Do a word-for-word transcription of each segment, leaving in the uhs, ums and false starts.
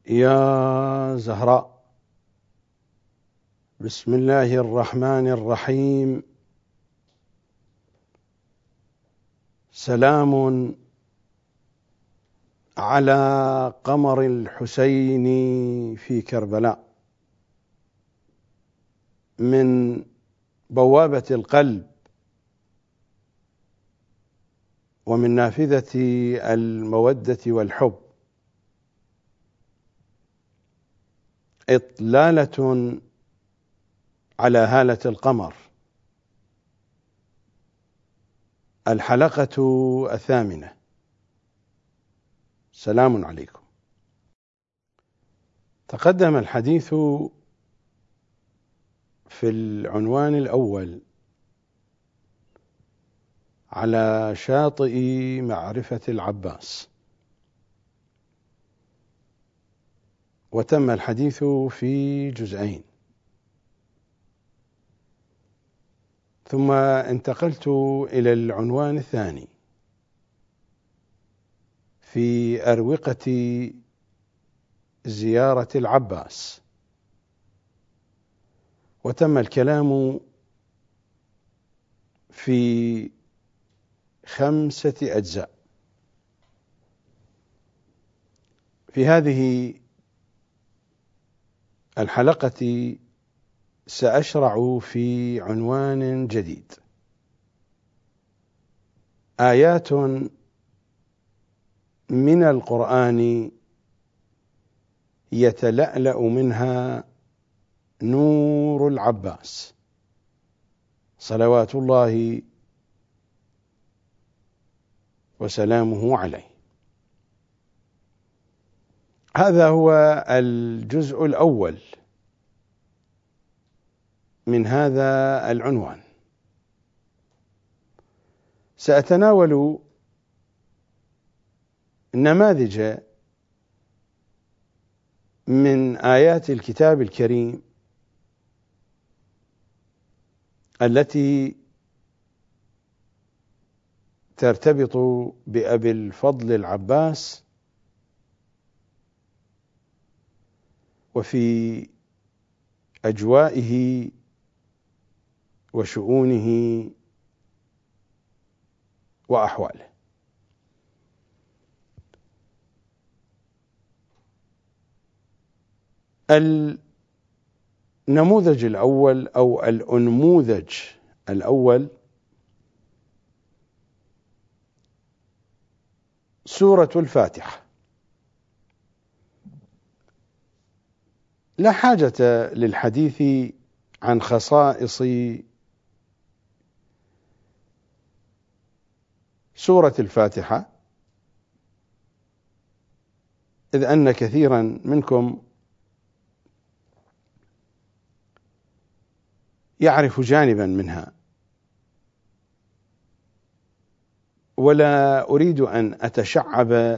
يا زهراء، بسم الله الرحمن الرحيم. سلام على قمر الحسين في كربلاء، من بوابة القلب ومن نافذة المودة والحب، إطلالة على هالة القمر، الحلقة الثامنة. سلام عليكم. تقدم الحديث في العنوان الأول على شاطئ معرفة العباس، وتم الحديث في جزئين، ثم انتقلت إلى العنوان الثاني في أروقة زيارة العباس، وتم الكلام في خمسة أجزاء. في هذه الحلقة سأشرع في عنوان جديد: آيات من القرآن يتلألأ منها نور العباس صلوات الله وسلامه عليه. هذا هو الجزء الأول من هذا العنوان. سأتناول نماذج من آيات الكتاب الكريم التي ترتبط بأبي الفضل العباس وفي أجوائه وشؤونه وأحواله. النموذج الأول أو الأنموذج الأول سورة الفاتحة. لا حاجة للحديث عن خصائص سورة الفاتحة، إذ أن كثيرا منكم يعرف جانبا منها، ولا أريد أن أتشعب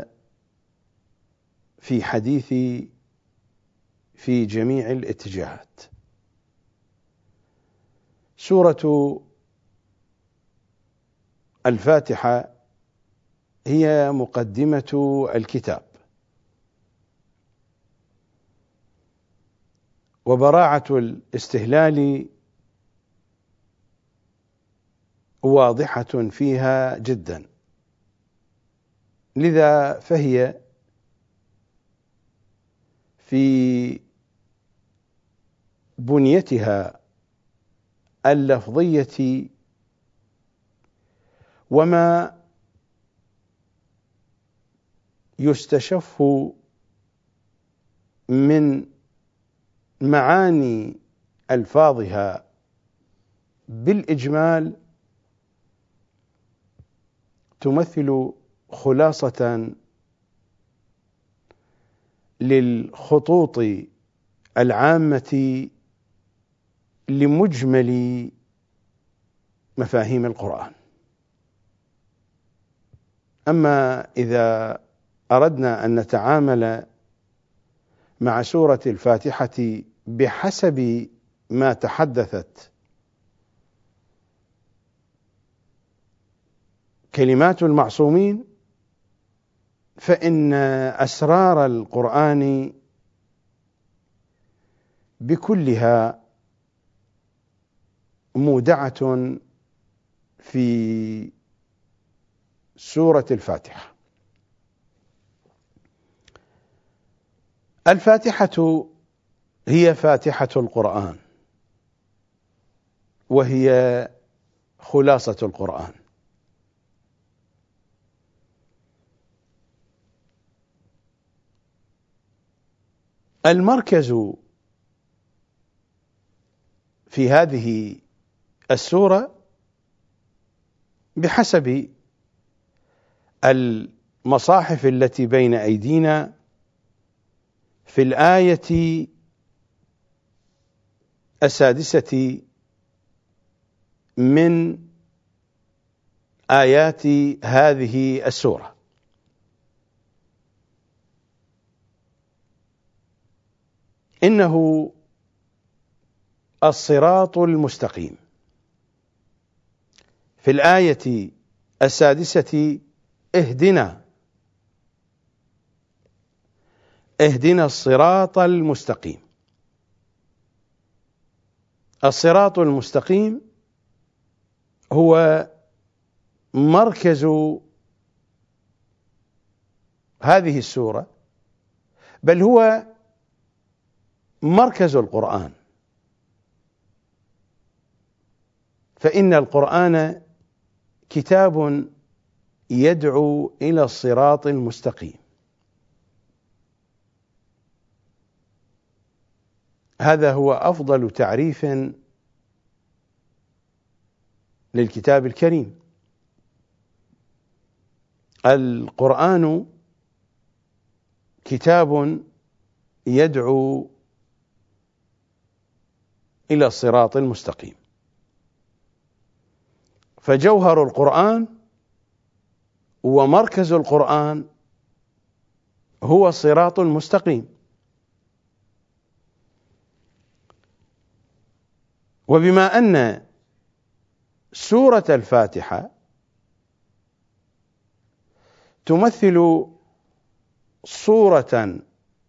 في حديثي في جميع الاتجاهات. سورة الفاتحة هي مقدمة الكتاب، وبراعة الاستهلال واضحة فيها جدا، لذا فهي في بنيتها اللفظية وما يستشف من معاني ألفاظها بالإجمال تمثل خلاصة للخطوط العامة لمجمل مفاهيم القرآن. أما إذا أردنا أن نتعامل مع سورة الفاتحة بحسب ما تحدثت كلمات المعصومين، فإن أسرار القرآن بكلها مودعة في سورة الفاتحة. الفاتحة هي فاتحة القرآن، وهي خلاصة القرآن. المركز في هذه السورة بحسب المصاحف التي بين أيدينا في الآية السادسة من آيات هذه السورة. إنه الصراط المستقيم. في الآية السادسة اهدنا اهدنا الصراط المستقيم. الصراط المستقيم هو مركز هذه السورة، بل هو مركز القرآن، فإن القرآن كتاب يدعو إلى الصراط المستقيم. هذا هو أفضل تعريف للكتاب الكريم. القرآن كتاب يدعو إلى الصراط المستقيم، فجوهر القرآن ومركز القرآن هو الصراط المستقيم. وبما أن سورة الفاتحة تمثل صورة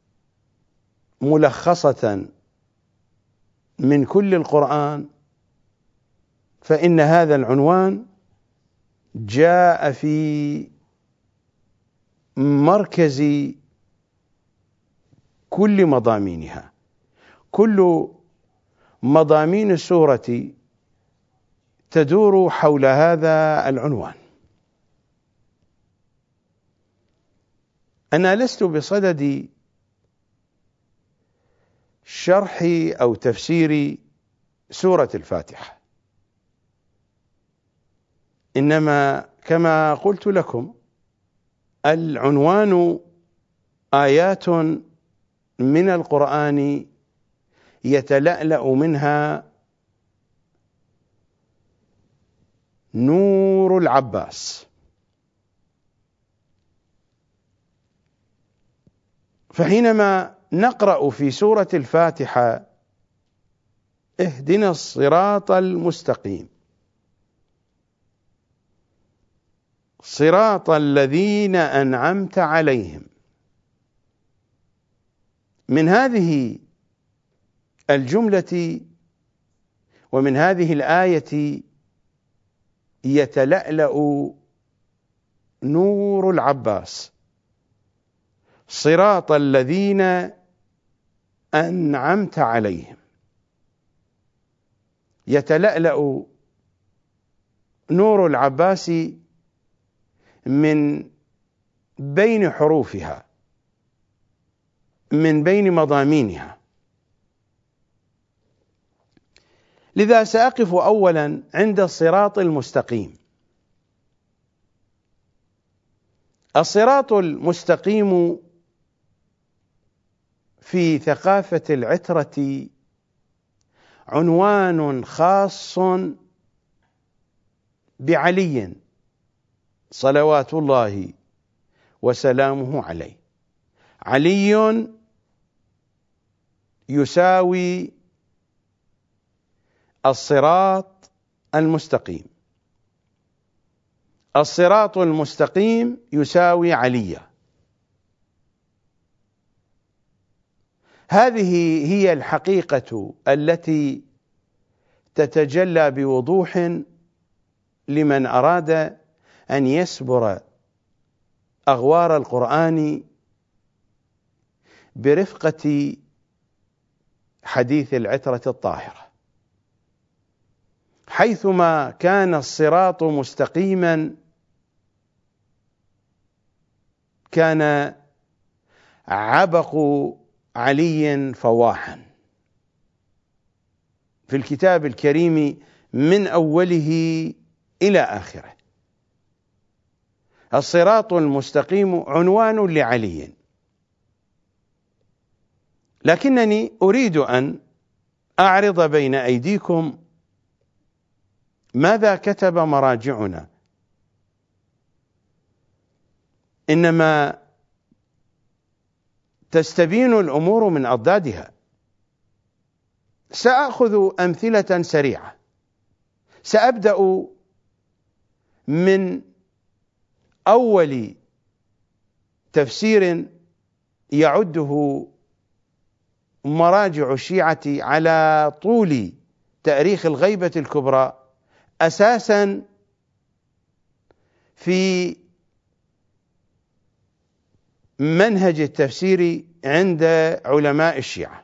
ملخصة من كل القرآن، فإن هذا العنوان جاء في مركز كل مضامينها. كل مضامين السورة تدور حول هذا العنوان. أنا لست بصدد شرح أو تفسير سورة الفاتحة، إنما كما قلت لكم العنوان آيات من القرآن يتلألأ منها نور العباس. فحينما نقرأ في سورة الفاتحة اهدنا الصراط المستقيم، صراط الذين أنعمت عليهم، من هذه الجملة ومن هذه الآية يتلألأ نور العباس، صراط الذين أنعمت عليهم. يتلألأ نور العباس من بين حروفها، من بين مضامينها. لذا سأقف أولا عند الصراط المستقيم. الصراط المستقيم في ثقافة العترة عنوان خاص بعلي صلوات الله وسلامه عليه. علي يساوي الصراط المستقيم، الصراط المستقيم يساوي علي. هذه هي الحقيقة التي تتجلى بوضوح لمن أراد أن يسبر أغوار القرآن برفقة حديث العترة الطاهرة، حيثما كان الصراط مستقيما كان عبق علي فواحا في الكتاب الكريم من أوله إلى آخره. الصراط المستقيم عنوان لعلي، لكنني أريد أن أعرض بين أيديكم ماذا كتب مراجعنا، إنما تستبين الأمور من أضدادها. سأخذ أمثلة سريعة. سأبدأ من أول تفسير يعده مراجع الشيعة على طول تاريخ الغيبة الكبرى أساسا في منهج التفسير عند علماء الشيعة.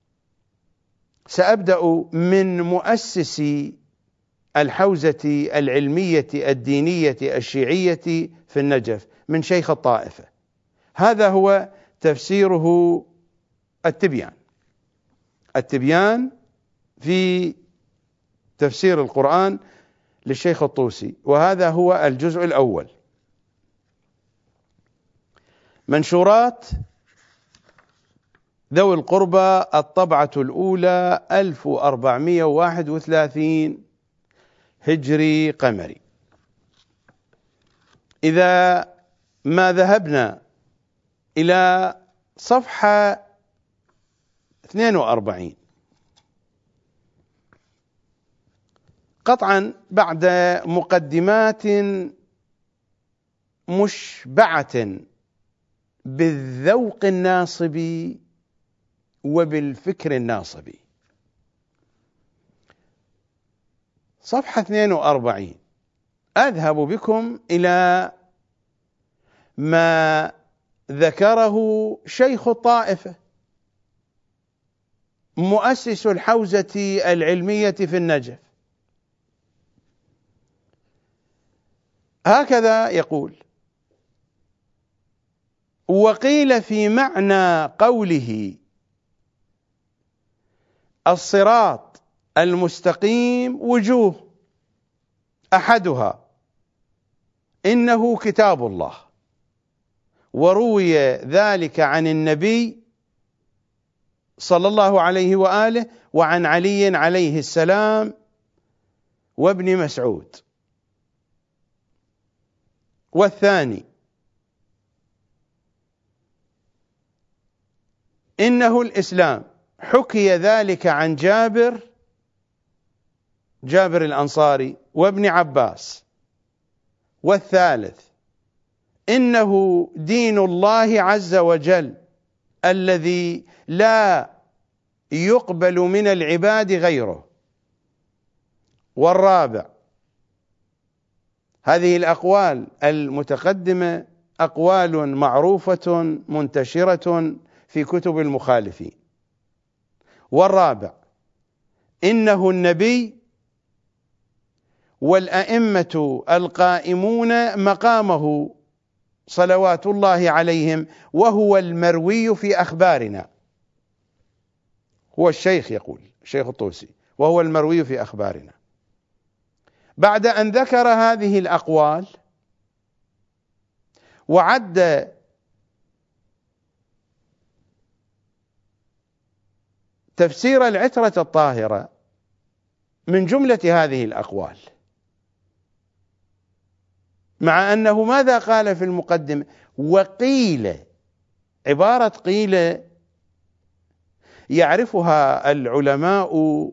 سأبدأ من مؤسس الحوزة العلمية الدينية الشيعية في النجف، من شيخ الطائفة. هذا هو تفسيره التبيان التبيان في تفسير القرآن للشيخ الطوسي، وهذا هو الجزء الأول. منشورات ذوي القربى الطبعة الأولى ألف وأربعمائة وواحد وثلاثين هجري قمري. إذا ما ذهبنا إلى صفحة اثنين وأربعين، قطعا بعد مقدمات مشبعة بالذوق الناصبي وبالفكر الناصبي، صفحة اثنين وأربعين أذهب بكم إلى ما ذكره شيخ الطائفة مؤسس الحوزة العلمية في النجف. هكذا يقول: وقيل في معنى قوله الصراط المستقيم وجوه، أحدها إنه كتاب الله، وروي ذلك عن النبي صلى الله عليه وآله وعن علي عليه السلام وابن مسعود. والثاني إنه الإسلام، حكي ذلك عن جابر جابر الأنصاري وابن عباس. والثالث إنه دين الله عز وجل الذي لا يقبل من العباد غيره. والرابع، هذه الأقوال المتقدمة أقوال معروفة منتشرة في كتب المخالفين. والرابع إنه النبي والأئمة القائمون مقامه صلوات الله عليهم، وهو المروي في أخبارنا. هو الشيخ يقول، الشيخ الطوسي، وهو المروي في أخبارنا. بعد أن ذكر هذه الأقوال وعد تفسير العترة الطاهرة من جملة هذه الأقوال، مع أنه ماذا قال في المقدمة؟ وقيل، عبارة قيل يعرفها العلماء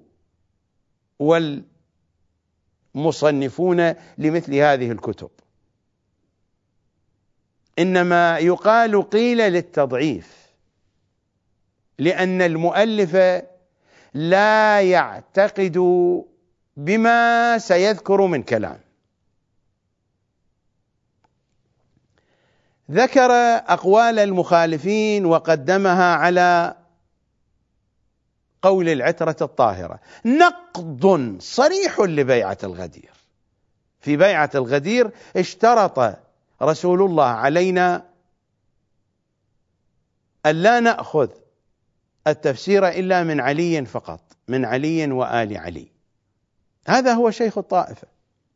والمصنفون لمثل هذه الكتب، إنما يقال قيل للتضعيف، لأن المؤلف لا يعتقد بما سيذكر من كلام. ذكر أقوال المخالفين وقدمها على قول العترة الطاهرة، نقض صريح لبيعة الغدير. في بيعة الغدير اشترط رسول الله علينا أن لا نأخذ التفسير إلا من علي فقط، من علي وآل علي. هذا هو شيخ الطائفة.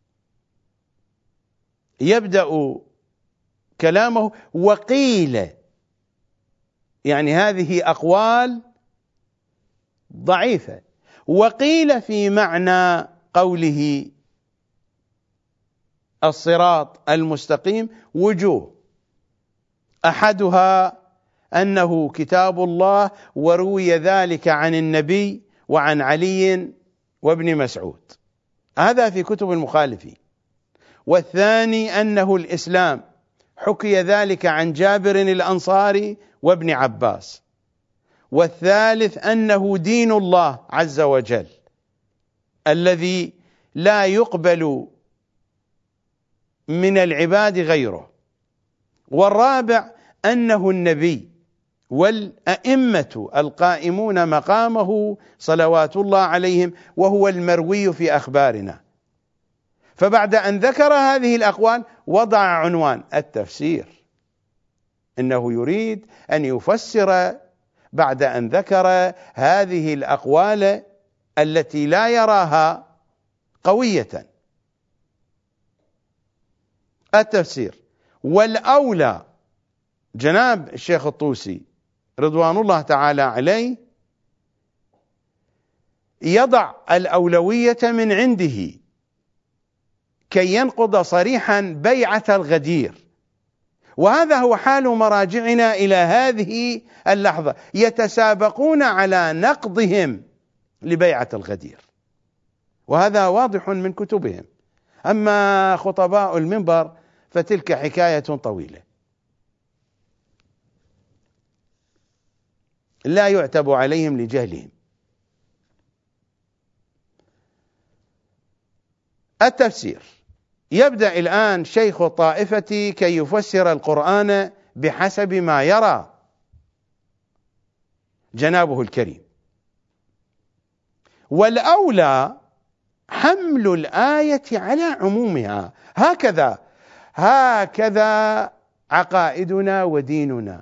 يبدأ كلامه وقيل، يعني هذه أقوال ضعيفة، وقيل في معنى قوله الصراط المستقيم وجوه، أحدها أنه كتاب الله، وروي ذلك عن النبي وعن علي وابن مسعود، هذا في كتب المخالفين. والثاني أنه الإسلام، حكي ذلك عن جابر الأنصاري وابن عباس. والثالث أنه دين الله عز وجل الذي لا يقبل من العباد غيره. والرابع أنه النبي والأئمة القائمون مقامه صلوات الله عليهم، وهو المروي في أخبارنا. فبعد أن ذكر هذه الأقوال وضع عنوان التفسير، إنه يريد أن يفسر بعد أن ذكر هذه الأقوال التي لا يراها قوية. التفسير والأولى، جناب الشيخ الطوسي رضوان الله تعالى عليه يضع الأولوية من عنده كي ينقض صريحا بيعة الغدير. وهذا هو حال مراجعنا إلى هذه اللحظة، يتسابقون على نقضهم لبيعة الغدير، وهذا واضح من كتبهم. أما خطباء المنبر فتلك حكاية طويلة لا يعتب عليهم لجهلهم. التفسير، يبدأ الآن شيخ الطائفة كي يفسر القرآن بحسب ما يرى جنابه الكريم. والأولى حمل الآية على عمومها، هكذا هكذا عقائدنا وديننا،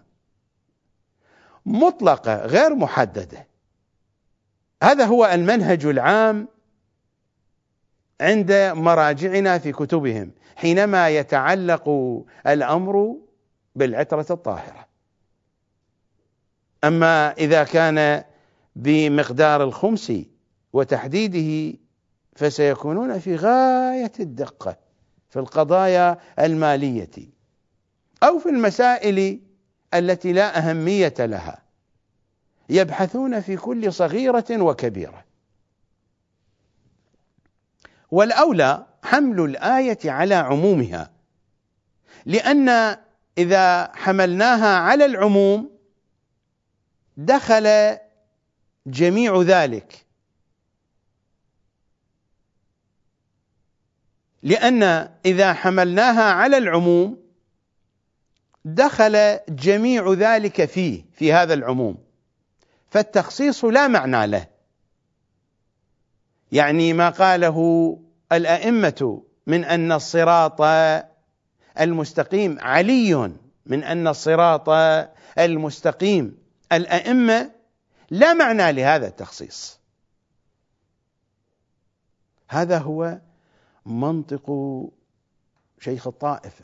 مطلقة غير محددة. هذا هو المنهج العام عند مراجعنا في كتبهم حينما يتعلق الأمر بالعترة الطاهرة. أما إذا كان بمقدار الخمس وتحديده فسيكونون في غاية الدقة في القضايا المالية أو في المسائل التي لا أهمية لها، يبحثون في كل صغيرة وكبيرة. والأولى حمل الآية على عمومها، لأن إذا حملناها على العموم دخل جميع ذلك، لأن إذا حملناها على العموم دخل جميع ذلك فيه في هذا العموم، فالتخصيص لا معنى له. يعني ما قاله الأئمة من أن الصراط المستقيم علي، من أن الصراط المستقيم الأئمة، لا معنى لهذا التخصيص. هذا هو منطق شيخ الطائفة،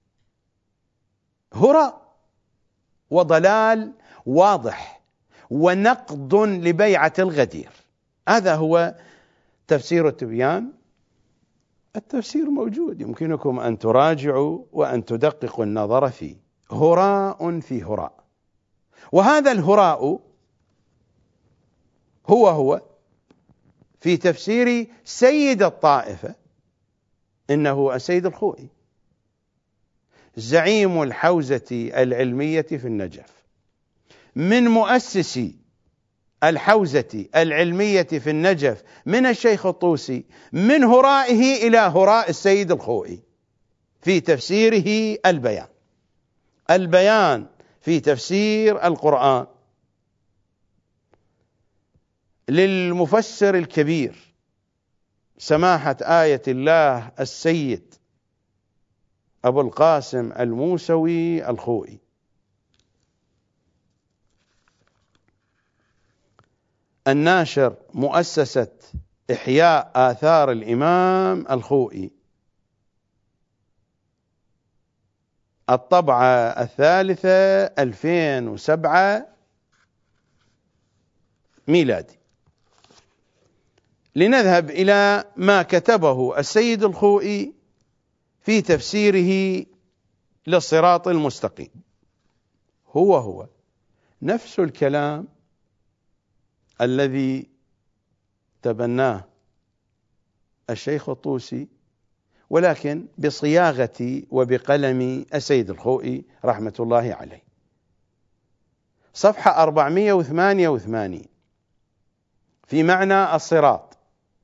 هراء وضلال واضح ونقض لبيعة الغدير. هذا هو تفسير التبيان. التفسير موجود، يمكنكم أن تراجعوا وأن تدققوا النظر فيه. هراء في هراء، وهذا الهراء هو هو في تفسير سيد الطائفة، إنه السيد الخوئي زعيم الحوزة العلمية في النجف، من مؤسسي الحوزة العلمية في النجف من الشيخ الطوسي من هرائه إلى هراء السيد الخوئي في تفسيره البيان، البيان في تفسير القرآن للمفسر الكبير سماحة آية الله السيد أبو القاسم الموسوي الخوئي. الناشر مؤسسة إحياء آثار الإمام الخوئي، الطبعة الثالثة ألفين وسبعة ميلادي. لنذهب إلى ما كتبه السيد الخوئي في تفسيره للصراط المستقيم. هو هو نفس الكلام الذي تبناه الشيخ الطوسي، ولكن بصياغة وبقلم السيد الخوئي رحمة الله عليه. صفحة أربعمائة وثمانية وثمانين في معنى الصراط.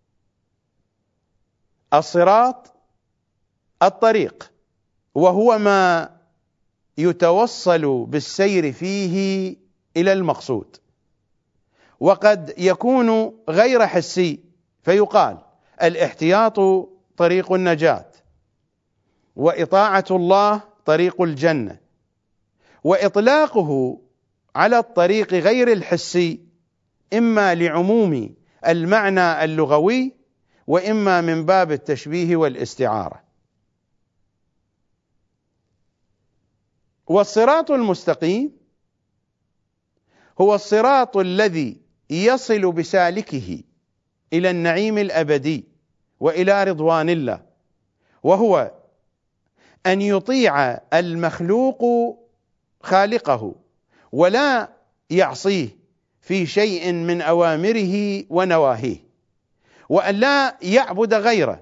الصراط الطريق، وهو ما يتوصل بالسير فيه إلى المقصود، وقد يكون غير حسي، فيقال الاحتياط طريق النجاة، وإطاعة الله طريق الجنة، وإطلاقه على الطريق غير الحسي إما لعموم المعنى اللغوي وإما من باب التشبيه والاستعارة. والصراط المستقيم هو الصراط الذي يصل بسالكه إلى النعيم الأبدي وإلى رضوان الله، وهو أن يطيع المخلوق خالقه ولا يعصيه في شيء من أوامره ونواهيه، وأن لا يعبد غيره،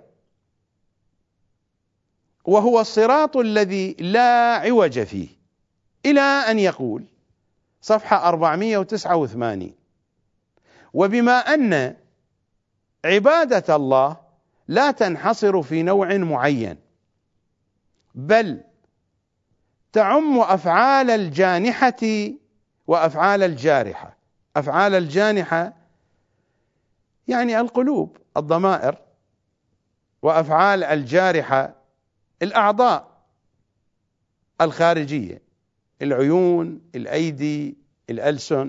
وهو الصراط الذي لا عوج فيه، إلى أن يقول صفحة أربعمائة وتسعة وثمانين: وبما أن عبادة الله لا تنحصر في نوع معين، بل تعم أفعال الجانحة وأفعال الجارحة. أفعال الجانحة يعني القلوب، الضمائر، وأفعال الجارحة الأعضاء الخارجية، العيون، الأيدي، الألسن.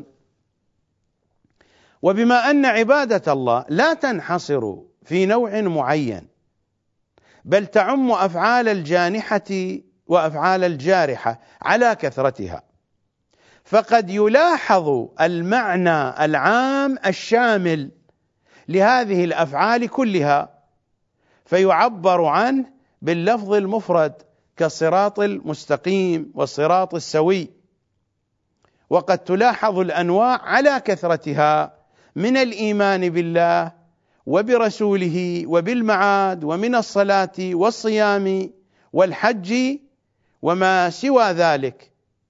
وبما أن عبادة الله لا تنحصر في نوع معين، بل تعم أفعال الجانحة وأفعال الجارحة على كثرتها، فقد يلاحظ المعنى العام الشامل لهذه الأفعال كلها، فيعبر عنه باللفظ المفرد كالصراط المستقيم والصراط السوي. وقد تلاحظ الأنواع على كثرتها من الإيمان بالله وبرسوله وبالمعاد، ومن الصلاة والصيام والحج وما سوى ذلك،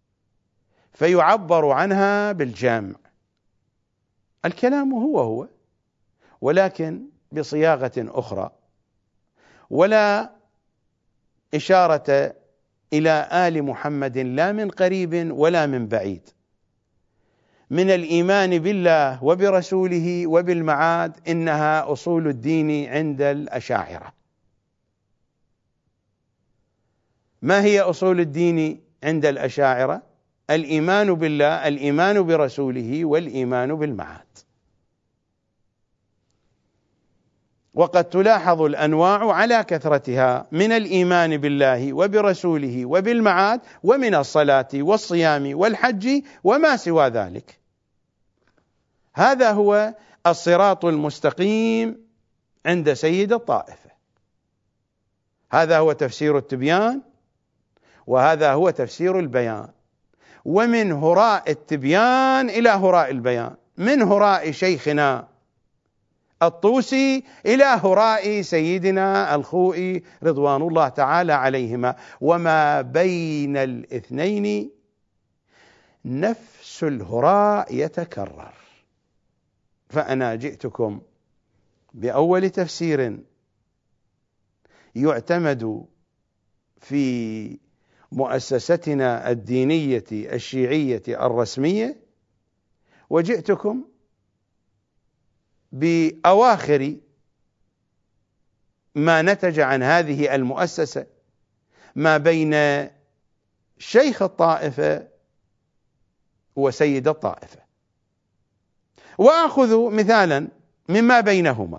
فيعبر عنها بالجمع. الكلام هو هو، ولكن بصياغة أخرى، ولا إشارة إلى آل محمد لا من قريب ولا من بعيد. من الإيمان بالله وبرسوله وبالمعاد إنها أصول الدين عند الأشاعرة. ما هي أصول الدين عند الأشاعرة؟ الإيمان بالله، الإيمان برسوله، والإيمان بالمعاد. وقد تلاحظ الأنواع على كثرتها من الإيمان بالله وبرسوله وبالمعاد، ومن الصلاة والصيام والحج وما سوى ذلك. هذا هو الصراط المستقيم عند سيد الطائفة. هذا هو تفسير التبيان، وهذا هو تفسير البيان. ومن هراء التبيان إلى هراء البيان، من هراء شيخنا الطوسي إلى هراء سيدنا الخوئي رضوان الله تعالى عليهما، وما بين الاثنين نفس الهراء يتكرر. فأنا جئتكم بأول تفسير يعتمد في مؤسستنا الدينية الشيعية الرسمية، وجئتكم بأواخر ما نتج عن هذه المؤسسة ما بين شيخ الطائفة وسيد الطائفة. وأخذ مثالا مما بينهما.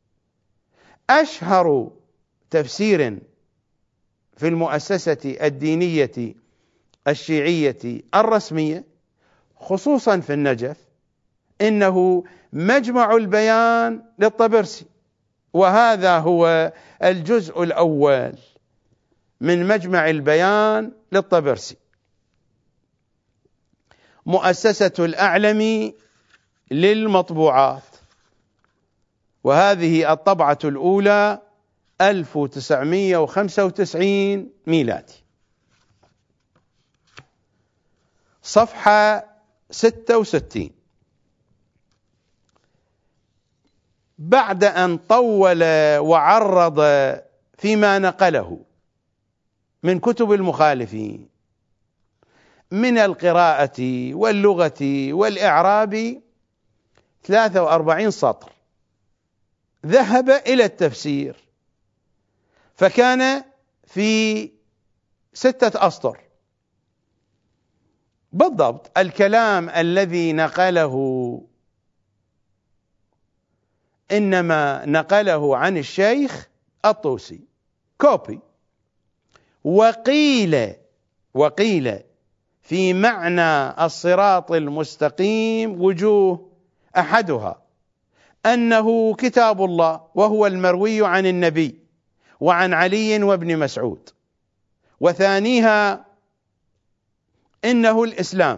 أشهر تفسير في المؤسسة الدينية الشيعية الرسمية خصوصا في النجف إنه مجمع البيان للطبرسي، وهذا هو الجزء الأول من مجمع البيان للطبرسي. مؤسسة الأعلمي للمطبوعات، وهذه الطبعة الأولى ألف وتسعمائة وخمسة وتسعين ميلادي، صفحة ستة وستين. بعد أن طول وعرض فيما نقله من كتب المخالفين من القراءة واللغة والإعراب ثلاثة وأربعين سطر، ذهب إلى التفسير فكان في ستة أسطر بالضبط. الكلام الذي نقله إنما نقله عن الشيخ الطوسي كوبي. وقيل وقيل في معنى الصراط المستقيم وجوه، أحدها أنه كتاب الله وهو المروي عن النبي وعن علي وابن مسعود، وثانيها إنه الإسلام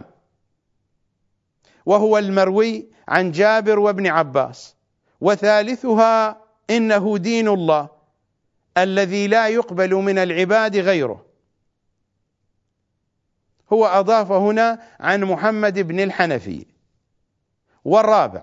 وهو المروي عن جابر وابن عباس، وثالثها إنه دين الله الذي لا يقبل من العباد غيره. هو أضاف هنا عن محمد بن الحنفي. والرابع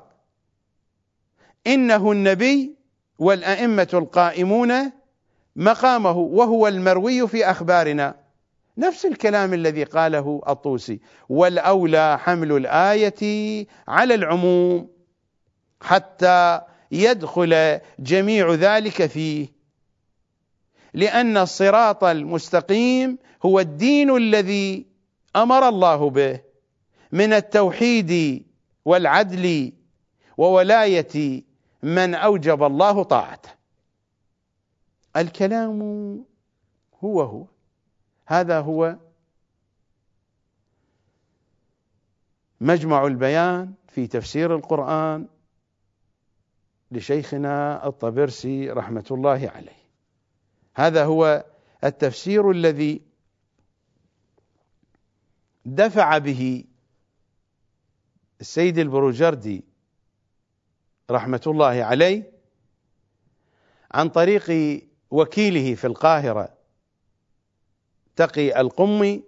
إنه النبي والأئمة القائمون مقامه وهو المروي في أخبارنا، نفس الكلام الذي قاله الطوسي. والأولى حمل الآية على العموم حتى يدخل جميع ذلك فيه، لأن الصراط المستقيم هو الدين الذي أمر الله به من التوحيد والعدل وولاية من أوجب الله طاعته. الكلام هو هو هذا هو مجمع البيان في تفسير القرآن لشيخنا الطبرسي رحمة الله عليه. هذا هو التفسير الذي دفع به السيد البروجردي رحمة الله عليه عن طريق وكيله في القاهرة تقي القمي،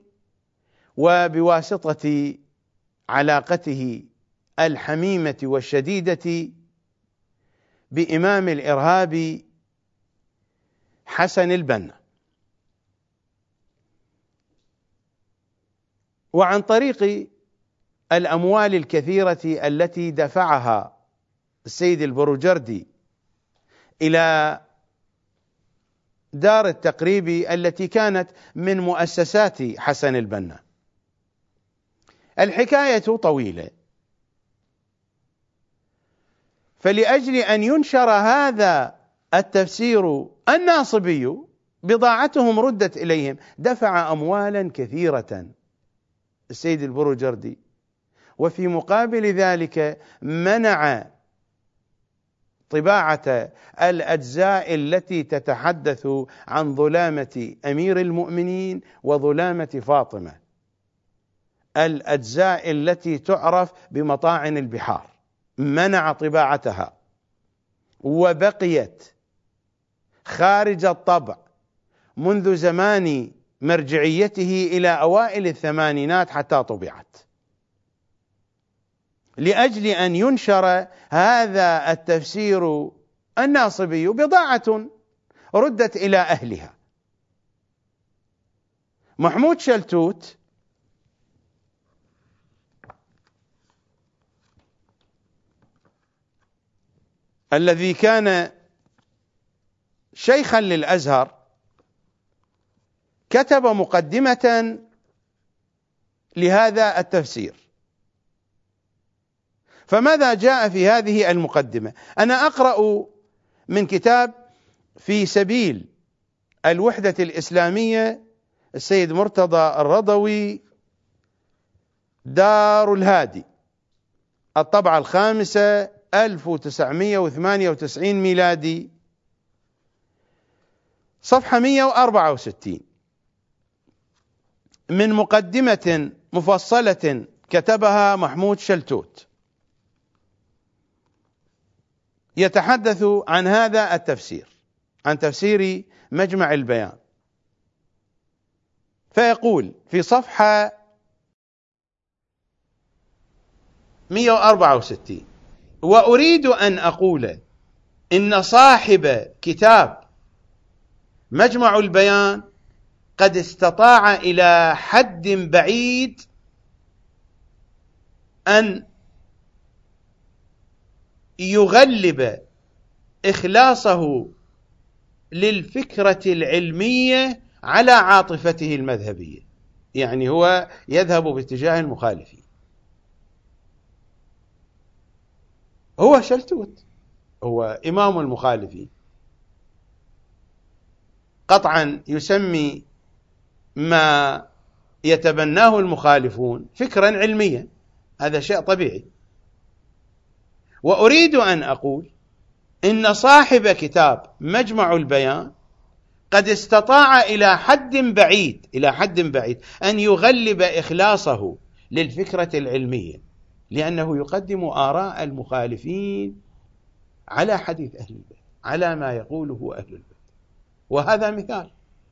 وبواسطة علاقته الحميمة والشديدة بإمام الإرهاب حسن البنا، وعن طريق الأموال الكثيرة التي دفعها السيد البروجردي إلى دار التقريب التي كانت من مؤسسات حسن البنا. الحكاية طويلة، فلأجل أن ينشر هذا التفسير الناصبي بضاعتهم ردت إليهم، دفع أموالا كثيرة السيد البروجردي، وفي مقابل ذلك منع طباعة الأجزاء التي تتحدث عن ظلامة أمير المؤمنين وظلامة فاطمة، الأجزاء التي تعرف بمطاعن البحار، منع طباعتها وبقيت خارج الطبع منذ زمان مرجعيته إلى أوائل الثمانينات حتى طبعت. لأجل أن ينشر هذا التفسير الناصبي بضاعة ردت إلى أهلها. محمود شلتوت الذي كان شيخا للأزهر كتب مقدمة لهذا التفسير. فماذا جاء في هذه المقدمة؟ أنا أقرأ من كتاب في سبيل الوحدة الإسلامية السيد مرتضى الرضوي، دار الهادي، الطبعة الخامسة ألف وتسعمائة وثمانية وتسعين ميلادي، صفحة مئة وأربعة وستين، من مقدمة مفصلة كتبها محمود شلتوت يتحدث عن هذا التفسير، عن تفسير مجمع البيان. فيقول في صفحة مئة وأربعة وستين: وأريد أن أقول إن صاحب كتاب مجمع البيان قد استطاع إلى حد بعيد أن يغلب إخلاصه للفكرة العلمية على عاطفته المذهبية، يعني هو يذهب باتجاه المخالفين. هو شلتوت، هو إمام المخالفين، قطعا يسمي ما يتبناه المخالفون فكرا علميا، هذا شيء طبيعي. وأريد أن أقول إن صاحب كتاب مجمع البيان قد استطاع إلى حد بعيد إلى حد بعيد أن يغلب إخلاصه للفكرة العلمية، لأنه يقدم آراء المخالفين على حديث أهل البيت، على ما يقوله أهل البيت. وهذا مثال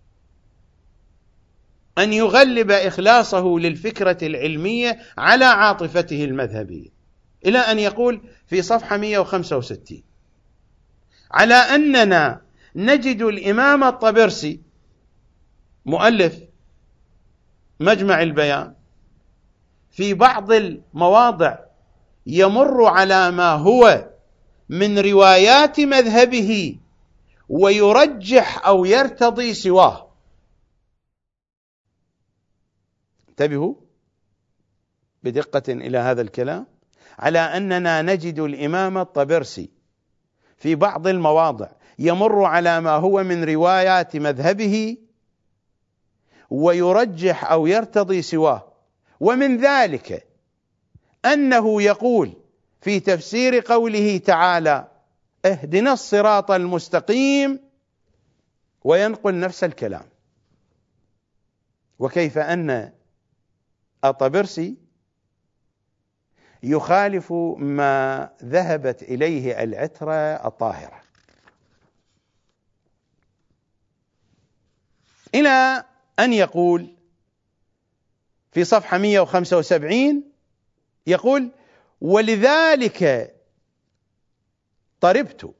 أن يغلب إخلاصه للفكرة العلمية على عاطفته المذهبية، إلى أن يقول في صفحة مئة وخمسة وستين: على أننا نجد الإمام الطبرسي مؤلف مجمع البيان في بعض المواضع يمر على ما هو من روايات مذهبه ويرجح أو يرتضي سواه. انتبهوا بدقة إلى هذا الكلام: على أننا نجد الإمام الطبرسي في بعض المواضع يمر على ما هو من روايات مذهبه ويرجح أو يرتضي سواه، ومن ذلك أنه يقول في تفسير قوله تعالى: اهدنا الصراط المستقيم، وينقل نفس الكلام. وكيف أن الطبرسي يخالف ما ذهبت إليه العترة الطاهرة، إلى أن يقول في صفحة مئة وخمسة وسبعين يقول: ولذلك طربت.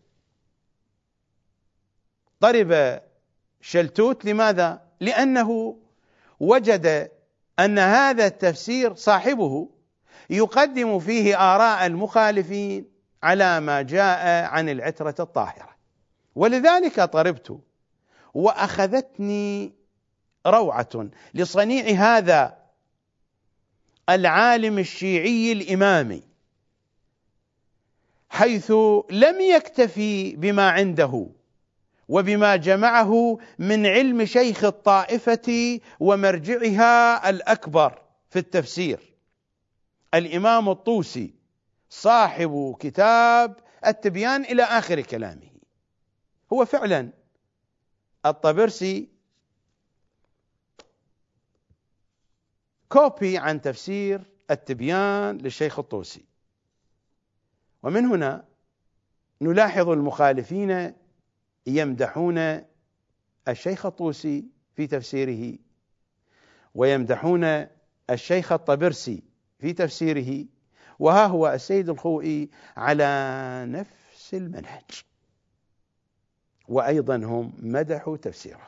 طرب شلتوت لماذا؟ لأنه وجد أن هذا التفسير صاحبه يقدم فيه آراء المخالفين على ما جاء عن العترة الطاهرة. ولذلك طربت، وأخذتني روعة لصنيع هذا العالم الشيعي الإمامي، حيث لم يكتفي بما عنده وبما جمعه من علم شيخ الطائفة ومرجعها الأكبر في التفسير الإمام الطوسي صاحب كتاب التبيان إلى آخر كلامه. هو فعلا الطبرسي كوبي عن تفسير التبيان للشيخ الطوسي. ومن هنا نلاحظ المخالفين يمدحون الشيخ الطوسي في تفسيره، ويمدحون الشيخ الطبرسي في تفسيره، وها هو السيد الخوئي على نفس المنهج، وأيضا هم مدحوا تفسيره.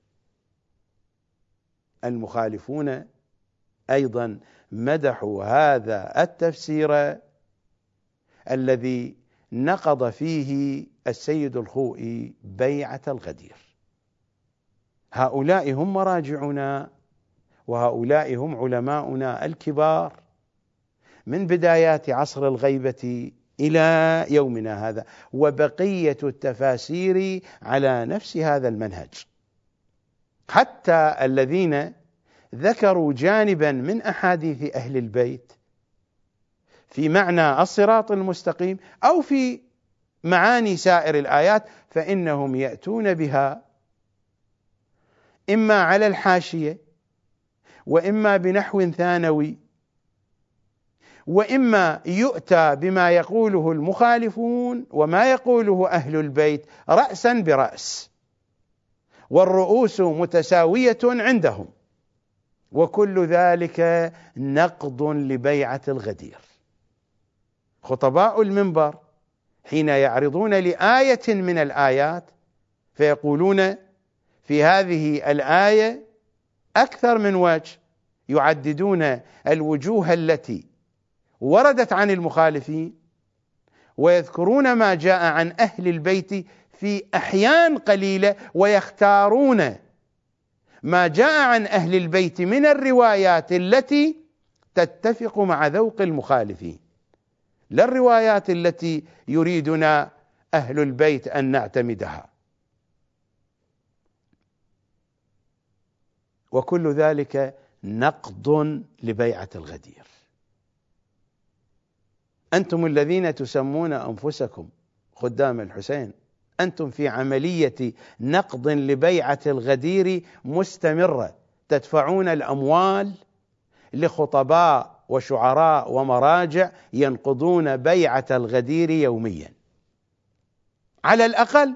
المخالفون أيضا مدحوا هذا التفسير الذي نقض فيه السيد الخوئي بيعة الغدير. هؤلاء هم مراجعنا، وهؤلاء هم علماؤنا الكبار من بدايات عصر الغيبة إلى يومنا هذا، وبقية التفاسير على نفس هذا المنهج، حتى الذين ذكروا جانبا من أحاديث أهل البيت في معنى الصراط المستقيم أو في معاني سائر الآيات، فإنهم يأتون بها إما على الحاشية، وإما بنحو ثانوي، وإما يؤتى بما يقوله المخالفون وما يقوله أهل البيت رأسا برأس، والرؤوس متساوية عندهم، وكل ذلك نقض لبيعة الغدير. خطباء المنبر حين يعرضون لآية من الآيات فيقولون في هذه الآية أكثر من وجه، يعددون الوجوه التي وردت عن المخالفين، ويذكرون ما جاء عن أهل البيت في أحيان قليلة، ويختارون ما جاء عن أهل البيت من الروايات التي تتفق مع ذوق المخالفين، لا الروايات التي يريدنا أهل البيت أن نعتمدها. وكل ذلك نقض لبيعة الغدير. أنتم الذين تسمون أنفسكم خدام الحسين، أنتم في عملية نقض لبيعة الغدير مستمرة، تدفعون الأموال لخطباء وشعراء ومراجع ينقضون بيعة الغدير يوميا. على الأقل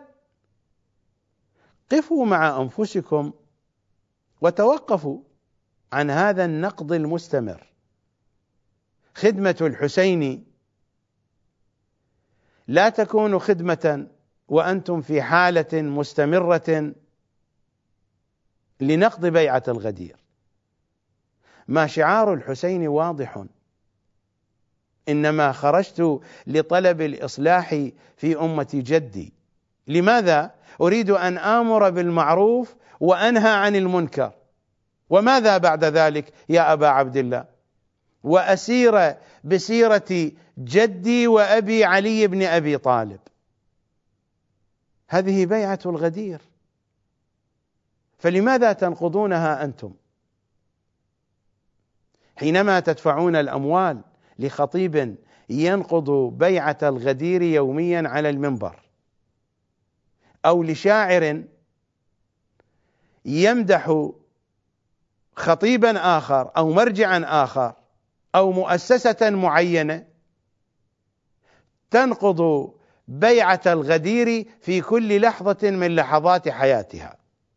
قفوا مع أنفسكم وتوقفوا عن هذا النقض المستمر. خدمة الحسين لا تكون خدمة وأنتم في حالة مستمرة لنقض بيعة الغدير. ما شعار الحسين واضح، إنما خرجت لطلب الإصلاح في أمة جدي. لماذا؟ أريد أن آمر بالمعروف وأنهى عن المنكر، وماذا بعد ذلك يا أبا عبد الله؟ وأسير بسيرة جدي وأبي علي بن أبي طالب. هذه بيعة الغدير، فلماذا تنقضونها أنتم حينما تدفعون الأموال لخطيب ينقض بيعة الغدير يوميا على المنبر، أو لشاعر يمدح خطيبا آخر أو مرجعا آخر أو مؤسسة معينة تنقض بيعة الغدير في كل لحظة من لحظات حياتها؟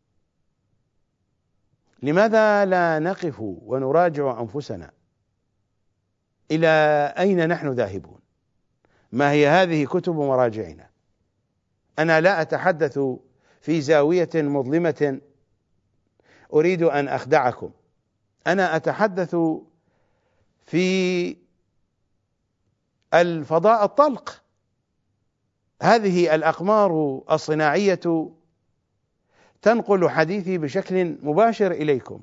لماذا لا نقف ونراجع أنفسنا؟ إلى أين نحن ذاهبون؟ ما هي هذه كتب مراجعنا؟ أنا لا أتحدث في زاوية مظلمة أريد أن أخدعكم، أنا أتحدث في الفضاء الطلق. هذه الأقمار الصناعية تنقل حديثي بشكل مباشر إليكم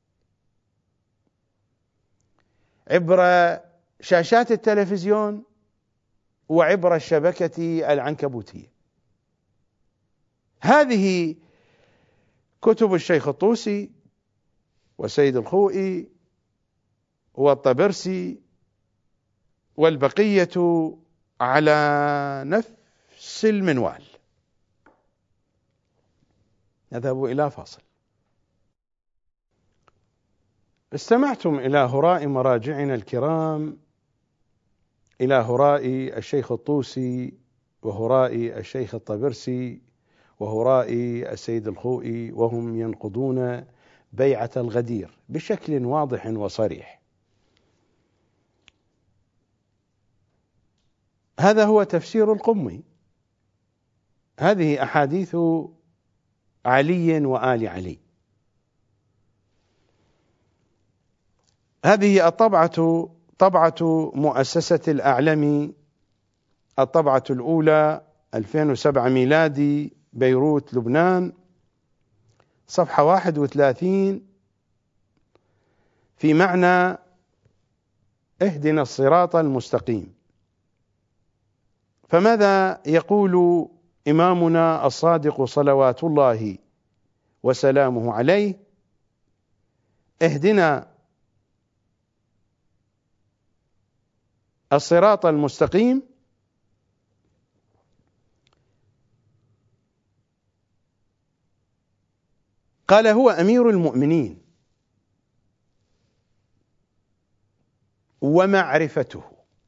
عبر شاشات التلفزيون وعبر الشبكة العنكبوتية. هذه كتب الشيخ الطوسي والسيد الخوئي والطبرسي والبقية على نفس المنوال. نذهب إلى فاصل. استمعتم إلى هراء مراجعنا الكرام، إلى هراء الشيخ الطوسي وهراء الشيخ الطبرسي وهراء السيد الخوئي، وهم ينقضون بيعة الغدير بشكل واضح وصريح. هذا هو تفسير القمي. هذه أحاديث علي وآل علي. هذه الطبعة طبعة مؤسسة الأعلمي، الطبعة الأولى ألفين وسبعة ميلادي، بيروت لبنان، صفحة واحد وثلاثين، في معنى اهدنا الصراط المستقيم. فماذا يقول إمامنا الصادق صلوات الله وسلامه عليه؟ اهدنا الصراط المستقيم قال هو أمير المؤمنين ومعرفته.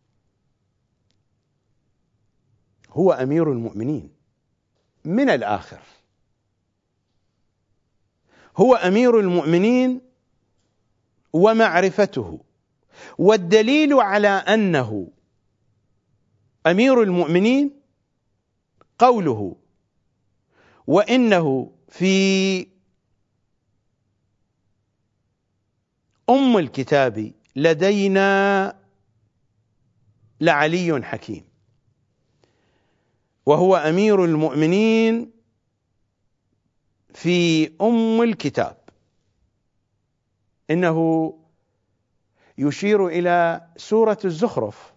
هو أمير المؤمنين من الآخر، هو أمير المؤمنين ومعرفته. والدليل على أنه أمير المؤمنين قوله وإنه في أم الكتاب لدينا لعلي حكيم. وهو أمير المؤمنين في أم الكتاب، إنه يشير إلى سورة الزخرف.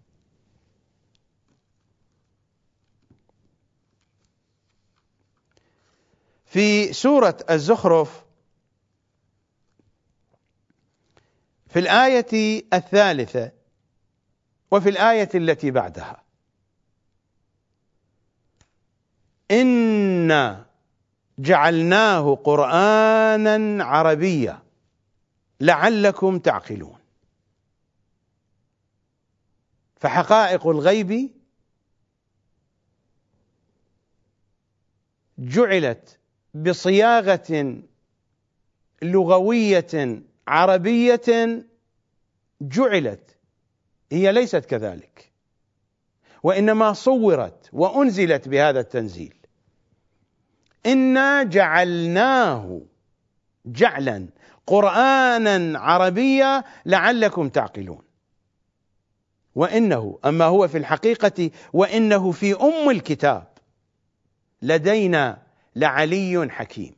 في سورة الزخرف في الآية الثالثة وفي الآية التي بعدها: إنا جعلناه قرآنا عربيا لعلكم تعقلون. فحقائق الغيب جعلت بصياغة لغوية عربية، جعلت هي ليست كذلك، وإنما صورت وأنزلت بهذا التنزيل. إنا جعلناه جعلا قرآنا عربيا لعلكم تعقلون. وإنه أما هو في الحقيقة وإنه في أم الكتاب لدينا لعلي حكيم.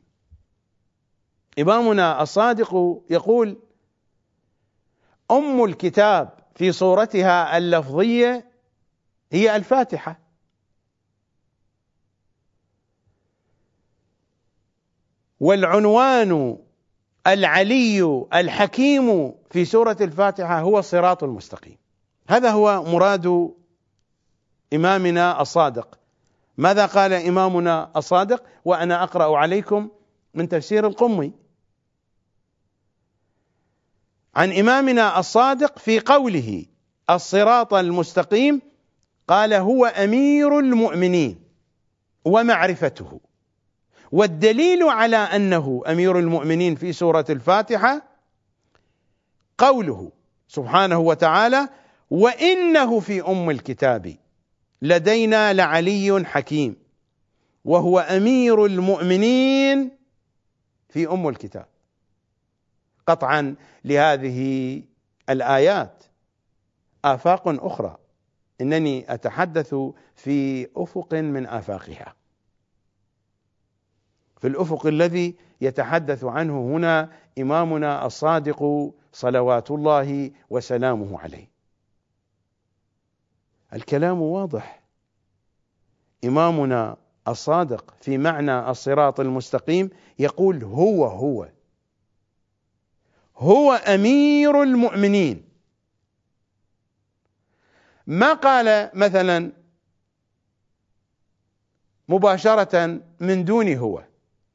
إمامنا الصادق يقول أم الكتاب في صورتها اللفظية هي الفاتحة، والعنوان العلي الحكيم في سورة الفاتحة هو الصراط المستقيم. هذا هو مراد إمامنا الصادق. ماذا قال إمامنا الصادق؟ وأنا أقرأ عليكم من تفسير القمي عن إمامنا الصادق في قوله الصراط المستقيم، قال هو أمير المؤمنين ومعرفته. والدليل على أنه أمير المؤمنين في سورة الفاتحة قوله سبحانه وتعالى: وإنه في أم الكتاب لدينا لعلي حكيم. وهو أمير المؤمنين في أم الكتاب. قطعا لهذه الآيات آفاق أخرى، إنني أتحدث في أفق من آفاقها، في الأفق الذي يتحدث عنه هنا إمامنا الصادق صلوات الله وسلامه عليه. الكلام واضح. إمامنا الصادق في معنى الصراط المستقيم يقول هو هو هو أمير المؤمنين. ما قال مثلا مباشرة من دون هو.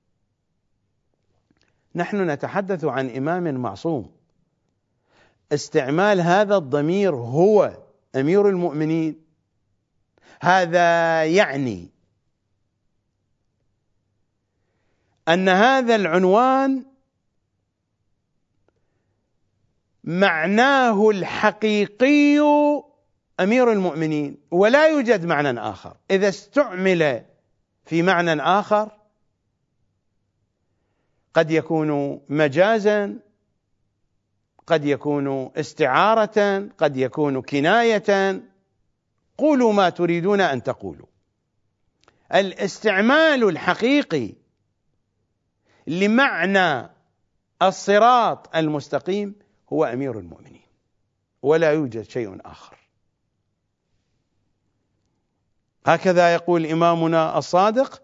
نحن نتحدث عن إمام معصوم. استعمال هذا الضمير هو أمير المؤمنين هذا يعني أن هذا العنوان معناه الحقيقي أمير المؤمنين ولا يوجد معنى آخر. إذا استعمل في معنى آخر قد يكون مجازا، قد يكون استعارة، قد يكون كناية، قولوا ما تريدون أن تقولوا. الاستعمال الحقيقي لمعنى الصراط المستقيم هو أمير المؤمنين، ولا يوجد شيء آخر. هكذا يقول إمامنا الصادق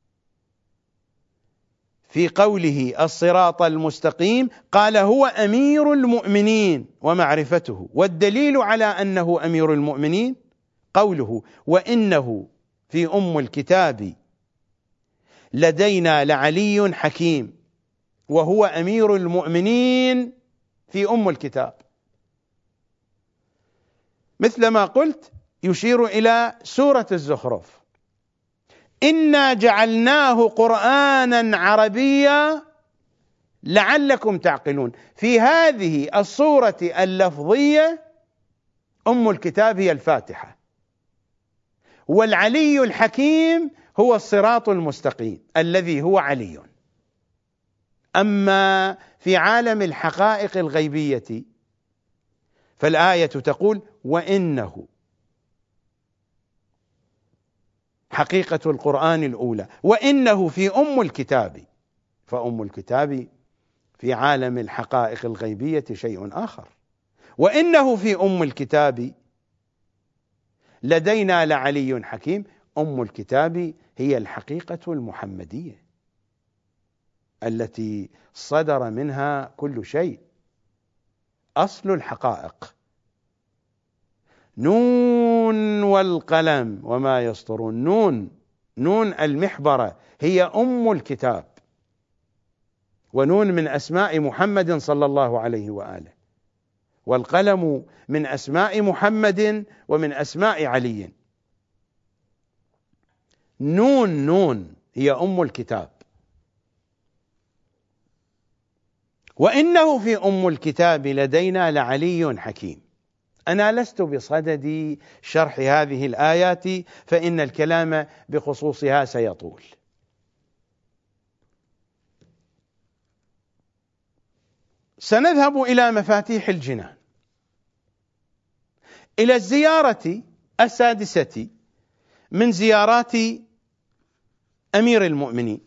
في قوله الصراط المستقيم، قال هو أمير المؤمنين ومعرفته. والدليل على أنه أمير المؤمنين قوله وإنه في أم الكتاب لدينا لعلي حكيم، وهو أمير المؤمنين في أم الكتاب، مثلما قلت يشير إلى سورة الزخرف: إنا جعلناه قرآنا عربيا لعلكم تعقلون. في هذه الصورة اللفظية أم الكتاب هي الفاتحة، والعلي الحكيم هو الصراط المستقيم الذي هو علي. أما في عالم الحقائق الغيبية فالآية تقول وإنه، حقيقة القرآن الأولى، وإنه في أم الكتاب، فأم الكتاب في عالم الحقائق الغيبية شيء آخر. وإنه في أم الكتاب لدينا لعلي حكيم. أم الكتاب هي الحقيقة المحمدية التي صدر منها كل شيء، أصل الحقائق. نون والقلم وما يسطرون. نون نون المحبرة هي أم الكتاب، ونون من أسماء محمد صلى الله عليه وآله، والقلم من أسماء محمد ومن أسماء علي. نون نون هي أم الكتاب. وإنه في أم الكتاب لدينا لعلي حكيم. أنا لست بصدد شرح هذه الآيات فإن الكلام بخصوصها سيطول. سنذهب إلى مفاتيح الجنان، إلى الزيارة السادسة من زيارات أمير المؤمنين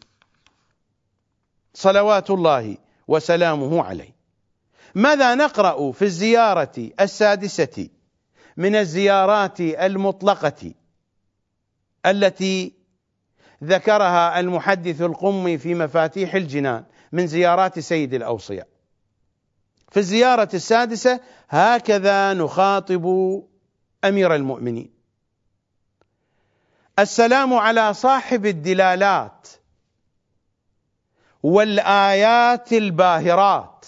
صلوات الله وسلامه عليه. ماذا نقرأ في الزيارة السادسة من الزيارات المطلقة التي ذكرها المحدث القمي في مفاتيح الجنان من زيارات سيد الأوصياء؟ في الزيارة السادسة هكذا نخاطب أمير المؤمنين: السلام على صاحب الدلالات والآيات الباهرات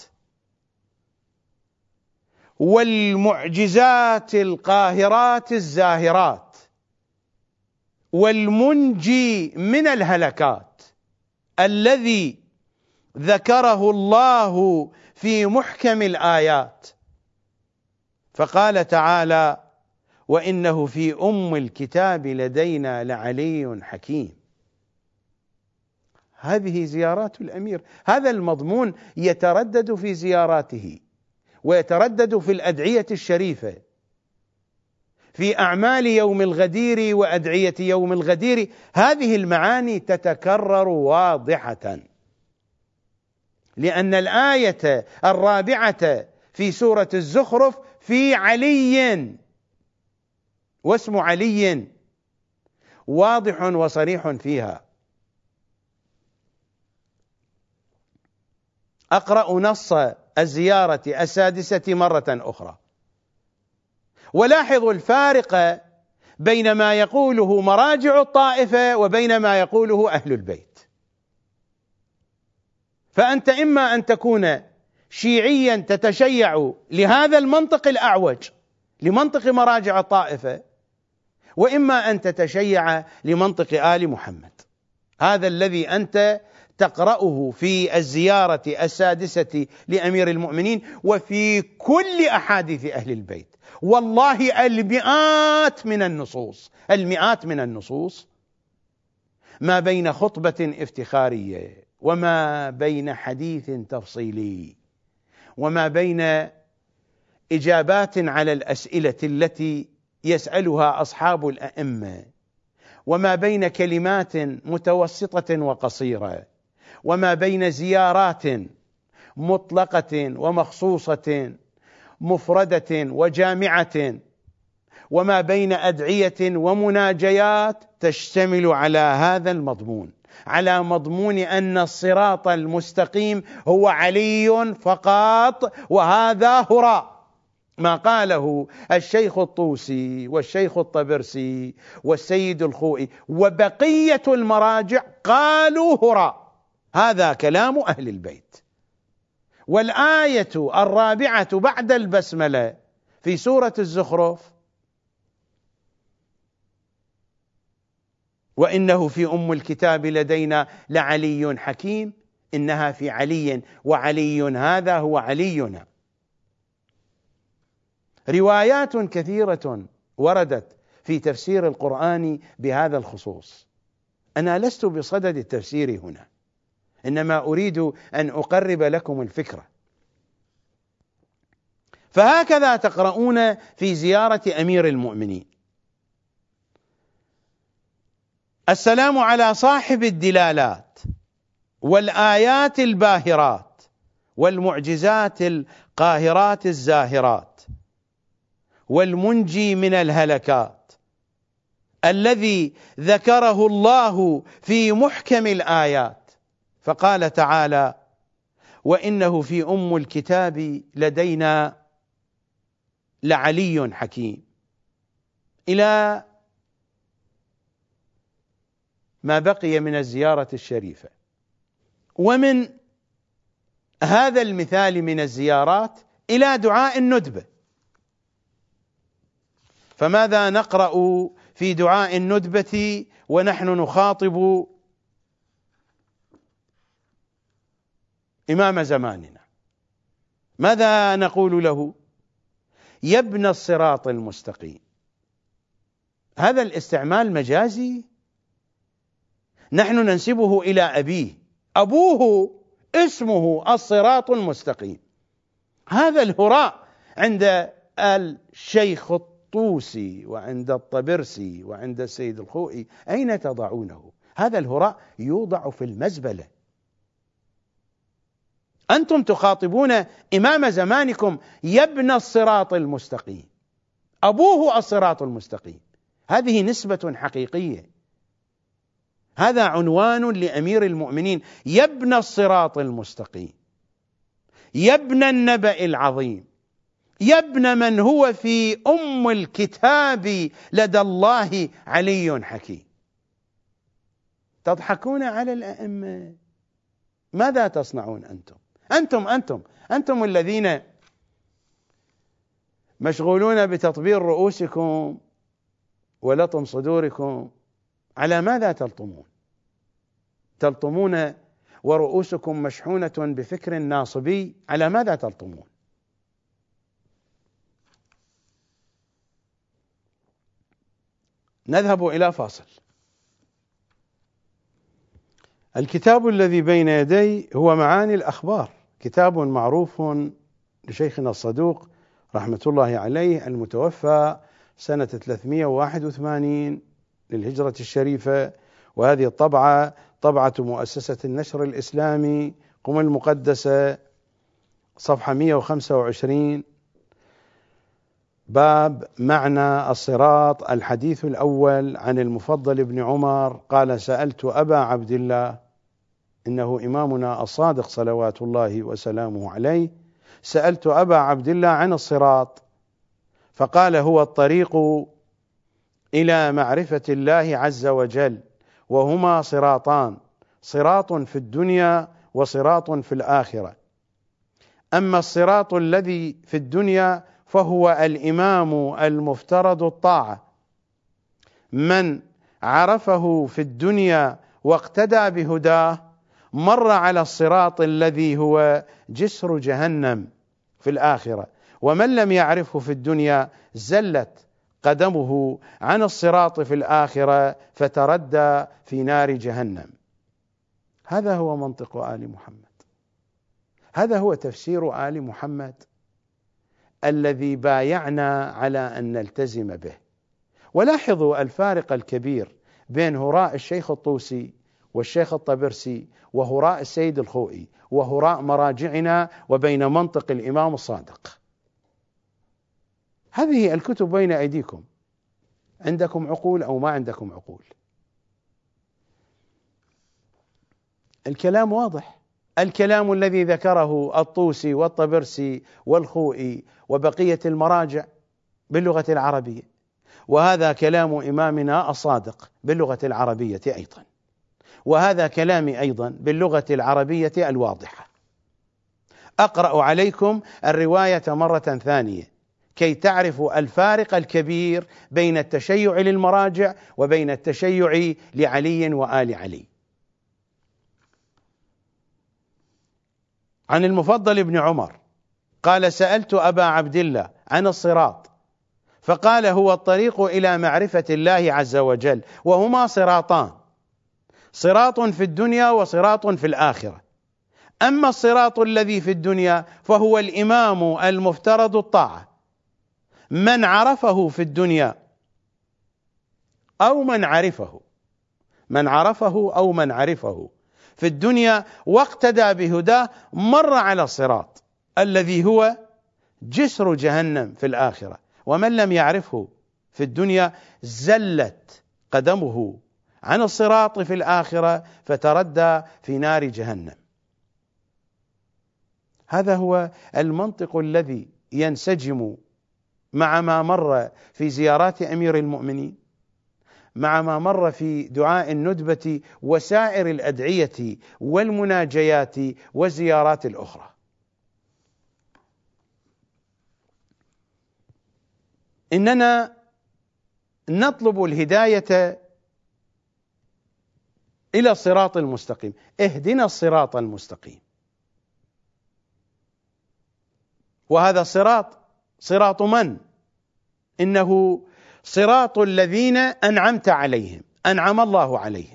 والمعجزات القاهرات الزاهرات والمنجي من الهلكات، الذي ذكره الله في محكم الآيات، فقال تعالى: وإنه في أم الكتاب لدينا لعلي حكيم. هذه زيارات الأمير، هذا المضمون يتردد في زياراته ويتردد في الأدعية الشريفة، في أعمال يوم الغدير وأدعية يوم الغدير. هذه المعاني تتكرر واضحة، لأن الآية الرابعة في سورة الزخرف في علي، واسم علي واضح وصريح فيها. أقرأ نص الزيارة السادسة مرة أخرى، ولاحظوا الفارق بين ما يقوله مراجع الطائفة وبين ما يقوله أهل البيت. فأنت إما أن تكون شيعيا تتشيع لهذا المنطق الأعوج، لمنطق مراجع الطائفة، وإما أن تتشيع لمنطق آل محمد. هذا الذي أنت تقرأه في الزيارة السادسة لأمير المؤمنين وفي كل أحاديث أهل البيت. والله المئات من النصوص المئات من النصوص ما بين خطبة افتخارية وما بين حديث تفصيلي وما بين إجابات على الأسئلة التي يسألها أصحاب الأئمة وما بين كلمات متوسطة وقصيرة وما بين زيارات مطلقة ومخصوصة مفردة وجامعة وما بين أدعية ومناجيات تشتمل على هذا المضمون، على مضمون أن الصراط المستقيم هو علي فقط، وهذا هراء ما قاله الشيخ الطوسي والشيخ الطبرسي والسيد الخوئي وبقية المراجع قالوا هراء. هذا كلام أهل البيت. والآية الرابعة بعد البسملة في سورة الزخرف: وإنه في أم الكتاب لدينا لعلي حكيم، إنها في علي، وعلي هذا هو علينا. روايات كثيرة وردت في تفسير القرآن بهذا الخصوص. أنا لست بصدد التفسير هنا، إنما أريد أن أقرب لكم الفكرة. فهكذا تقرؤون في زيارة أمير المؤمنين: السلام على صاحب الدلالات والآيات الباهرات والمعجزات القاهرات الزاهرات والمنجي من الهلكات، الذي ذكره الله في محكم الآيات، فقال تعالى: وإنه في أم الكتاب لدينا لعلي حكيم، إلى ما بقي من الزيارة الشريفة. ومن هذا المثال من الزيارات إلى دعاء الندبة. فماذا نقرأ في دعاء الندبة ونحن نخاطب إمام زماننا؟ ماذا نقول له؟ يا ابن الصراط المستقيم. هذا الاستعمال مجازي، نحن ننسبه إلى أبيه، أبوه اسمه الصراط المستقيم. هذا الهراء عند الشيخ الطوسي وعند الطبرسي وعند السيد الخوئي أين تضعونه؟ هذا الهراء يوضع في المزبلة. أنتم تخاطبون إمام زمانكم يا ابن الصراط المستقيم، أبوه الصراط المستقيم. هذه نسبة حقيقية، هذا عنوان لأمير المؤمنين: يا ابن الصراط المستقيم، يا ابن النبأ العظيم، يا ابن من هو في أم الكتاب لدى الله علي حكيم. تضحكون على الأئمة، ماذا تصنعون أنتم؟ أنتم أنتم أنتم الذين مشغولون بتطبير رؤوسكم ولطم صدوركم. على ماذا تلطمون؟ تلطمون ورؤوسكم مشحونة بفكر ناصبي، على ماذا تلطمون؟ نذهب إلى فاصل. الكتاب الذي بين يدي هو معاني الأخبار، كتاب معروف لشيخنا الصدوق رحمة الله عليه المتوفى سنة ثلاثمائة وواحد وثمانين للهجرة الشريفة، وهذه الطبعة طبعة مؤسسة النشر الإسلامي قم المقدسة، صفحة مئة وخمسة وعشرين، باب معنى الصراط، الحديث الأول عن المفضل بن عمر قال: سألت أبا عبد الله، إنه إمامنا الصادق صلوات الله وسلامه عليه، سألت أبا عبد الله عن الصراط، فقال: هو الطريق إلى معرفة الله عز وجل، وهما صراطان، صراط في الدنيا وصراط في الآخرة. أما الصراط الذي في الدنيا فهو الإمام المفترض الطاعة، من عرفه في الدنيا واقتدى بهداه مر على الصراط الذي هو جسر جهنم في الآخرة، ومن لم يعرفه في الدنيا زلت قدمه عن الصراط في الآخرة فتردى في نار جهنم. هذا هو منطق آل محمد، هذا هو تفسير آل محمد الذي بايعنا على أن نلتزم به. ولاحظوا الفارق الكبير بين هراء الشيخ الطوسي والشيخ الطبرسي وهراء السيد الخوئي وهراء مراجعنا وبين منطق الإمام الصادق. هذه الكتب بين أيديكم، عندكم عقول أو ما عندكم عقول، الكلام واضح. الكلام الذي ذكره الطوسي والطبرسي والخوئي وبقية المراجع باللغة العربية، وهذا كلام إمامنا الصادق باللغة العربية أيضا، وهذا كلامي أيضا باللغة العربية الواضحة. أقرأ عليكم الرواية مرة ثانية كي تعرفوا الفارق الكبير بين التشيع للمراجع وبين التشيع لعلي وآل علي. عن المفضل بن عمر قال: سألت أبا عبد الله عن الصراط فقال: هو الطريق إلى معرفة الله عز وجل، وهما صراطان، صراط في الدنيا وصراط في الآخرة. أما الصراط الذي في الدنيا فهو الإمام المفترض الطاعة، من عرفه في الدنيا أو من عرفه من عرفه أو من عرفه في الدنيا واقتدى بهداه مر على الصراط الذي هو جسر جهنم في الآخرة، ومن لم يعرفه في الدنيا زلت قدمه عن الصراط في الآخرة فتردى في نار جهنم. هذا هو المنطق الذي ينسجم مع ما مر في زيارات أمير المؤمنين، مع ما مر في دعاء الندبة وسائر الأدعية والمناجيات والزيارات الأخرى. إننا نطلب الهداية إلى الصراط المستقيم، اهدنا الصراط المستقيم. وهذا الصراط صراط من؟ إنه صراط الذين أنعمت عليهم، أنعم الله عليهم.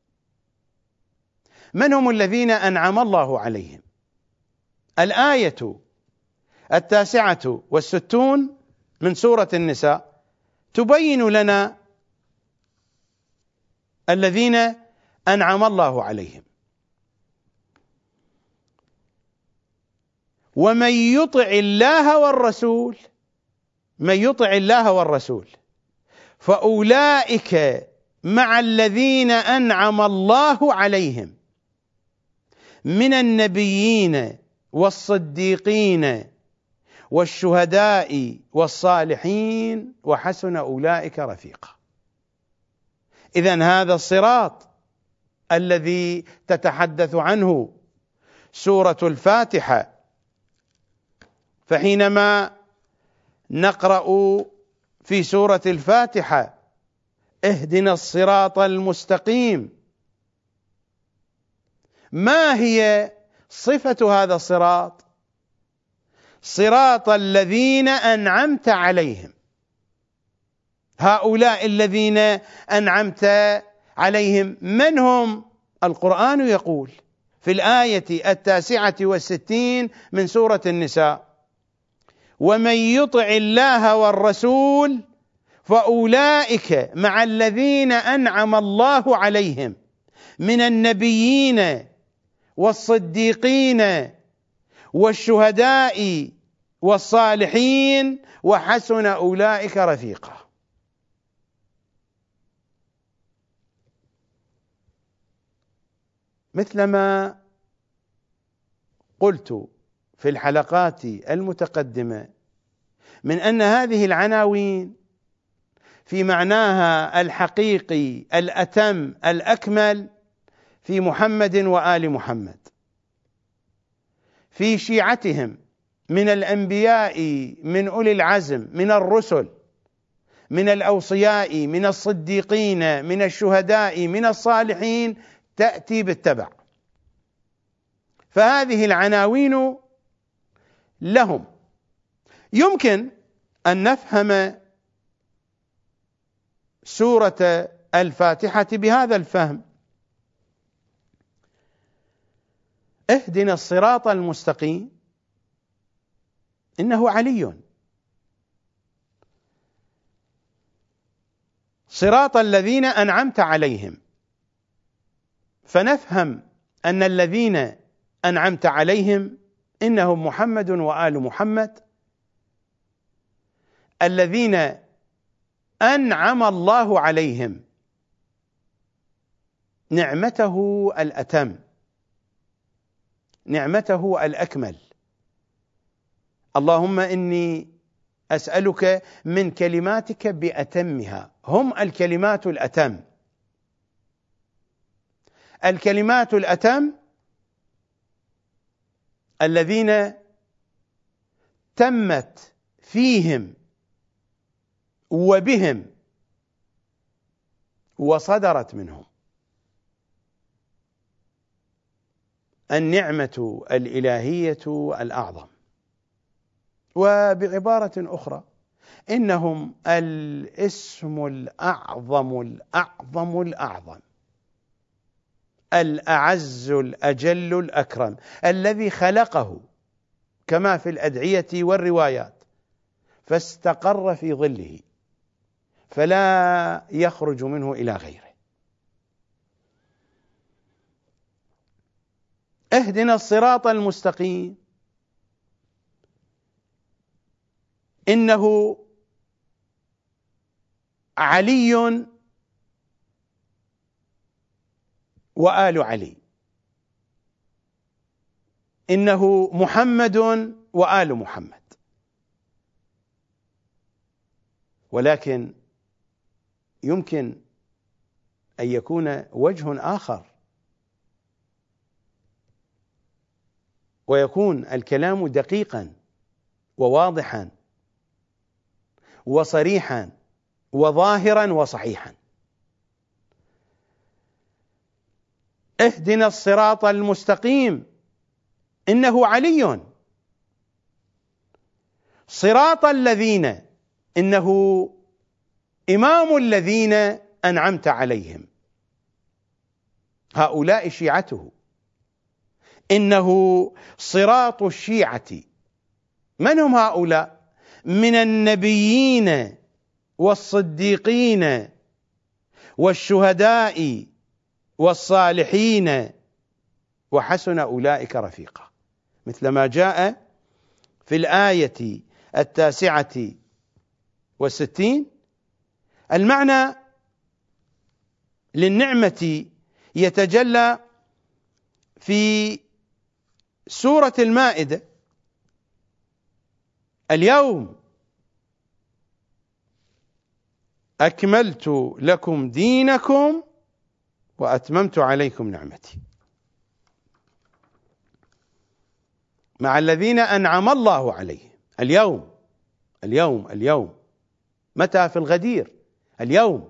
من هم الذين أنعم الله عليهم؟ الآية التاسعة والستون من سورة النساء تبين لنا الذين أنعم الله عليهم. ومن يطع الله والرسول، من يطع الله والرسول فأولئك مع الذين أنعم الله عليهم من النبيين والصديقين والشهداء والصالحين وحسن أولئك رفيقا. إذن هذا الصراط الذي تتحدث عنه سورة الفاتحة، فحينما نقرأ في سورة الفاتحة اهدنا الصراط المستقيم، ما هي صفة هذا الصراط؟ صراط الذين أنعمت عليهم. هؤلاء الذين أنعمت عليهم من هم؟ القرآن يقول في الآية التاسعة والستين من سورة النساء: ومن يطع الله والرسول فأولئك مع الذين أنعم الله عليهم من النبيين والصديقين والشهداء والصالحين وحسن أولئك رفيقا. مثلما قلت في الحلقات المتقدمة من أن هذه العناوين في معناها الحقيقي الأتم الأكمل في محمد وآل محمد، في شيعتهم من الأنبياء، من أولي العزم، من الرسل، من الأوصياء، من الصديقين، من الشهداء، من الصالحين، تأتي بالتبع. فهذه العناوين لهم يمكن أن نفهم سورة الفاتحة بهذا الفهم: اهدنا الصراط المستقيم، إنه علي، صراط الذين أنعمت عليهم، فنفهم أن الذين أنعمت عليهم إنهم محمد وآل محمد، الذين أنعم الله عليهم نعمته الأتم، نعمته الأكمل. اللهم إني أسألك من كلماتك بأتمها، هم الكلمات الأتم. الكلمات الأتم الذين تمت فيهم وبهم وصدرت منهم النعمة الإلهية الأعظم. وبعبارة أخرى، إنهم الاسم الأعظم الأعظم الأعظم، الأعز الأجل الأكرم، الذي خلقه كما في الأدعية والروايات فاستقر في ظله فلا يخرج منه إلى غيره. اهدنا الصراط المستقيم، إنه علي وآل علي، إنه محمد وآل محمد. ولكن يمكن أن يكون وجه آخر، ويكون الكلام دقيقا وواضحا وصريحا وظاهرا وصحيحا. اهدنا الصراط المستقيم، إنه علي، صراط الذين، إنه إمام الذين أنعمت عليهم، هؤلاء شيعته، إنه صراط الشيعة. من هم هؤلاء؟ من النبيين والصديقين والشهداء والصالحين وحسن أولئك رفيقا، مثل ما جاء في الآية التاسعة والستين. المعنى للنعمة يتجلى في سورة المائدة: اليوم أكملت لكم دينكم وأتممت عليكم نعمتي، مع الذين أنعم الله عليهم. اليوم اليوم اليوم متى؟ في الغدير. اليوم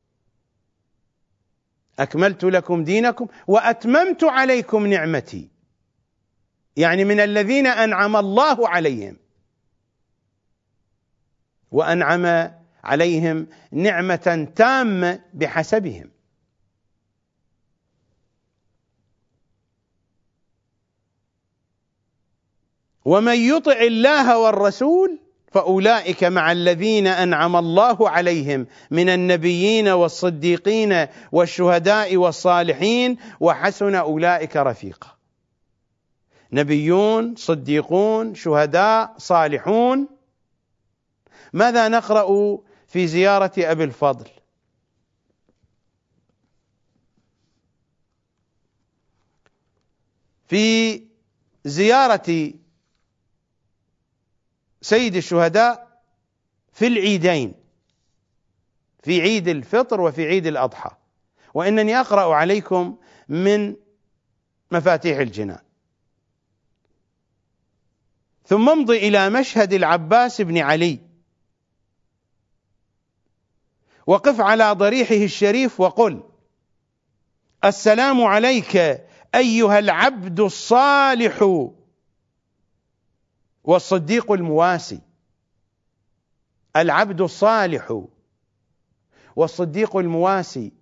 أكملت لكم دينكم وأتممت عليكم نعمتي، يعني من الذين أنعم الله عليهم، وأنعم عليهم نعمة تامة بحسبهم. ومن يطع الله والرسول فأولئك مع الذين أنعم الله عليهم من النبيين والصديقين والشهداء والصالحين وحسن أولئك رفيقا. نبيون، صديقون، شهداء، صالحون. ماذا نقرأ في زيارة أبي الفضل؟ في زيارة سيد الشهداء في العيدين، في عيد الفطر وفي عيد الأضحى، وإنني أقرأ عليكم من مفاتيح الجنان: ثم امضي إلى مشهد العباس بن علي وقف على ضريحه الشريف وقل: السلام عليك أيها العبد الصالح والصديق المواسي. العبد الصالح والصديق المواسي،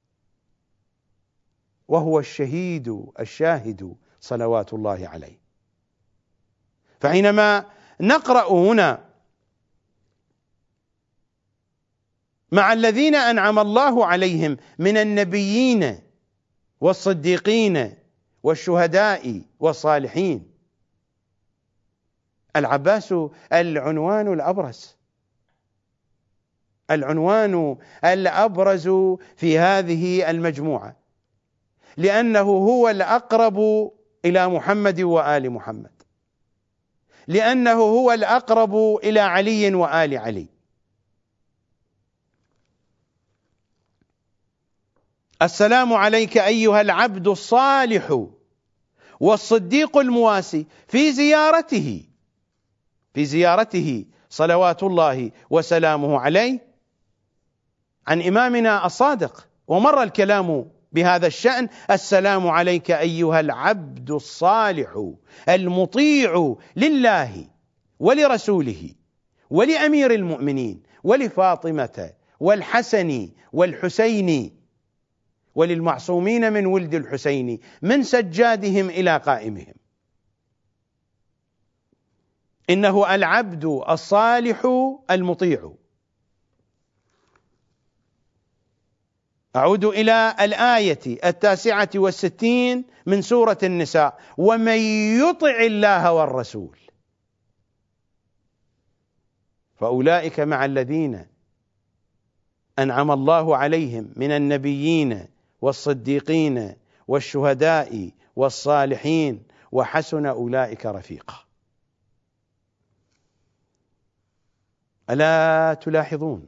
وهو الشهيد الشاهد صلوات الله عليه. فحينما نقرأ هنا مع الذين أنعم الله عليهم من النبيين والصديقين والشهداء والصالحين، العباس العنوان الأبرز، العنوان الأبرز في هذه المجموعة، لأنه هو الأقرب إلى محمد وآل محمد، لأنه هو الأقرب إلى علي وآل علي. السلام عليك أيها العبد الصالح والصديق المواسي، في زيارته في زيارته صلوات الله وسلامه عليه عن إمامنا الصادق، ومر الكلام بهذا الشأن: السلام عليك أيها العبد الصالح المطيع لله ولرسوله ولأمير المؤمنين ولفاطمة والحسن والحسين وللمعصومين من ولد الحسين من سجادهم إلى قائمهم. إنه العبد الصالح المطيع. أعود إلى الآية التاسعة والستين من سورة النساء: ومن يطع الله والرسول فأولئك مع الذين أنعم الله عليهم من النبيين والصديقين والشهداء والصالحين وحسن أولئك رفيقا. ألا تلاحظون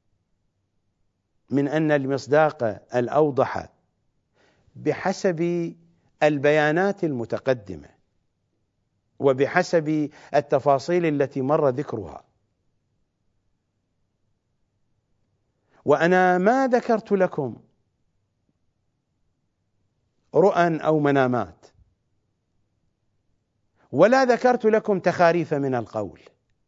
من أن المصداق الأوضح بحسب البيانات المتقدمة وبحسب التفاصيل التي مر ذكرها؟ وأنا ما ذكرت لكم رؤى أو منامات، ولا ذكرت لكم تخاريف من القول،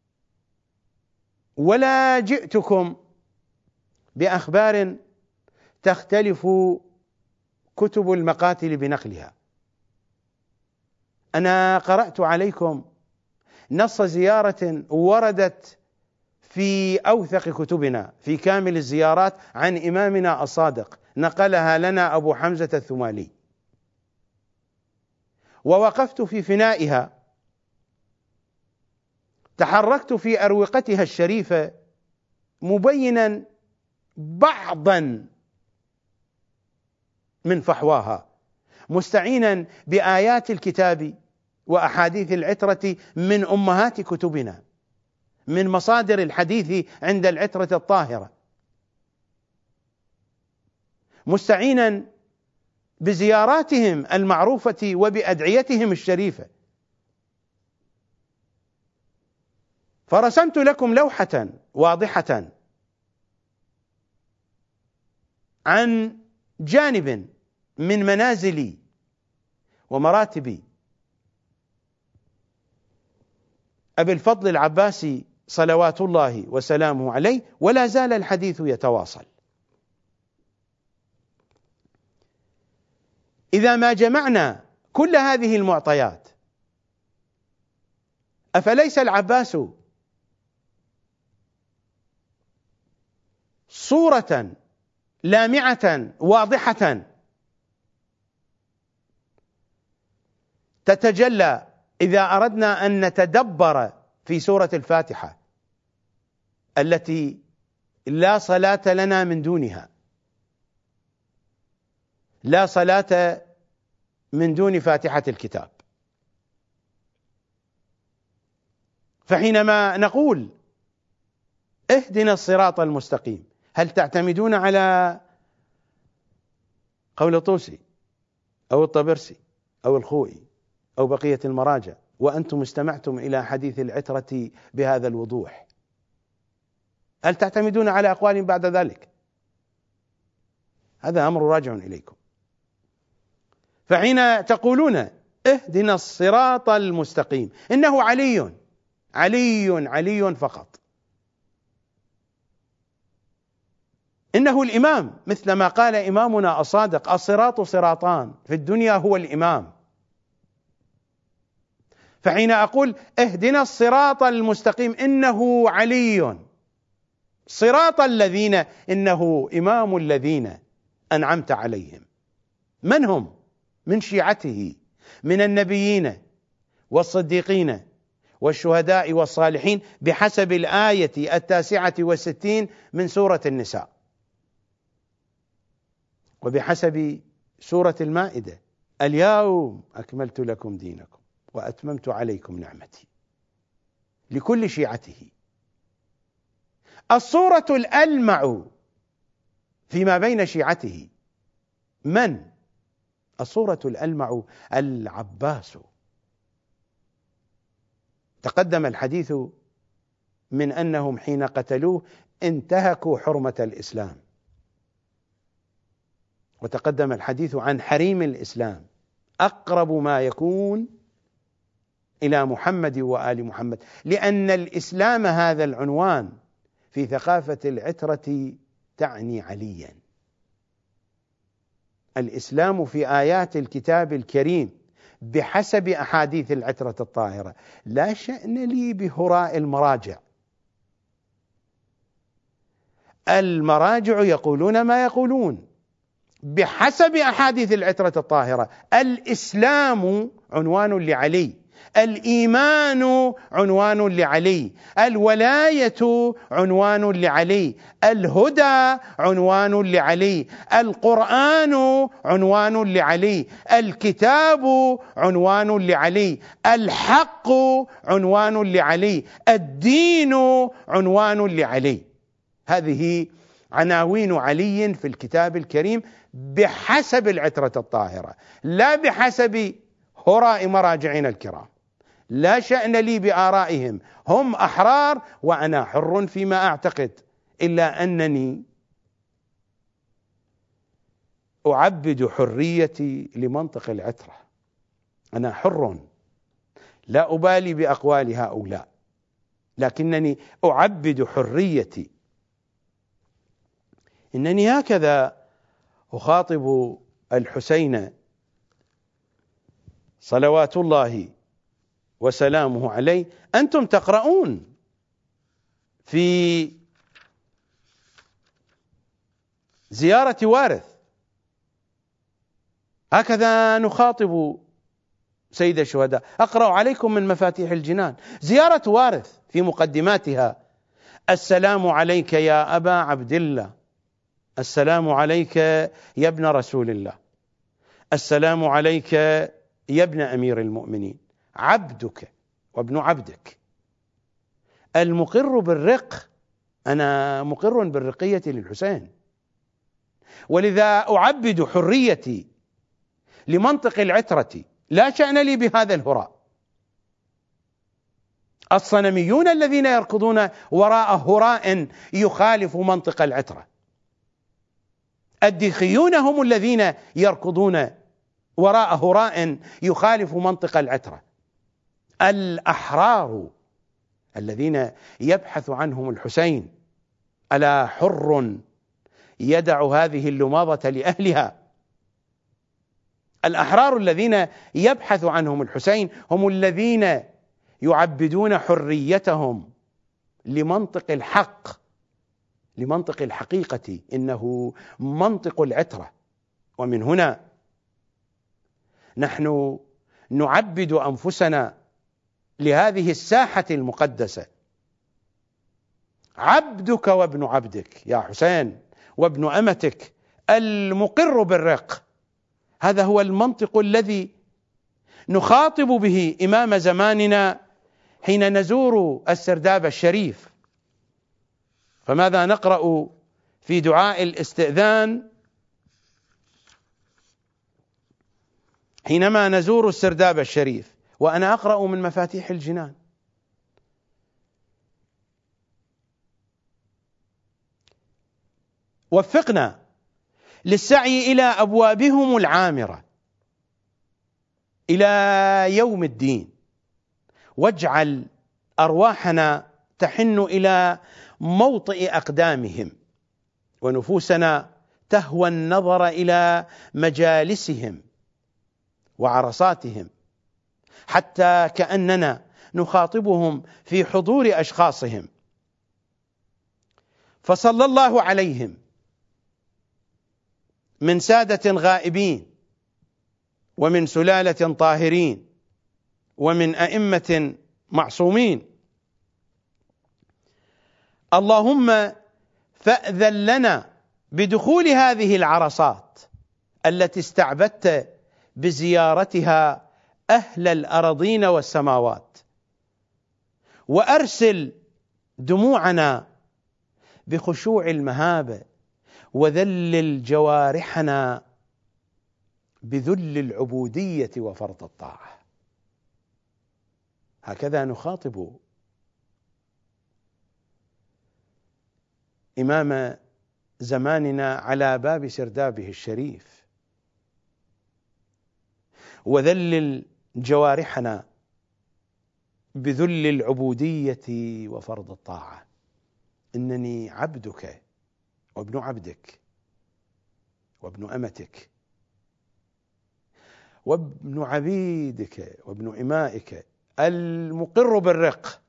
ولا جئتكم بأخبار تختلف كتب المقاتل بنقلها. أنا قرأت عليكم نص زيارة وردت في أوثق كتبنا في كامل الزيارات عن إمامنا الصادق، نقلها لنا أبو حمزة الثمالي، ووقفت في فنائها، تحركت في أروقتها الشريفة مبينا بعضا من فحواها، مستعينا بآيات الكتاب وأحاديث العترة من أمهات كتبنا، من مصادر الحديث عند العترة الطاهرة، مستعينا بزياراتهم المعروفة وبأدعيتهم الشريفة. فرسمت لكم لوحة واضحة عن جانب من منازل ومراتب أبي الفضل العباسي صلوات الله وسلامه عليه، ولا زال الحديث يتواصل. إذا ما جمعنا كل هذه المعطيات، أفليس العباس صورة لامعة واضحة تتجلى إذا أردنا أن نتدبر في سورة الفاتحة التي لا صلاة لنا من دونها، لا صلاة من دون فاتحة الكتاب. فحينما نقول اهدنا الصراط المستقيم، هل تعتمدون على قول الطوسي أو الطبرسي أو الخوئي أو بقية المراجع وأنتم استمعتم إلى حديث العترة بهذا الوضوح؟ هل تعتمدون على أقوال بعد ذلك؟ هذا أمر راجع إليكم. فحين تقولون اهدنا الصراط المستقيم، إنه علي علي علي فقط، إنه الإمام، مثل ما قال إمامنا الصادق: الصراط صراطان، في الدنيا هو الإمام. فحين أقول اهدنا الصراط المستقيم إنه علي، صراط الذين إنه إمام الذين أنعمت عليهم. من هم؟ من شيعته، من النبيين والصديقين والشهداء والصالحين، بحسب الآية التاسعة والستين من سورة النساء، وبحسب سورة المائدة: اليوم أكملت لكم دينكم وأتممت عليكم نعمتي، لكل شيعته. الصورة الألمع فيما بين شيعته من؟ الصورة الألمع العباس. تقدم الحديث من أنهم حين قتلوه انتهكوا حرمة الإسلام، وتقدم الحديث عن حريم الإسلام، أقرب ما يكون إلى محمد وآل محمد، لأن الإسلام هذا العنوان في ثقافة العترة تعني عليا. الإسلام في آيات الكتاب الكريم بحسب أحاديث العترة الطاهرة. لا شأن لي بهراء المراجع، المراجع يقولون ما يقولون بحسب أحاديث العترة الطاهرة. الإسلام عنوان لعلي، الإيمان عنوان لعلي، الولاية عنوان لعلي، الهدى عنوان لعلي، القرآن عنوان لعلي، الكتاب عنوان لعلي، الحق عنوان لعلي، الدين عنوان لعلي. هذه عناوين علي في الكتاب الكريم بحسب العترة الطاهرة، لا بحسب هراء مراجعنا الكرام. لا شأن لي بآرائهم، هم أحرار وأنا حر فيما أعتقد، إلا أنني أعبد حريتي لمنطق العترة. أنا حر، لا أبالي بأقوال هؤلاء، لكنني أعبد حريتي. إنني هكذا أخاطب الحسين صلوات الله وسلامه عليه. أنتم تقرؤون في زيارة وارث، هكذا نخاطب سيد الشهداء. أقرأ عليكم من مفاتيح الجنان زيارة وارث في مقدماتها: السلام عليك يا أبا عبد الله، السلام عليك يا ابن رسول الله، السلام عليك يا ابن أمير المؤمنين، عبدك وابن عبدك، المقر بالرق. أنا مقر بالرقية للحسين، ولذا أعبد حريتي لمنطق العترة، لا شأن لي بهذا الهراء. الصنميون الذين يركضون وراء هراء يخالف منطق العترة، الديخيون هم الذين يركضون وراء هراء يخالف منطق العترة. الأحرار الذين يبحث عنهم الحسين: ألا حر يدع هذه اللماضة لأهلها. الأحرار الذين يبحث عنهم الحسين هم الذين يعبدون حريتهم لمنطق الحق، لمنطق الحقيقة، إنه منطق العترة. ومن هنا نحن نعبد أنفسنا لهذه الساحة المقدسة: عبدك وابن عبدك يا حسين، وابن أمتك، المقر بالرق. هذا هو المنطق الذي نخاطب به إمام زماننا حين نزور السرداب الشريف. فماذا نقرأ في دعاء الاستئذان حينما نزور السرداب الشريف؟ وأنا أقرأ من مفاتيح الجنان: وفقنا للسعي إلى أبوابهم العامرة إلى يوم الدين، واجعل أرواحنا تحن إلى موطئ أقدامهم، ونفوسنا تهوى النظر إلى مجالسهم وعرصاتهم، حتى كأننا نخاطبهم في حضور أشخاصهم. فصلى الله عليهم من سادة غائبين، ومن سلالة طاهرين، ومن أئمة معصومين. اللهم فأذن لنا بدخول هذه العرصات التي استعبدت بزيارتها أهل الأراضين والسماوات، وأرسل دموعنا بخشوع المهابة، وذلل جوارحنا بذل العبودية وفرط الطاعة. هكذا نخاطب إمام زماننا على باب سردابه الشريف: وذلل جوارحنا بذل العبودية وفرض الطاعة. إنني عبدك وابن عبدك وابن أمتك وابن عبيدك وابن إمائك، المقر بالرق،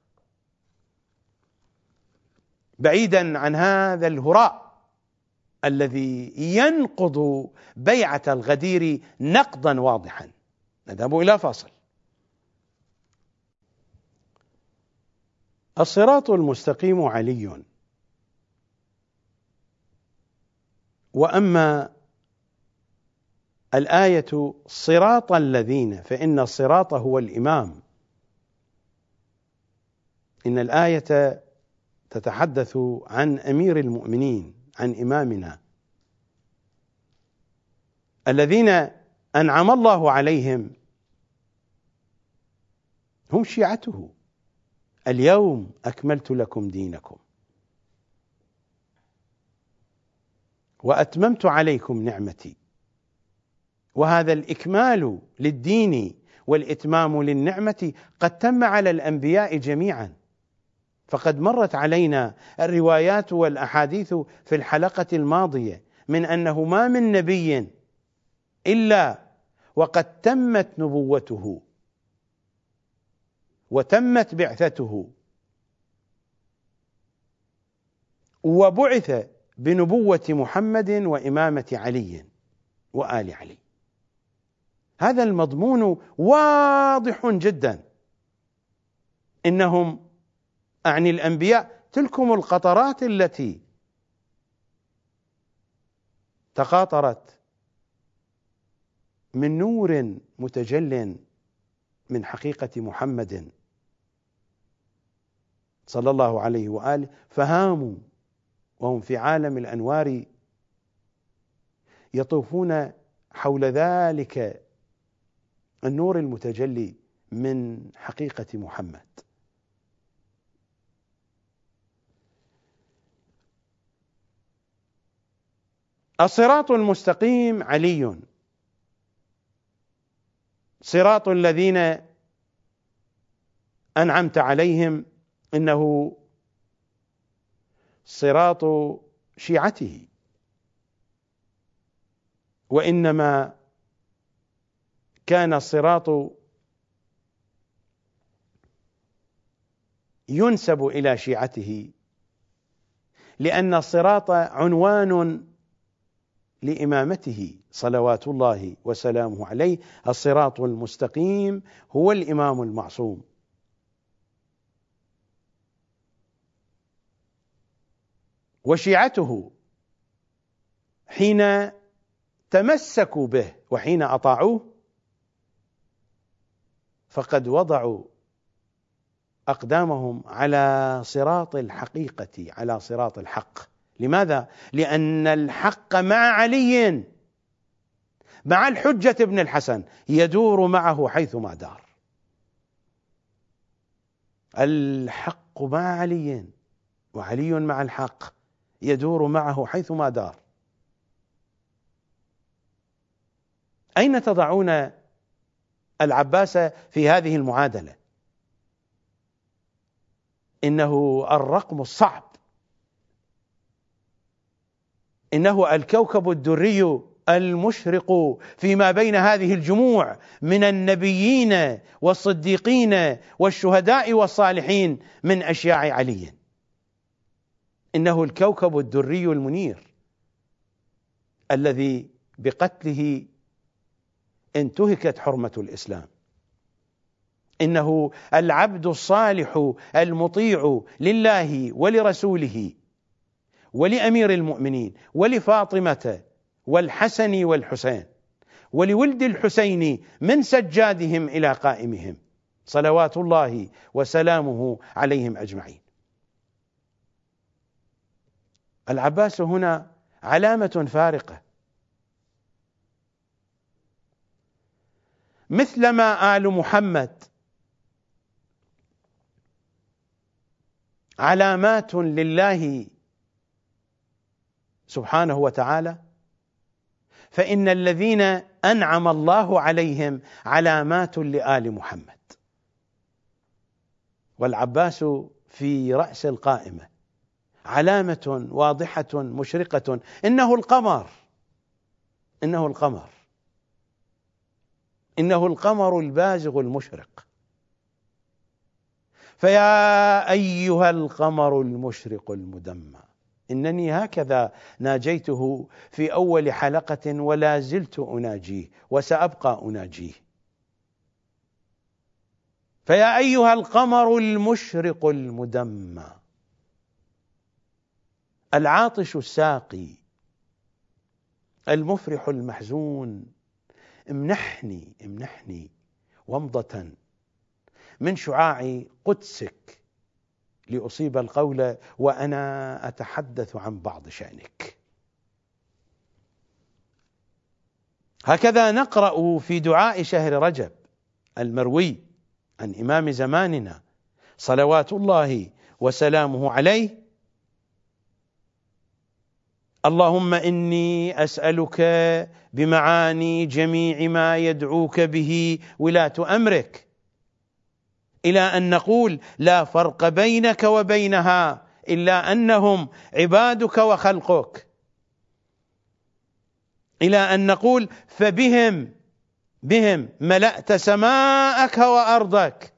بعيدا عن هذا الهراء الذي ينقض بيعة الغدير نقضا واضحا. نذهب إلى فاصل. الصراط المستقيم علي، وأما الآية صراط الذين فإن الصراط هو الإمام، إن الآية تتحدث عن أمير المؤمنين، عن إمامنا، الذين أنعم الله عليهم هم شيعته: اليوم أكملت لكم دينكم وأتممت عليكم نعمتي. وهذا الإكمال للدين والإتمام للنعمة قد تم على الأنبياء جميعا، فقد مرت علينا الروايات والأحاديث في الحلقة الماضية من أنه ما من نبي إلا وقد تمت نبوته وتمت بعثته، وبعث بنبوة محمد وإمامة علي وآل علي. هذا المضمون واضح جدا. إنهم أعني الأنبياء تلكم القطرات التي تقاطرت من نور متجل من حقيقة محمد صلى الله عليه وآله، فهاموا وهم في عالم الأنوار يطوفون حول ذلك النور المتجلي من حقيقة محمد. الصراط المستقيم علي، صراط الذين أنعمت عليهم إنه صراط شيعته، وإنما كان الصراط ينسب إلى شيعته لأن الصراط عنوان لإمامته صلوات الله وسلامه عليه. الصراط المستقيم هو الإمام المعصوم. وشيعته حين تمسكوا به وحين أطاعوه فقد وضعوا أقدامهم على صراط الحقيقة، على صراط الحق. لماذا؟ لأن الحق مع علي، مع الحجة بن الحسن، يدور معه حيثما دار. الحق مع علي وعلي مع الحق، يدور معه حيثما دار. أين تضعون العباس في هذه المعادلة؟ إنه الرقم الصعب، إنه الكوكب الدري المشرق فيما بين هذه الجموع من النبيين والصديقين والشهداء والصالحين من أشياع علي. إنه الكوكب الدري المنير الذي بقتله انتهكت حرمة الإسلام. إنه العبد الصالح المطيع لله ولرسوله ولأمير المؤمنين ولفاطمة والحسن والحسين ولولد الحسين من سجادهم إلى قائمهم صلوات الله وسلامه عليهم أجمعين. العباس هنا علامة فارقة، مثلما آل محمد علامات لله سبحانه وتعالى، فإن الذين أنعم الله عليهم علامات لآل محمد. والعباس في رأس القائمة علامة واضحة مشرقة، إنه القمر، إنه القمر، إنه القمر البازغ المشرق. فيا أيها القمر المشرق المدمى، إنني هكذا ناجيته في أول حلقة ولا زلت أناجيه وسأبقى أناجيه. فيا أيها القمر المشرق المدمى، العاطش الساقي المفرح المحزون، امنحني امنحني ومضة من شعاع قدسك لأصيب القول وأنا أتحدث عن بعض شأنك. هكذا نقرأ في دعاء شهر رجب المروي عن إمام زماننا صلوات الله وسلامه عليه: اللهم إني أسألك بمعاني جميع ما يدعوك به ولاة أمرك، إلى أن نقول لا فرق بينك وبينها إلا أنهم عبادك وخلقك، إلى أن نقول فبهم بهم ملأت سماءك وأرضك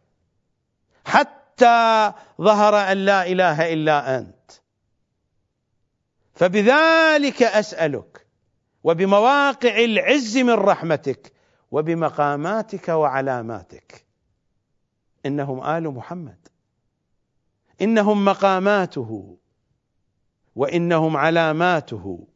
حتى ظهر أن لا إله إلا أنت، فبذلك أسألك وبمواقع العز من رحمتك وبمقاماتك وعلاماتك. إنهم آل محمد، إنهم مقاماته وإنهم علاماته.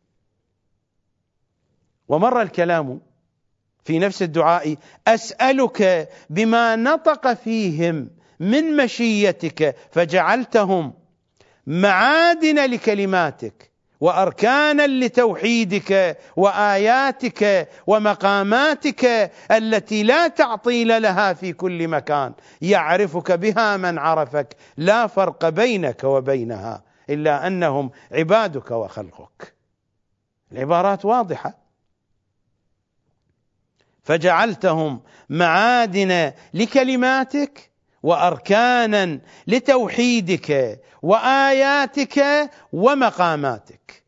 ومر الكلام في نفس الدعاء: أسألك بما نطق فيهم من مشيتك فجعلتهم معادن لكلماتك وأركانا لتوحيدك وآياتك ومقاماتك التي لا تعطيل لها في كل مكان، يعرفك بها من عرفك، لا فرق بينك وبينها إلا أنهم عبادك وخلقك. العبارات واضحة. فجعلتهم معادن لكلماتك وأركانا لتوحيدك وآياتك ومقاماتك،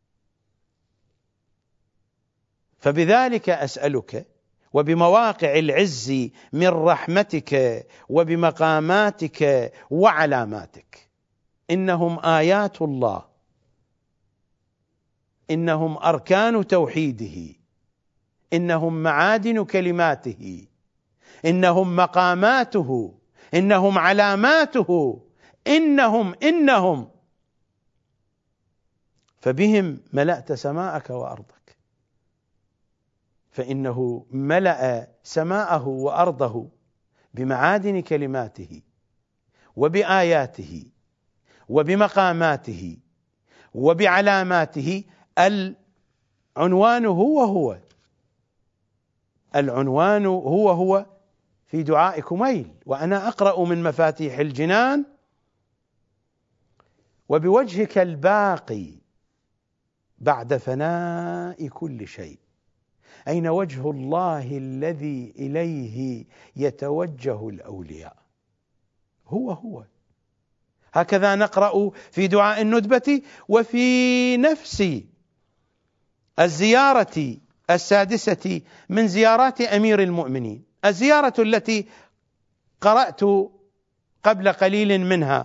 فبذلك أسألك وبمواقع العز من رحمتك وبمقاماتك وعلاماتك. إنهم آيات الله، إنهم أركان توحيده، إنهم معادن كلماته، إنهم مقاماته، إنهم علاماته، إنهم إنهم فبهم ملأت سماءك وأرضك. فإنه ملأ سماءه وأرضه بمعادن كلماته وبآياته وبمقاماته وبعلاماته. العنوان هو هو العنوان هو هو في دعاء كميل، وأنا أقرأ من مفاتيح الجنان: وبوجهك الباقي بعد فناء كل شيء. أين وجه الله الذي إليه يتوجه الأولياء؟ هو هو. هكذا نقرأ في دعاء الندبة: وفي نفسي الزيارة السادسة من زيارات أمير المؤمنين، الزيارة التي قرأت قبل قليل منها،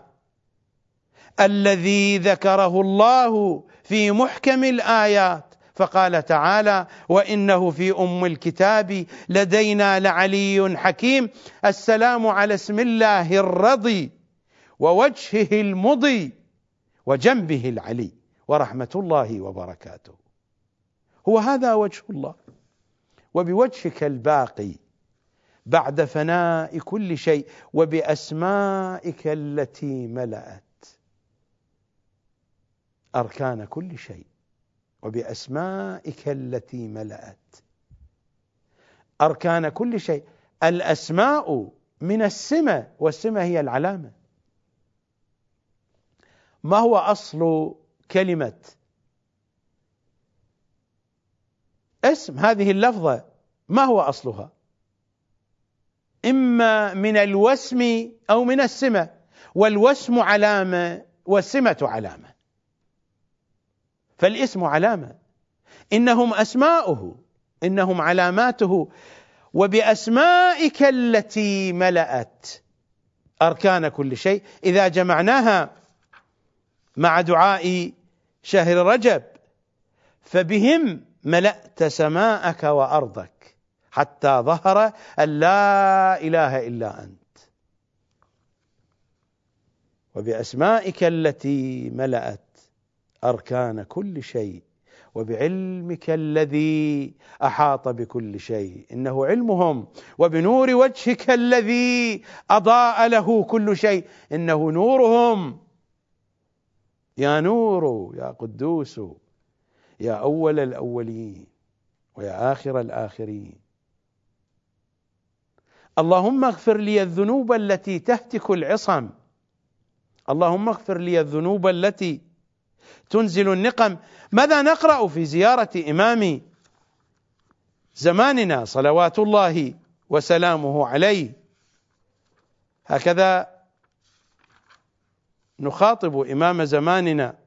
الذي ذكره الله في محكم الآيات فقال تعالى: وإنه في أم الكتاب لدينا لعلي حكيم، السلام على اسم الله الرضي ووجهه المضي وجنبه العلي ورحمة الله وبركاته. هو هذا وجه الله، وبوجهك الباقي بعد فناء كل شيء، وبأسمائك التي ملأت أركان كل شيء، وبأسمائك التي ملأت أركان كل شيء. الأسماء من السمة، والسمة هي العلامة. ما هو أصل كلمة اسم هذه اللفظة؟ ما هو أصلها؟ إما من الوسم أو من السمة، والوسم علامة والسمة علامة. فالاسم علامة، إنهم أسماؤه، إنهم علاماته. وبأسمائك التي ملأت أركان كل شيء، إذا جمعناها مع دعاء شهر رجب فبهم ملأت سماءك وأرضك حتى ظهر أن لا إله إلا أنت. وبأسمائك التي ملأت أركان كل شيء، وبعلمك الذي أحاط بكل شيء، إنه علمهم، وبنور وجهك الذي أضاء له كل شيء، إنه نورهم. يا نور يا قدوس يا أول الأولين ويا آخر الآخرين. اللهم اغفر لي الذنوب التي تهتك العصم، اللهم اغفر لي الذنوب التي تنزل النقم. ماذا نقرأ في زيارة إمام زماننا صلوات الله وسلامه عليه؟ هكذا نخاطب إمام زماننا: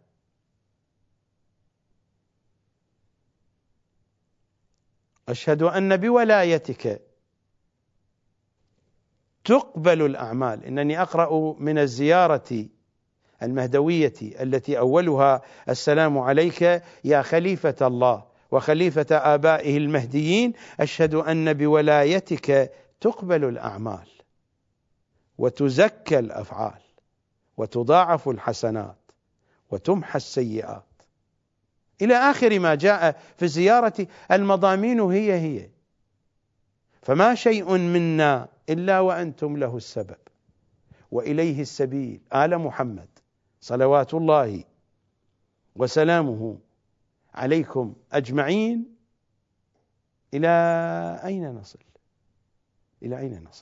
أشهد أن بولايتك تقبل الأعمال. إنني أقرأ من الزيارة المهدوية التي أولها: السلام عليك يا خليفة الله وخليفة آبائه المهديين، أشهد أن بولايتك تقبل الأعمال وتزكى الأفعال وتضاعف الحسنات وتمحى السيئات، إلى آخر ما جاء في الزيارة. المضامين هي هي، فما شيء منا إلا وأنتم له السبب وإليه السبيل. آل محمد صلوات الله وسلامه عليكم أجمعين. إلى أين نصل؟ إلى أين نصل؟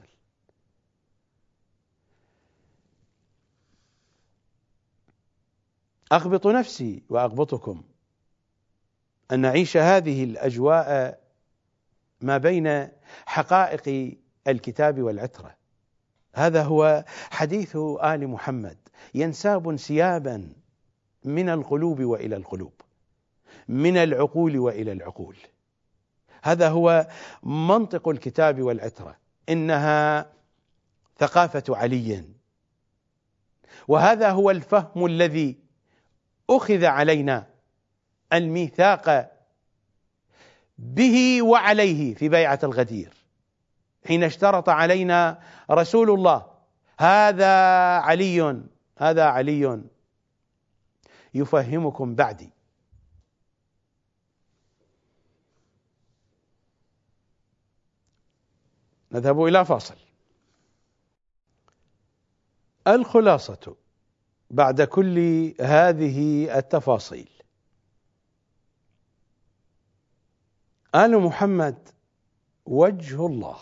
أغبط نفسي وأغبطكم أن نعيش هذه الأجواء ما بين حقائق الكتاب والعترة. هذا هو حديث آل محمد، ينساب انسيابا من القلوب وإلى القلوب، من العقول وإلى العقول. هذا هو منطق الكتاب والعترة، إنها ثقافة علي، وهذا هو الفهم الذي أخذ علينا الميثاق به وعليه في بيعة الغدير، حين اشترط علينا رسول الله: هذا علي، هذا علي يفهمكم بعدي. نذهب إلى فاصل. الخلاصة بعد كل هذه التفاصيل: آل محمد وجه الله،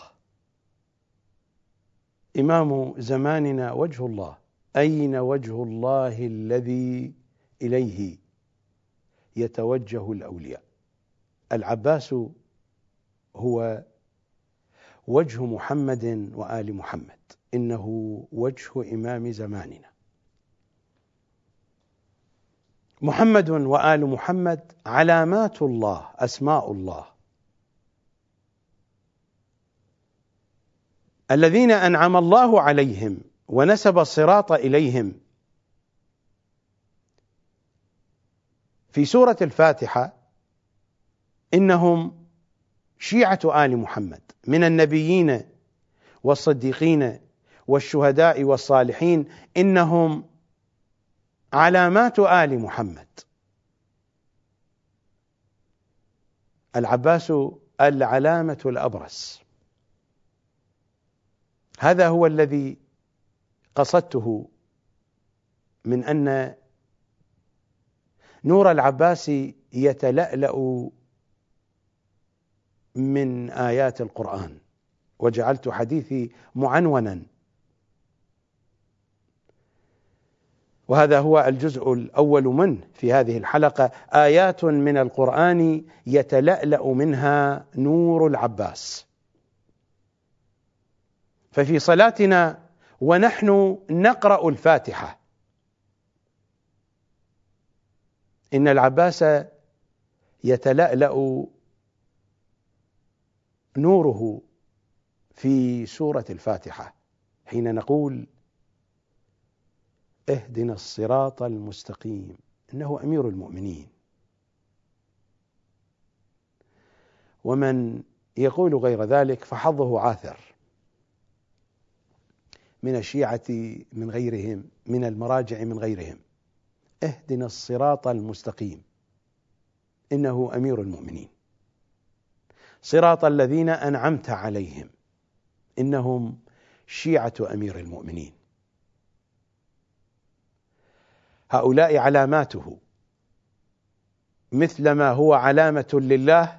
إمام زماننا وجه الله. أين وجه الله الذي إليه يتوجه الأولياء؟ العباس هو وجه محمد وآل محمد، إنه وجه إمام زماننا. محمد وآل محمد علامات الله، أسماء الله، الذين أنعم الله عليهم ونسب الصراط إليهم. في سورة الفاتحة إنهم شيعة آل محمد من النبيين والصديقين والشهداء والصالحين، إنهم علامات آل محمد. العباس العلامة الأبرز، هذا هو الذي قصدته من أن نور العباس يتلألأ من آيات القرآن، وجعلت حديثي معنونا، وهذا هو الجزء الأول منه في هذه الحلقة، آيات من القرآن يتلألأ منها نور العباس. ففي صلاتنا ونحن نقرأ الفاتحة إن العباس يتلألأ نوره في سورة الفاتحة حين نقول اهدنا الصراط المستقيم، إنه أمير المؤمنين. ومن يقول غير ذلك فحظه عاثر من الشيعة من غيرهم، من المراجع من غيرهم. اهدنا الصراط المستقيم، إنه أمير المؤمنين. صراط الذين أنعمت عليهم، إنهم شيعة أمير المؤمنين. هؤلاء علاماته مثلما هو علامة لله،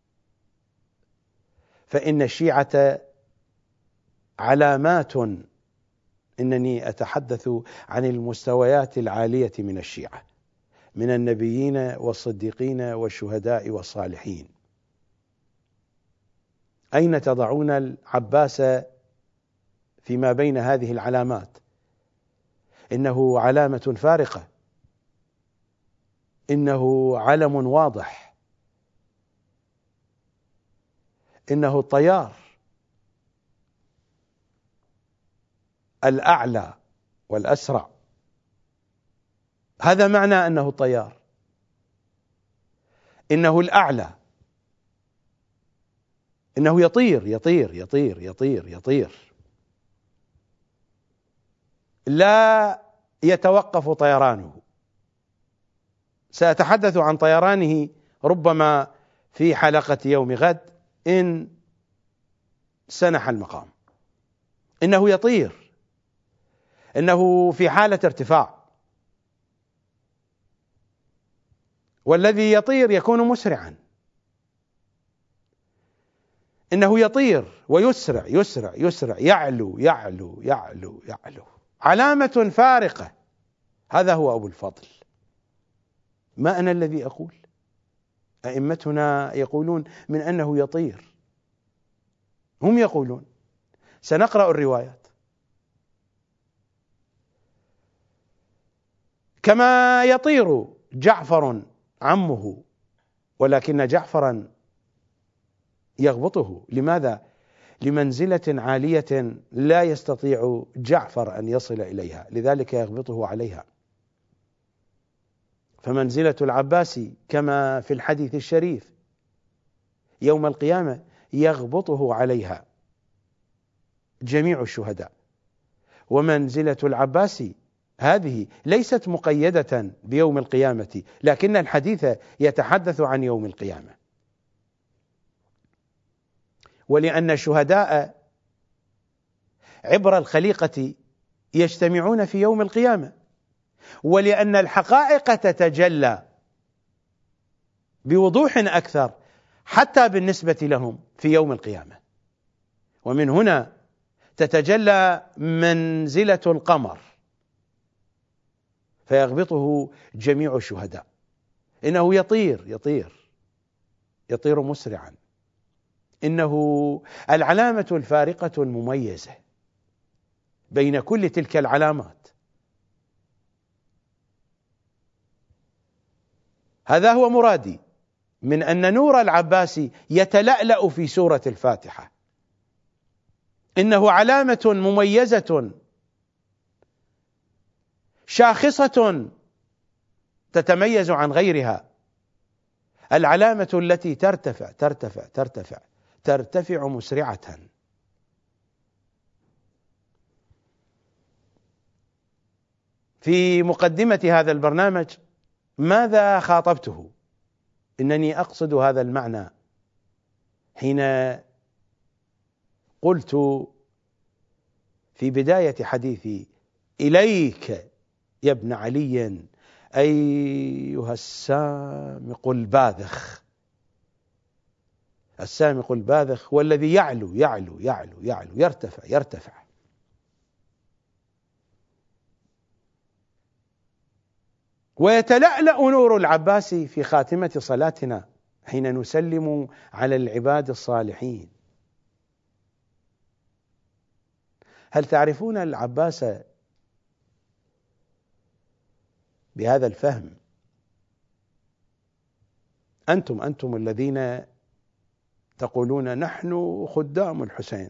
فإن الشيعة علامات. إنني أتحدث عن المستويات العالية من الشيعة، من النبيين والصديقين والشهداء والصالحين. أين تضعون العباس فيما بين هذه العلامات؟ إنه علامة فارقة، إنه علم واضح، إنه الطيار الأعلى والأسرع. هذا معنى أنه الطيار، إنه الأعلى، إنه يطير يطير يطير يطير يطير، لا يتوقف طيرانه. سأتحدث عن طيرانه ربما في حلقة يوم غد إن سنح المقام. إنه يطير، إنه في حالة ارتفاع، والذي يطير يكون مسرعا. إنه يطير ويسرع يسرع يسرع، يعلو يعلو يعلو يعلو، علامة فارقة. هذا هو أبو الفضل، ما أنا الذي أقول. أئمتنا يقولون من أنه يطير، هم يقولون. سنقرأ الروايات. كما يطير جعفر عمه، ولكن جعفرا يغبطه. لماذا؟ لمنزلة عالية لا يستطيع جعفر أن يصل إليها، لذلك يغبطه عليها. فمنزلة العباس كما في الحديث الشريف يوم القيامة يغبطه عليها جميع الشهداء. ومنزلة العباس هذه ليست مقيدة بيوم القيامة، لكن الحديث يتحدث عن يوم القيامة. ولأن الشهداء عبر الخليقة يجتمعون في يوم القيامة، ولأن الحقائق تتجلى بوضوح أكثر حتى بالنسبة لهم في يوم القيامة. ومن هنا تتجلى منزلة القمر فيغبطه جميع الشهداء. إنه يطير يطير يطير مسرعا، إنه العلامة الفارقة المميزة بين كل تلك العلامات. هذا هو مرادي من أن نور العباسي يتلألأ في سورة الفاتحة، إنه علامة مميزة شاخصة تتميز عن غيرها، العلامة التي ترتفع ترتفع ترتفع ترتفع مسرعة. في مقدمة هذا البرنامج ماذا خاطبته؟ إنني أقصد هذا المعنى حين قلت في بداية حديثي: إليك يا ابن علي أيها السامق الباذخ. السامق الباذخ هو الذي يعلو يعلو يعلو يعلو يرتفع يرتفع. ويتلألأ نور العباسي في خاتمة صلاتنا حين نسلم على العباد الصالحين. هل تعرفون العباس بهذا الفهم؟ أنتم أنتم الذين تقولون نحن خدام الحسين،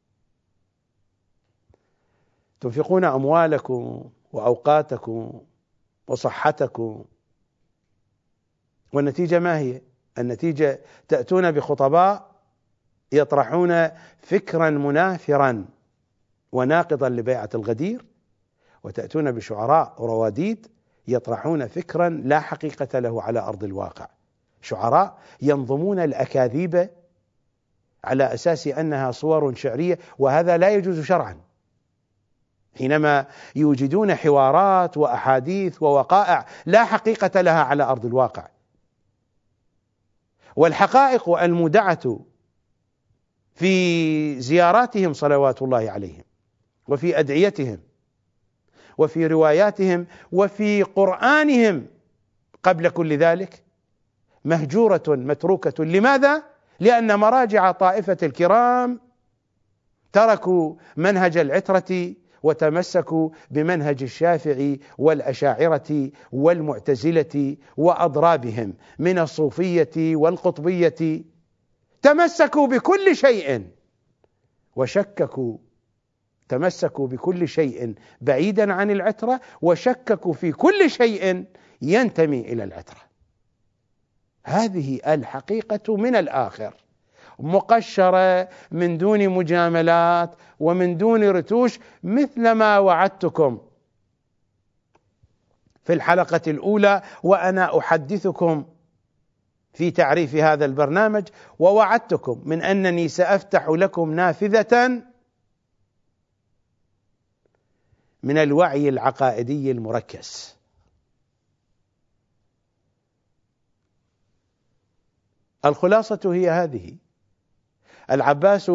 تنفقون أموالكم وأوقاتكم وصحتكم، والنتيجة ما هي؟ النتيجة تأتون بخطباء يطرحون فكرا منافرا وناقضا لبيعة الغدير، وتأتون بشعراء رواديد يطرحون فكرا لا حقيقة له على أرض الواقع، شعراء ينظمون الأكاذيب على أساس أنها صور شعرية، وهذا لا يجوز شرعا، حينما يوجدون حوارات وأحاديث ووقائع لا حقيقة لها على أرض الواقع. والحقائق المودعة في زياراتهم صلوات الله عليهم، وفي أدعيتهم، وفي رواياتهم، وفي قرآنهم قبل كل ذلك مهجورة متروكة. لماذا؟ لأن مراجع طائفة الكرام تركوا منهج العترة وتمسكوا بمنهج الشافعي والأشاعرة والمعتزلة وأضرابهم من الصوفية والقطبية، تمسكوا بكل شيء وشككوا تمسكوا بكل شيء بعيدا عن العترة، وشككوا في كل شيء ينتمي إلى العترة. هذه الحقيقة من الآخر، مقشرة من دون مجاملات ومن دون رتوش، مثل ما وعدتكم في الحلقة الأولى وأنا أحدثكم في تعريف هذا البرنامج، ووعدتكم من أنني سأفتح لكم نافذة من الوعي العقائدي المركز. الخلاصة هي هذه: العباس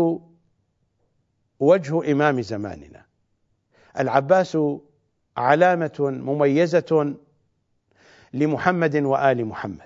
وجه إمام زماننا، العباس علامة مميزة لمحمد وآل محمد،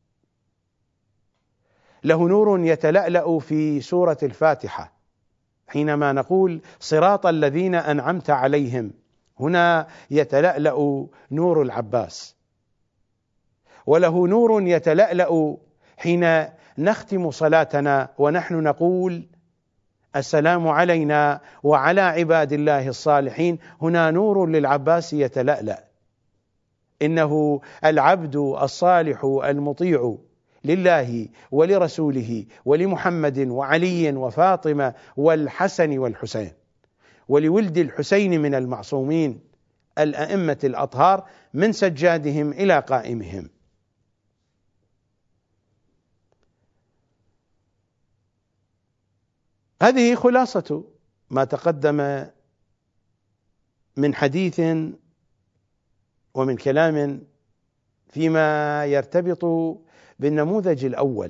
له نور يتلألأ في سورة الفاتحة حينما نقول صراط الذين أنعمت عليهم، هنا يتلألأ نور العباس. وله نور يتلألأ حين نختم صلاتنا ونحن نقول السلام علينا وعلى عباد الله الصالحين، هنا نور للعباس يتلألأ، إنه العبد الصالح المطيع لله ولرسوله ولمحمد وعلي وفاطمة والحسن والحسين، ولولد الحسين من المعصومين الأئمة الأطهار من سجادهم إلى قائمهم. هذه خلاصة ما تقدم من حديث ومن كلام فيما يرتبط بالنموذج الأول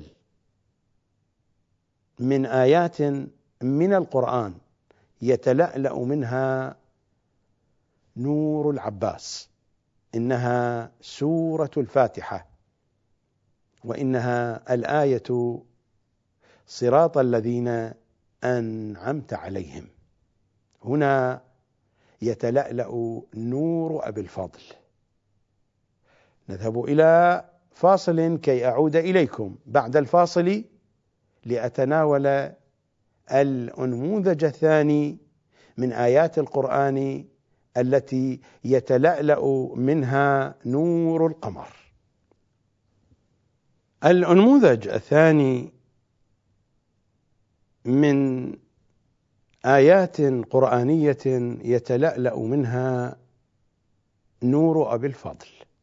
من آيات من القرآن يتلألأ منها نور العباس، إنها سورة الفاتحة، وإنها الآية صراط الذين أنعمت عليهم. هنا يتلألأ نور أبي الفضل. نذهب إلى فاصل كي أعود إليكم بعد الفاصل لأتناول الأنموذج الثاني من آيات القرآن التي يتلألأ منها نور القمر. الأنموذج الثاني من آيات قرآنية يتلألأ منها نور أبي الفضل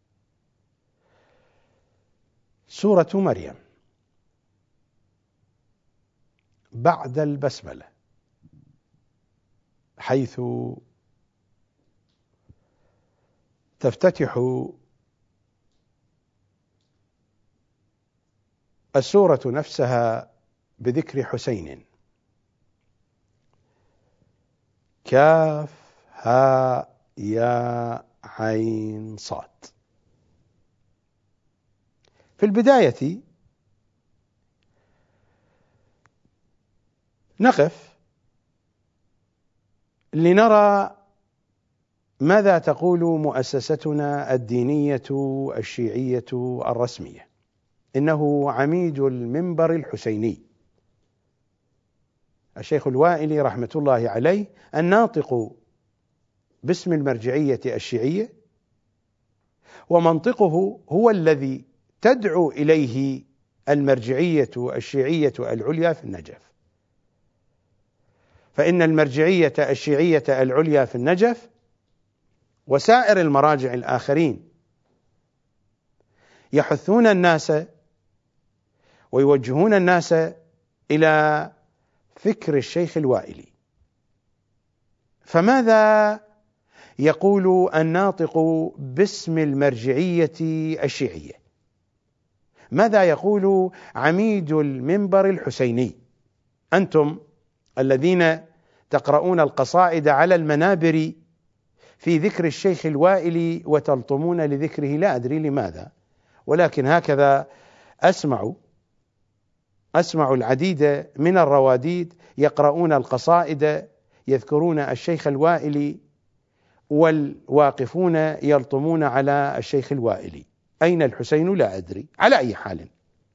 سورة مريم بعد البسملة، حيث تفتتح السورة نفسها بذكر حسين. كاف ها يا عين صاد. في البداية نقف لنرى ماذا تقول مؤسستنا الدينية الشيعية الرسمية. إنه عميد المنبر الحسيني الشيخ الوائلي رحمة الله عليه الناطق باسم المرجعية الشيعية، ومنطقه هو الذي تدعو إليه المرجعية الشيعية العليا في النجف. فإن المرجعية الشيعية العليا في النجف وسائر المراجع الآخرين يحثون الناس ويوجهون الناس إلى فكر الشيخ الوائلي. فماذا يقول الناطق باسم المرجعية الشيعية؟ ماذا يقول عميد المنبر الحسيني؟ أنتم الذين تقرؤون القصائد على المنابر في ذكر الشيخ الوائلي وتلطمون لذكره، لا أدري لماذا، ولكن هكذا أسمع أسمع العديد من الرواديد يقرؤون القصائد يذكرون الشيخ الوائلي والواقفون يلطمون على الشيخ الوائلي. أين الحسين؟ لا أدري. على أي حال،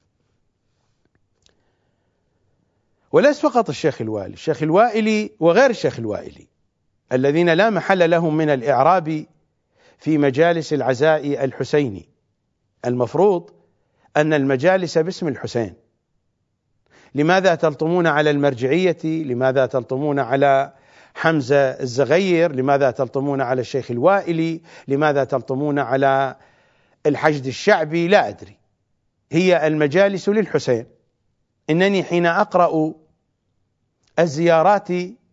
وليس فقط الشيخ الوائلي، الشيخ الوائلي وغير الشيخ الوائلي الذين لا محل لهم من الإعراب في مجالس العزاء الحسيني. المفروض أن المجالس باسم الحسين. لماذا تلطمون على المرجعية؟ لماذا تلطمون على حمزة الزغير؟ لماذا تلطمون على الشيخ الوائلي؟ لماذا تلطمون على الحشد الشعبي؟ لا أدري. هي المجالس للحسين. إنني حين أقرأ الزيارات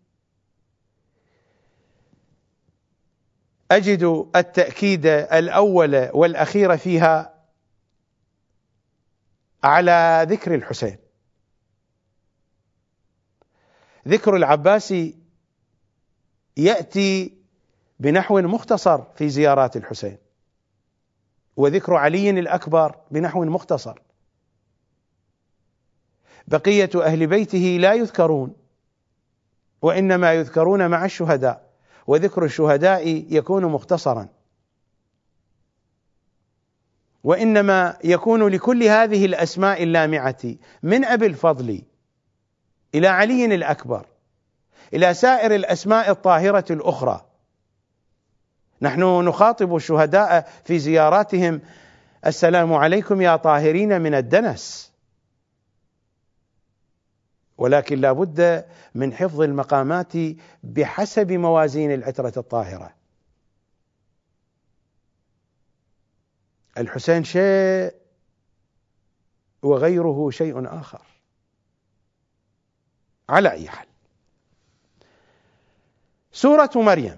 أجد التأكيد الأول والأخير فيها على ذكر الحسين. ذكر العباسي يأتي بنحو مختصر في زيارات الحسين، وذكر علي الأكبر بنحو مختصر. بقية أهل بيته لا يذكرون، وإنما يذكرون مع الشهداء، وذكر الشهداء يكون مختصرا. وإنما يكون لكل هذه الأسماء اللامعة من أبي الفضل إلى علي الأكبر إلى سائر الأسماء الطاهرة الأخرى. نحن نخاطب الشهداء في زياراتهم: السلام عليكم يا طاهرين من الدنس. ولكن لا بد من حفظ المقامات بحسب موازين العترة الطاهرة. الحسين شيء وغيره شيء آخر. على أي حال، سورة مريم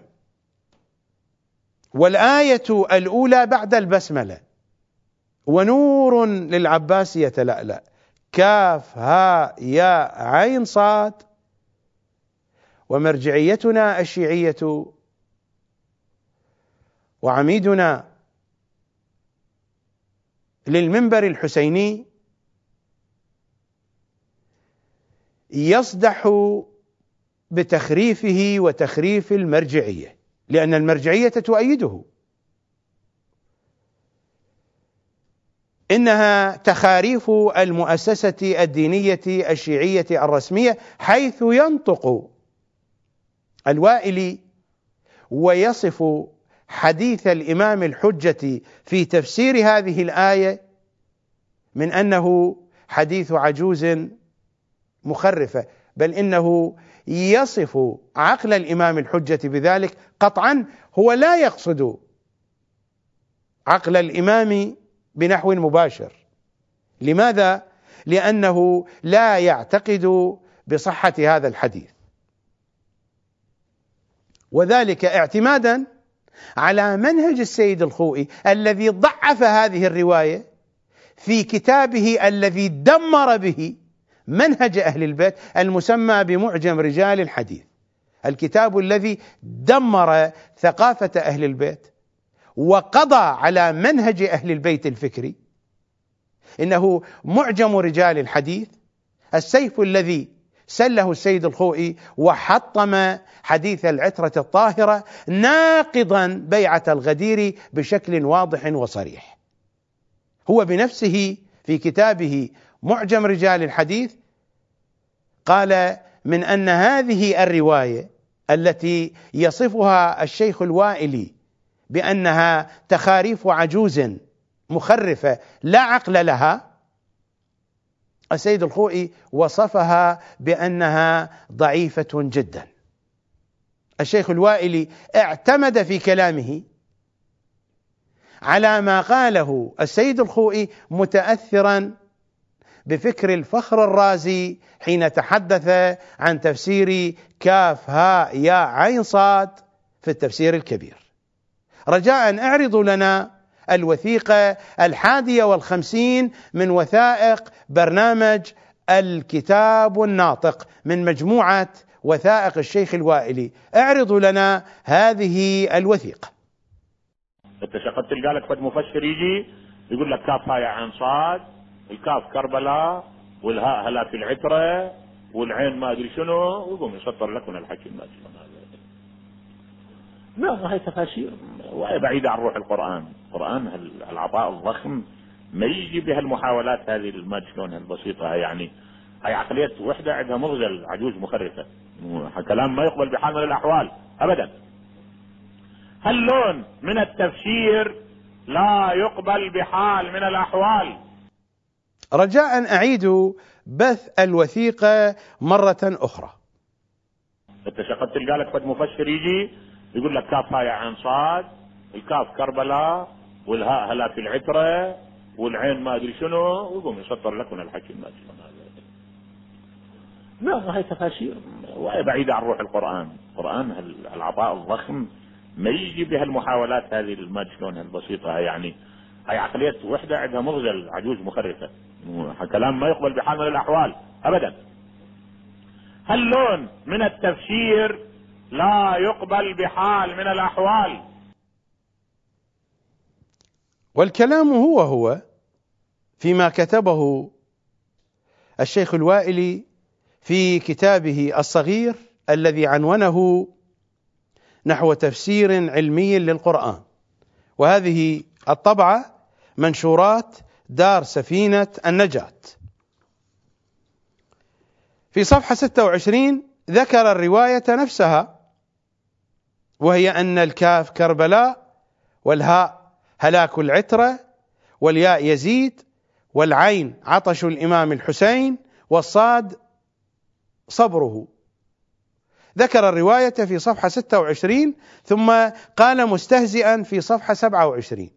والآية الأولى بعد البسملة: ونور للعباس يتلألأ، كاف ها يا عين صاد. ومرجعيتنا الشيعية وعميدنا للمنبر الحسيني يصدح بتخريفه وتخريف المرجعية، لأن المرجعية تؤيده. إنها تخاريف المؤسسة الدينية الشيعية الرسمية، حيث ينطق الوائلي ويصف حديث الإمام الحجة في تفسير هذه الآية من أنه حديث عجوز مخرفة، بل إنه يصف عقل الإمام الحجة بذلك قطعا. هو لا يقصد عقل الإمام بنحو مباشر. لماذا؟ لأنه لا يعتقد بصحة هذا الحديث، وذلك اعتمادا على منهج السيد الخوئي الذي ضعف هذه الرواية في كتابه الذي دمر به منهج أهل البيت المسمى بمعجم رجال الحديث، الكتاب الذي دمر ثقافة أهل البيت وقضى على منهج أهل البيت الفكري. إنه معجم رجال الحديث، السيف الذي سله السيد الخوئي وحطم حديث العترة الطاهرة، ناقضا بيعة الغدير بشكل واضح وصريح. هو بنفسه في كتابه معجم رجال الحديث قال من أن هذه الرواية التي يصفها الشيخ الوائلي بأنها تخاريف عجوز مخرفة لا عقل لها، السيد الخوئي وصفها بأنها ضعيفة جدا. الشيخ الوائلي اعتمد في كلامه على ما قاله السيد الخوئي متأثرا بفكر الفخر الرازي حين تحدث عن تفسير كاف هاء ياء عين صاد في التفسير الكبير. رجاء اعرضوا لنا الوثيقة الحادية والخمسين من وثائق برنامج الكتاب الناطق من مجموعة وثائق الشيخ الوائلي. اعرضوا لنا هذه الوثيقة. انت شقد تلقى لك فد مفسر يجي يقول لك كاف هاء عين صاد، الكاف كربلاء، والهاء هلاك العترة، والعين ما ادري شنو، ويقوم يسطر لك من الحكي ما ادري شنو. لا، هاي تفاسير وهي بعيدة عن روح القرآن. القرآن العطاء الضخم ما يجي بهالمحاولات هذه الما شلون البسيطة. يعني هاي عقلية وحدة عندها مغزل عجوز مخرفة، كلام ما يقبل بحال من الأحوال أبدا. هاللون من التفسير لا يقبل بحال من الأحوال. رجاء أعيد بث الوثيقة مرة أخرى. انت شقد تلقى لك فد مفسر يجي يقول لك كاف هاء عين صاد، الكاف كربلاء، والهاء هلاك العترة، والعين ما ادري شنو، ويقوم يسطر لك من الحكي ما ادري شنو. لا، هاي تفاسير وهي بعيدة عن روح القرآن. القرآن العطاء الضخم ما يجي بهالمحاولات هذه الما شلون البسيطة. يعني هاي عقلية وحدة عندها مغزل عجوز مخرفة، كلام ما يقبل بحال من الأحوال أبدا. هاللون من التفسير لا يقبل بحال من الأحوال. والكلام هو هو فيما كتبه الشيخ الوائلي في كتابه الصغير الذي عنونه نحو تفسير علمي للقرآن، وهذه الطبعة منشورات دار سفينة النجاة. في صفحة ستة وعشرين ذكر الرواية نفسها، وهي أن الكاف كربلاء، والهاء هلاك العترة، والياء يزيد، والعين عطش الإمام الحسين، والصاد صبره. ذكر الرواية في صفحة ستة وعشرين، ثم قال مستهزئا في صفحة سبعة وعشرين: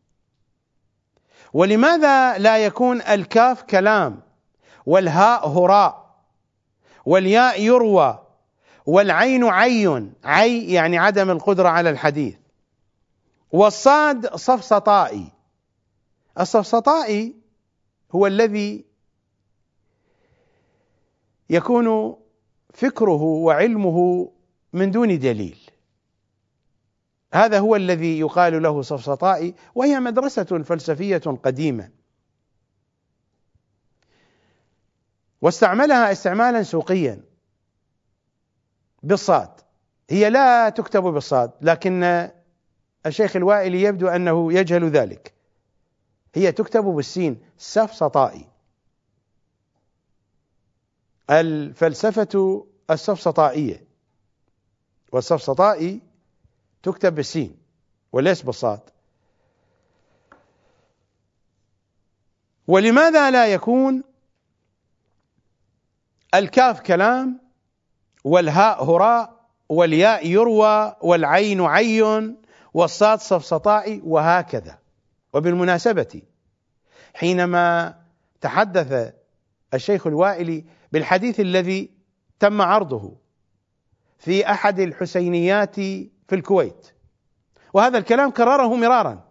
ولماذا لا يكون الكاف كلام، والهاء هراء، والياء يروى، والعين عين عي يعني عدم القدرة على الحديث، والصاد صفصطائي. الصفصطائي هو الذي يكون فكره وعلمه من دون دليل، هذا هو الذي يقال له صفصطائي، وهي مدرسة فلسفية قديمة واستعملها استعمالا سوقيا بالصاد. هي لا تكتب بالصاد، لكن الشيخ الوائلي يبدو أنه يجهل ذلك، هي تكتب بالسين سفسطائي. الفلسفة السفسطائية، والسفسطائي تكتب بالسين وليس بالصاد. ولماذا لا يكون الكاف كلام والهاء هراء والياء يروى والعين عي والصاد سفسطائي وهكذا؟ وبالمناسبة حينما تحدث الشيخ الوائلي بالحديث الذي تم عرضه في أحد الحسينيات في الكويت، وهذا الكلام كرره مرارا،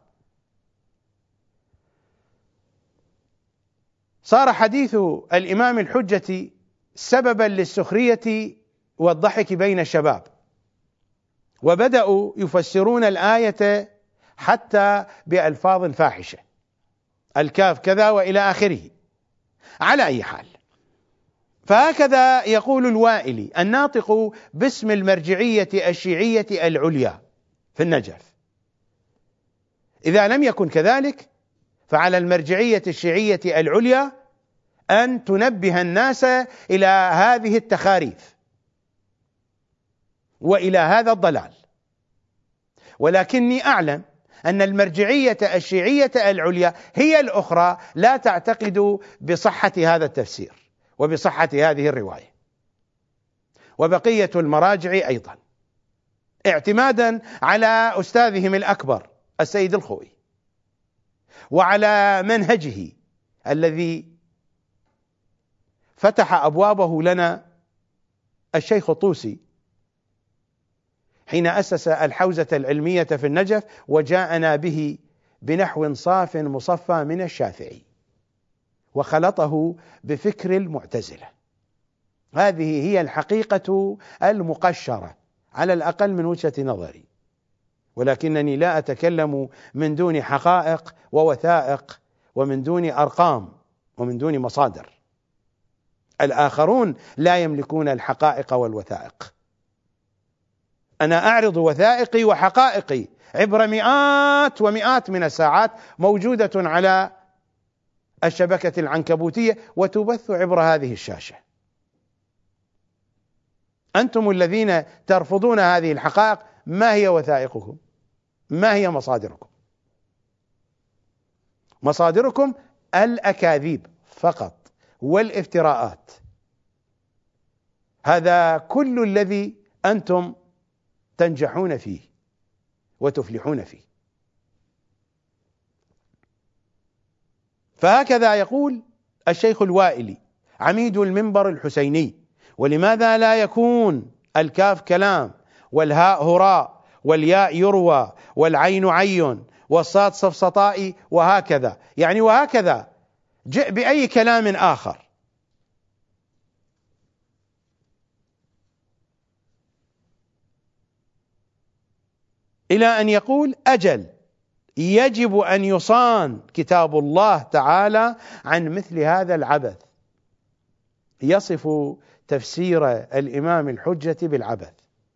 صار حديث الإمام الحجة سببا للسخرية والضحك بين الشباب، وبدأوا يفسرون الآية حتى بألفاظ فاحشة، الكاف كذا وإلى آخره. على أي حال، فهكذا يقول الوائلي الناطق باسم المرجعية الشيعية العليا في النجف. إذا لم يكن كذلك فعلى المرجعية الشيعية العليا أن تنبه الناس إلى هذه التخاريف وإلى هذا الضلال. ولكني أعلم أن المرجعية الشيعية العليا هي الأخرى لا تعتقد بصحة هذا التفسير وبصحة هذه الرواية، وبقية المراجع أيضا، اعتمادا على أستاذهم الأكبر السيد الخوئي وعلى منهجه الذي فتح أبوابه لنا الشيخ الطوسي حين أسس الحوزة العلمية في النجف وجاءنا به بنحو صاف مصفى من الشافعي وخلطه بفكر المعتزلة. هذه هي الحقيقة المقشرة على الأقل من وجهة نظري، ولكنني لا أتكلم من دون حقائق ووثائق ومن دون أرقام ومن دون مصادر. الآخرون لا يملكون الحقائق والوثائق. أنا أعرض وثائقي وحقائقي عبر مئات ومئات من الساعات موجودة على الشبكة العنكبوتية وتبث عبر هذه الشاشة. أنتم الذين ترفضون هذه الحقائق، ما هي وثائقكم؟ ما هي مصادركم؟ مصادركم الأكاذيب فقط والافتراءات. هذا كل الذي أنتم تنجحون فيه وتفلحون فيه. فهكذا يقول الشيخ الوائلي عميد المنبر الحسيني: ولماذا لا يكون الكاف كلام والهاء هراء والياء يروى والعين عي والصاد سفسطائي وهكذا؟ يعني وهكذا، جئ بأي كلام آخر. إلى أن يقول: أجل، يجب أن يصان كتاب الله تعالى عن مثل هذا العبث. يصف تفسير الإمام الحجة بالعبث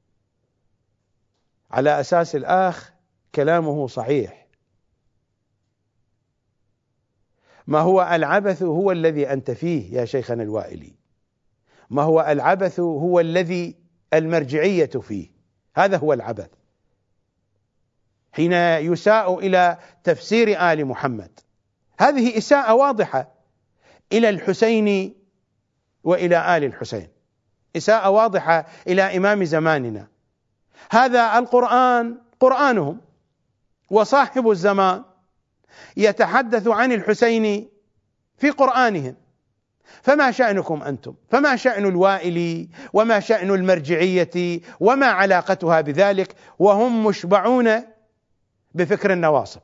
على أساس الآخ كلامه صحيح. ما هو العبث هو الذي أنت فيه يا شيخنا الوائلي، ما هو العبث هو الذي المرجعية فيه، هذا هو العبث. حين يساء إلى تفسير آل محمد، هذه إساءة واضحة إلى الحسين وإلى آل الحسين، إساءة واضحة إلى إمام زماننا. هذا القرآن قرآنهم، وصاحب الزمان يتحدث عن الحسين في قرآنهم، فما شأنكم أنتم؟ فما شأن الوائلي؟ وما شأن المرجعية؟ وما علاقتها بذلك وهم مشبعون بفكر النواصب؟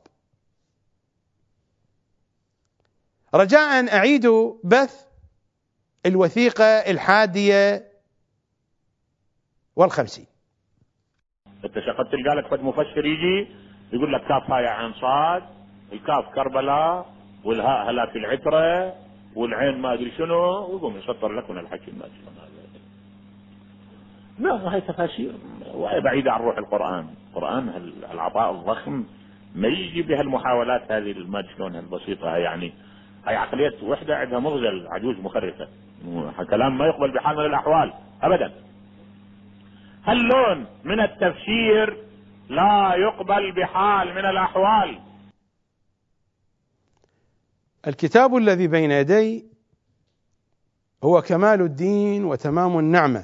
رجاء أعيد بث الوثيقة الحادية والخمسين. انت شقد تلقى لك فد مفسر يجي يقول لك كاف هاي عن صاد، الكاف كربلاء، والهاء هلاك العترة، والعين ما ادري شنو، ويقوم يسطر لك من الحكي ما ادري. لا، هاي تفاسير بعيدة عن روح القرآن. القرآن العطاء الضخم ما يجي بها المحاولات هذه ما شلونها البسيطة، يعني هي عقلية وحدة عندها مغزى عجوز مخرفة، كلام ما يقبل بحال من الأحوال أبدا. هاللون من التفسير لا يقبل بحال من الأحوال. الكتاب الذي بين يدي هو كمال الدين وتمام النعمة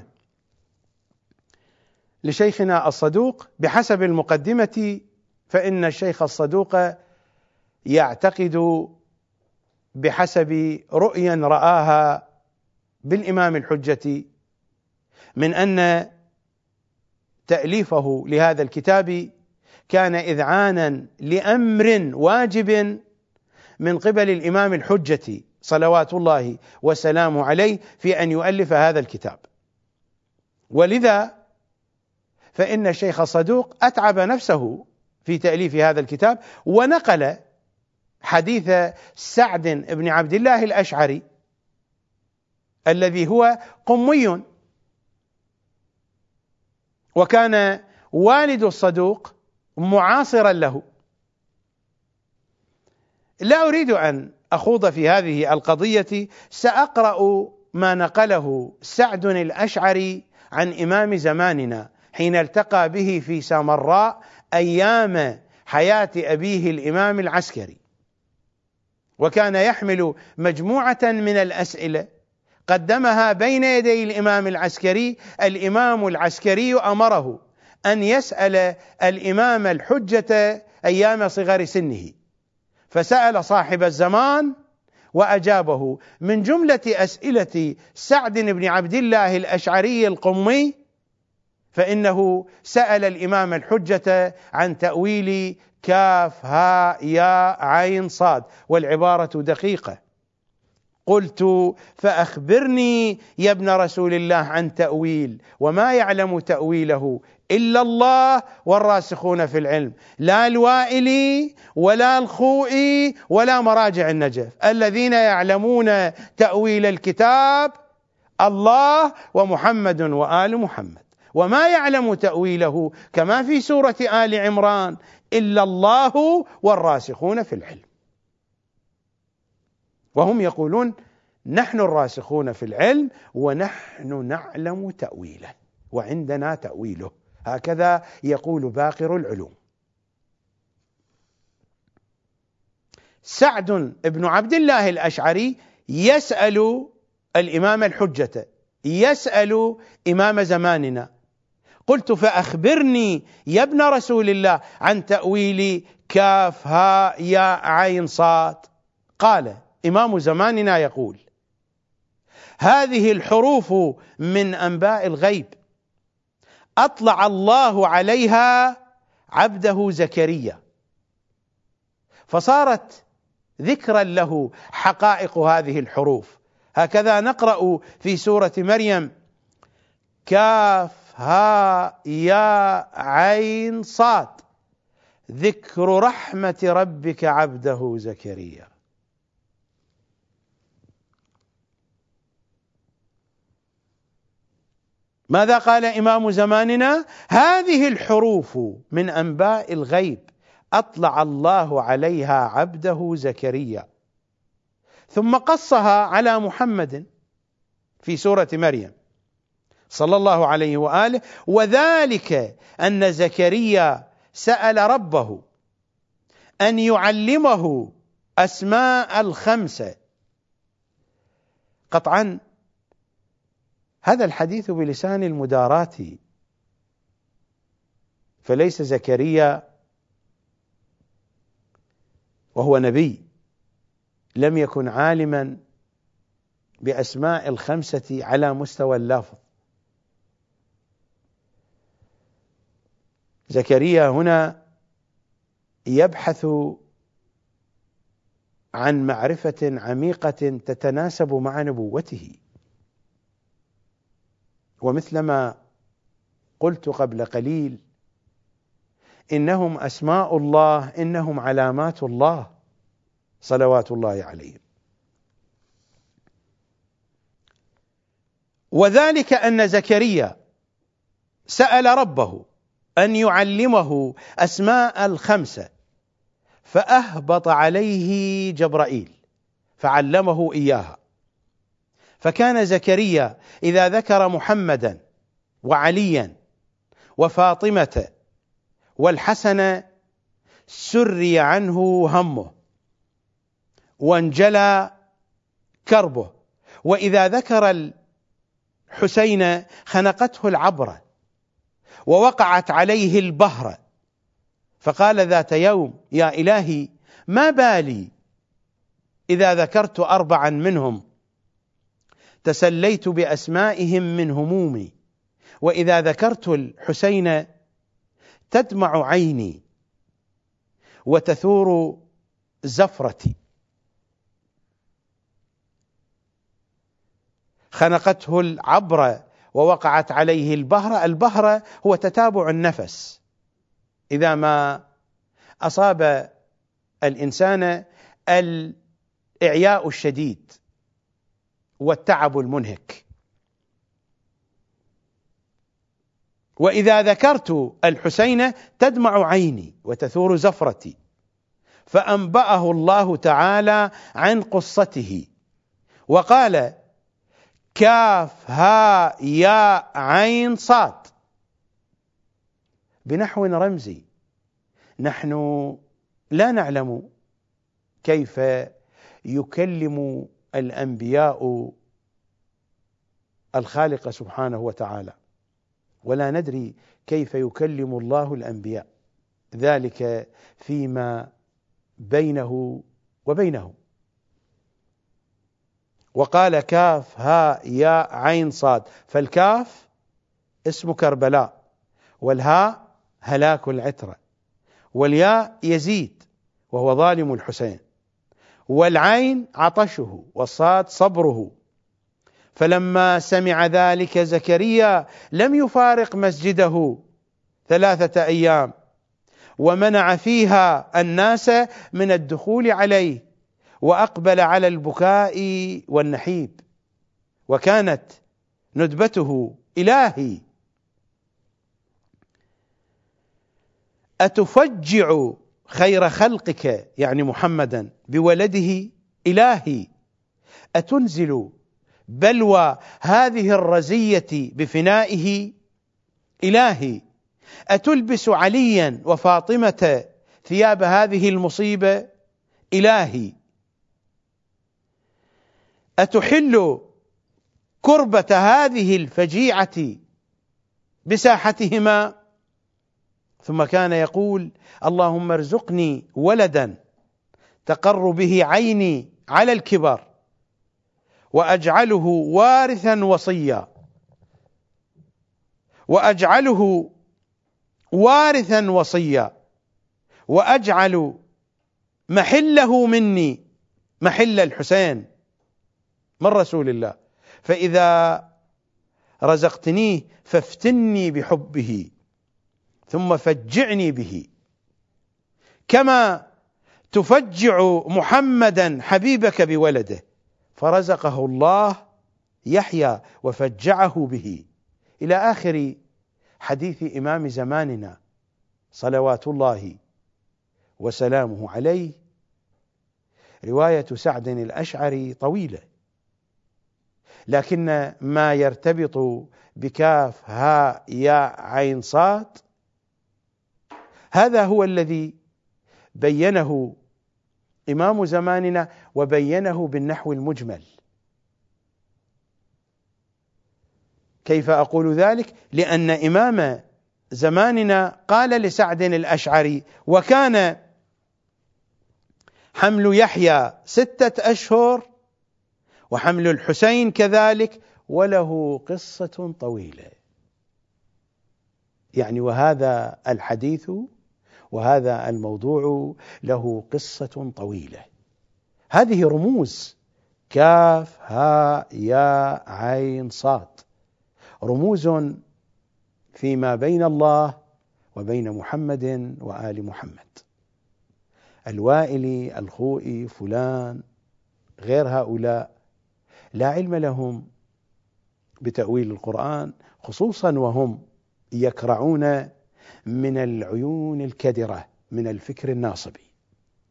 لشيخنا الصدوق بحسب المقدمة، فإن الشيخ الصدوق يعتقد بحسب رؤيا رآها بالإمام الحجة من أن تأليفه لهذا الكتاب كان إذعانا لأمر واجب من قبل الإمام الحجة صلوات الله وسلامه عليه في أن يؤلف هذا الكتاب، ولذا فإن الشيخ الصدوق أتعب نفسه في تأليف هذا الكتاب، ونقل حديث سعد بن عبد الله الأشعري الذي هو قمي، وكان والد الصدوق معاصرا له. لا أريد أن أخوض في هذه القضية، سأقرأ ما نقله سعد الأشعري عن إمام زماننا حين التقى به في سامراء أيام حياة أبيه الإمام العسكري، وكان يحمل مجموعة من الأسئلة قدمها بين يدي الإمام العسكري. الإمام العسكري أمره أن يسأل الإمام الحجة أيام صغر سنه، فسأل صاحب الزمان وأجابه. من جملة أسئلة سعد بن عبد الله الأشعري القمي فإنه سأل الإمام الحجة عن تأويل كاف ها يا عين صاد، والعبارة دقيقة. قلت فأخبرني يا ابن رسول الله عن تأويل، وما يعلم تأويله إلا الله والراسخون في العلم، لا الوائلي ولا الخوئي ولا مراجع النجف. الذين يعلمون تأويل الكتاب الله ومحمد وآل محمد، وما يعلم تأويله كما في سورة آل عمران إلا الله والراسخون في العلم. وهم يقولون نحن الراسخون في العلم ونحن نعلم تأويله وعندنا تأويله، هكذا يقول باقر العلوم. سعد بن عبد الله الأشعري يسأل الإمام الحجة، يسأل إمام زماننا. قلت فأخبرني يا ابن رسول الله عن تأويل كاف ها يا عين صاد. قال إمام زماننا يقول هذه الحروف من أنباء الغيب أطلع الله عليها عبده زكريا، فصارت ذكرا له حقائق هذه الحروف. هكذا نقرأ في سورة مريم كاف ها يا عين صاد ذكر رحمة ربك عبده زكريا. ماذا قال إمام زماننا؟ هذه الحروف من أنباء الغيب أطلع الله عليها عبده زكريا، ثم قصها على محمد في سورة مريم صلى الله عليه وآله. وذلك أن زكريا سأل ربه أن يعلمه أسماء الخمسة. قطعا هذا الحديث بلسان المداراة، فليس زكريا وهو نبي لم يكن عالما بأسماء الخمسة على مستوى اللفظ. زكريا هنا يبحث عن معرفة عميقة تتناسب مع نبوته، ومثلما قلت قبل قليل إنهم أسماء الله، إنهم علامات الله صلوات الله عليهم. وذلك أن زكريا سأل ربه أن يعلمه أسماء الخمسة، فأهبط عليه جبرائيل فعلمه إياها. فكان زكريا إذا ذكر محمدا وعليا وفاطمة والحسن سري عنه همه وانجلى كربه، وإذا ذكر الحسين خنقته العبرة ووقعت عليه البهرة، فقال ذات يوم: يا إلهي، ما بالي إذا ذكرت أربعا منهم تسليت بأسمائهم من همومي، وإذا ذكرت الحسين تدمع عيني وتثور زفرتي. خنقته العبرة ووقعت عليه البهرة. البهرة هو تتابع النفس إذا ما أصاب الإنسان الإعياء الشديد والتعب المنهك. وإذا ذكرت الحسين تدمع عيني وتثور زفرتي. فأنبأه الله تعالى عن قصته وقال: كاف ها يا عين صاد، بنحو رمزي. نحن لا نعلم كيف يكلم الأنبياء الخالق سبحانه وتعالى، ولا ندري كيف يكلم الله الأنبياء، ذلك فيما بينه وبينه. وقال: كاف ها يا عين صاد، فالكاف اسم كربلاء، والهاء هلاك العترة، والياء يزيد وهو ظالم الحسين، والعين عطشه، والصاد صبره. فلما سمع ذلك زكريا لم يفارق مسجده ثلاثة أيام، ومنع فيها الناس من الدخول عليه، وأقبل على البكاء والنحيب، وكانت ندبته: إلهي، أتفجع خير خلقك يعني محمدا بولده؟ إلهي، أتنزل بلوى هذه الرزية بفنائه؟ إلهي، أتلبس عليا وفاطمة ثياب هذه المصيبة؟ إلهي، أتحل كربة هذه الفجيعة بساحتهما؟ ثم كان يقول: اللهم ارزقني ولدا تقر به عيني على الكبر، وأجعله وارثا وصيا، وأجعله وارثا وصيا، وأجعل محله مني محل الحسين من رسول الله، فإذا رزقتنيه فافتني بحبه ثم فجعني به، كما تفجع محمدا حبيبك بولده. فرزقه الله يحيى وفجعه به، إلى آخر حديث إمام زماننا صلوات الله وسلامه عليه. رواية سعد الأشعري طويلة، لكن ما يرتبط بكاف ها يا عين صاد هذا هو الذي بينه إمام زماننا، وبينه بالنحو المجمل. كيف أقول ذلك؟ لأن إمام زماننا قال لسعد الأشعري: وكان حمل يحيى ستة أشهر وحمل الحسين كذلك، وله قصة طويلة. يعني وهذا الحديث وهذا الموضوع له قصة طويلة. هذه رموز كاف ها يا عين صاد، رموز فيما بين الله وبين محمد وآل محمد. الوائلي، الخوئي، فلان، غير هؤلاء لا علم لهم بتأويل القرآن، خصوصا وهم يكرعون من العيون الكدرة من الفكر الناصبي.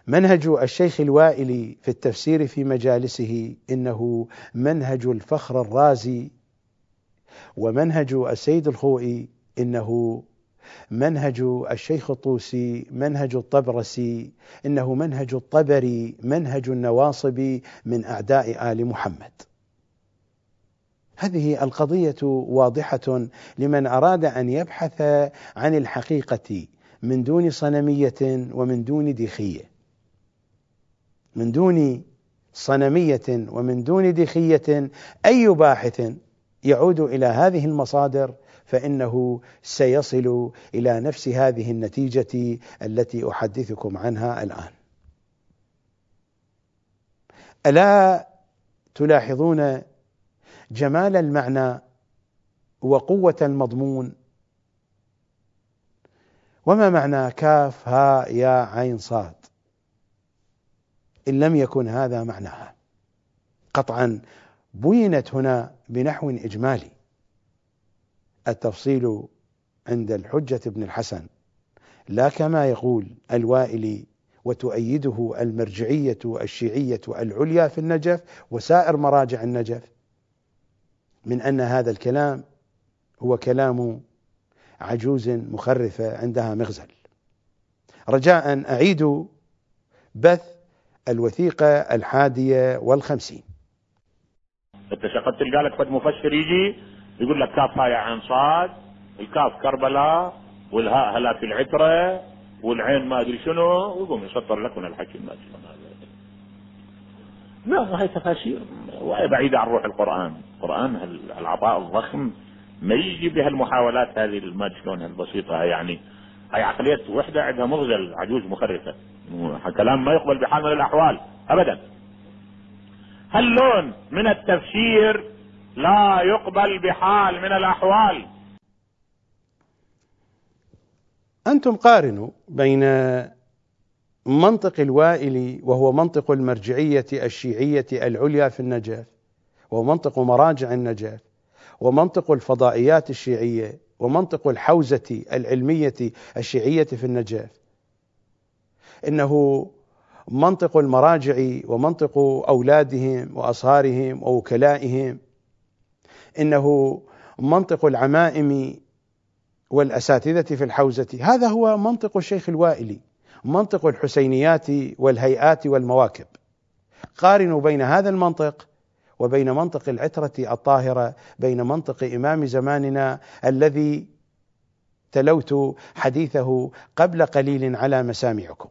منهج الشيخ الوائلي في التفسير في مجالسه إنه منهج الفخر الرازي، ومنهج السيد الخوئي إنه منهج الشيخ الطوسي، منهج الطبرسي إنه منهج الطبري، منهج النواصب من أعداء آل محمد. هذه القضية واضحة لمن أراد أن يبحث عن الحقيقة من دون صنمية ومن دون ديخية، من دون صنمية ومن دون ديخية. أي باحث يعود إلى هذه المصادر فإنه سيصل إلى نفس هذه النتيجة التي أحدثكم عنها الآن. ألا تلاحظون جمال المعنى وقوة المضمون؟ وما معنى كاف ها يا عين صاد إن لم يكن هذا معناها؟ قطعا بينت هنا بنحو إجمالي، التفصيل عند الحجة بن الحسن، لا كما يقول الوائلي وتؤيده المرجعية الشيعية العليا في النجف وسائر مراجع النجف، من أن هذا الكلام هو كلام عجوز مخرفة عندها مغزل. رجاء أعيد بث الوثيقة الحادية والخمسين. انت شقد تلقى لك فد مفسر يجي يقول لك كاف هاي عين صاد، الكاف كربلاء، والهاء هلاك العترة، والعين ما ادري شنو، ويقوم يسطر لك من الحكي ما ادري شنو. لا، هاي تفاسير وهي بعيدة عن روح القرآن. القرآن العطاء الضخم ما يجي بها المحاولات هذه ما شلون البسيطة، يعني هاي عقلية وحدة عندها مغزل عجوز مخرفة، كلام ما يقبل بحال من الأحوال أبدا. هاللون من التفسير لا يقبل بحال من الأحوال. أنتم قارنوا بين منطق الوائلي وهو منطق المرجعية الشيعية العليا في النجف، ومنطق مراجع النجف، ومنطق الفضائيات الشيعية، ومنطق الحوزة العلمية الشيعية في النجف. إنه منطق المراجع ومنطق أولادهم وأصهارهم ووكلائهم، إنه منطق العمائم والأساتذة في الحوزة. هذا هو منطق الشيخ الوائلي، منطق الحسينيات والهيئات والمواكب. قارنوا بين هذا المنطق وبين منطق العترة الطاهرة، بين منطق إمام زماننا الذي تلوت حديثه قبل قليل على مسامعكم.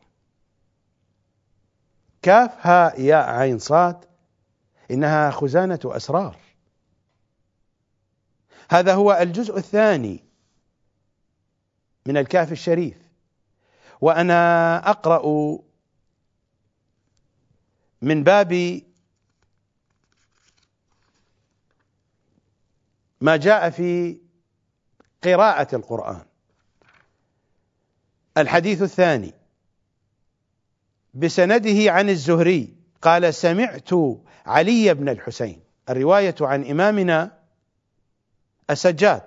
كاف ها يا عين صاد إنها خزانة أسرار. هذا هو الجزء الثاني من الكهف الشريف، وأنا أقرأ من باب ما جاء في قراءة القرآن. الحديث الثاني بسنده عن الزهري قال: سمعت علي بن الحسين. الرواية عن إمامنا السجاد.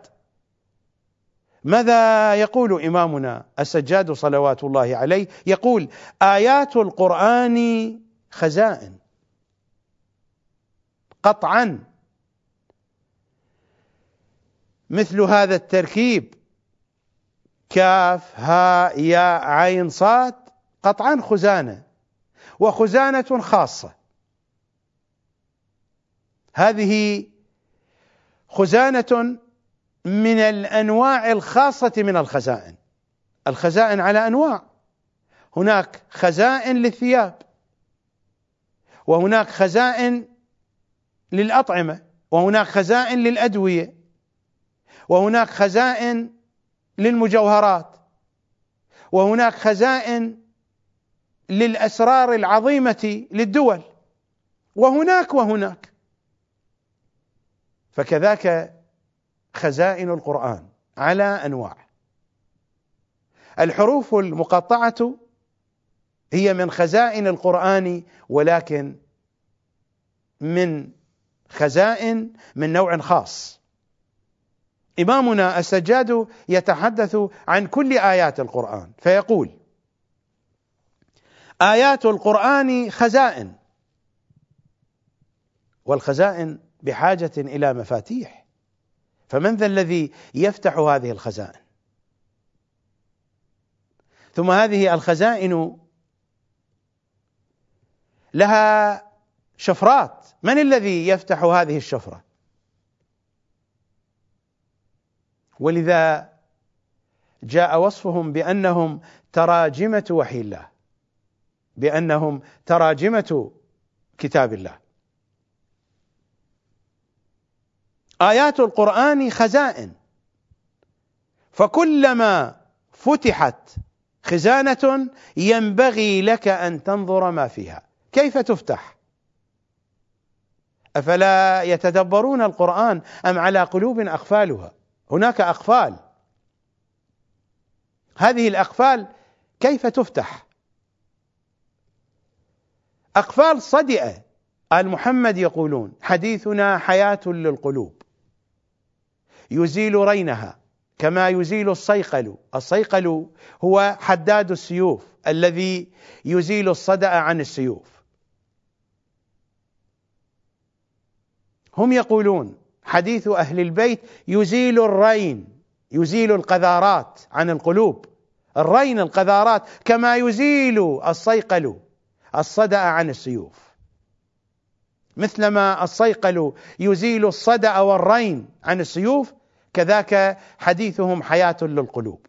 ماذا يقول إمامنا السجاد صلوات الله عليه؟ يقول: آيات القرآن خزائن قطعا. مثل هذا التركيب كاف ها يا عين صاد قطعا خزانة، وخزانة خاصة. هذه خزانة من الأنواع الخاصة من الخزائن. الخزائن على أنواع، هناك خزائن للثياب، وهناك خزائن للأطعمة، وهناك خزائن للأدوية، وهناك خزائن للمجوهرات، وهناك خزائن للأسرار العظيمة للدول، وهناك وهناك. فكذاك خزائن القرآن على أنواع. الحروف المقطعة هي من خزائن القرآن، ولكن من خزائن من نوع خاص. إمامنا السجاد يتحدث عن كل آيات القرآن فيقول: آيات القرآن خزائن، والخزائن بحاجة إلى مفاتيح، فمن ذا الذي يفتح هذه الخزائن؟ ثم هذه الخزائن لها شفرات، من الذي يفتح هذه الشفرة؟ ولذا جاء وصفهم بأنهم تراجمة وحي الله، بأنهم تراجمة كتاب الله. آيات القرآن خزائن، فكلما فتحت خزانة ينبغي لك أن تنظر ما فيها. كيف تفتح؟ أفلا يتدبرون القرآن أم على قلوب أقفالها؟ هناك أقفال، هذه الأقفال كيف تفتح؟ أقفال صدئة. آل محمد يقولون: حديثنا حياة للقلوب يزيل رينها كما يزيل الصيقل. الصيقل هو حداد السيوف الذي يزيل الصدأ عن السيوف. هم يقولون: حديث أهل البيت يزيل الرين، يزيل القذارات عن القلوب، الرين القذارات، كما يزيل الصيقل الصدأ عن السيوف. مثلما الصيقل يزيل الصدأ والرين عن السيوف، كذاك حديثهم حياة للقلوب.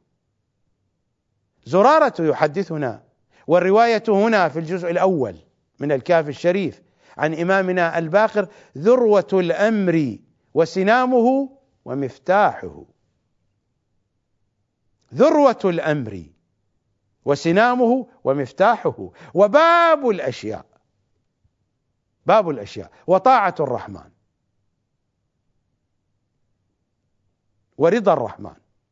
زرارة يحدثنا، والرواية هنا في الجزء الأول من الكافي الشريف عن إمامنا الباقر: ذروة الأمر وسنامه ومفتاحه. ذروة الأمر وسنامه ومفتاحه، وباب الأشياء، باب الأشياء، وطاعة الرحمن ورضا الرحمن.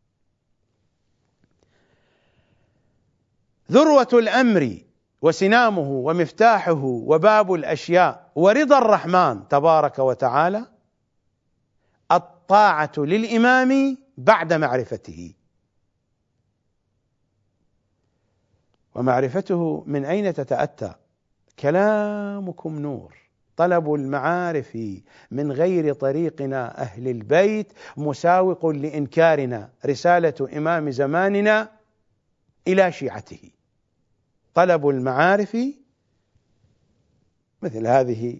ذروة الأمر وسنامه ومفتاحه وباب الأشياء ورضا الرحمن تبارك وتعالى الطاعة للإمام بعد معرفته. ومعرفته من أين تتأتى؟ كلامكم نور، طلب المعارف من غير طريقنا أهل البيت مساوق لإنكارنا رسالة إمام زماننا إلى شيعته. طلب المعارف مثل هذه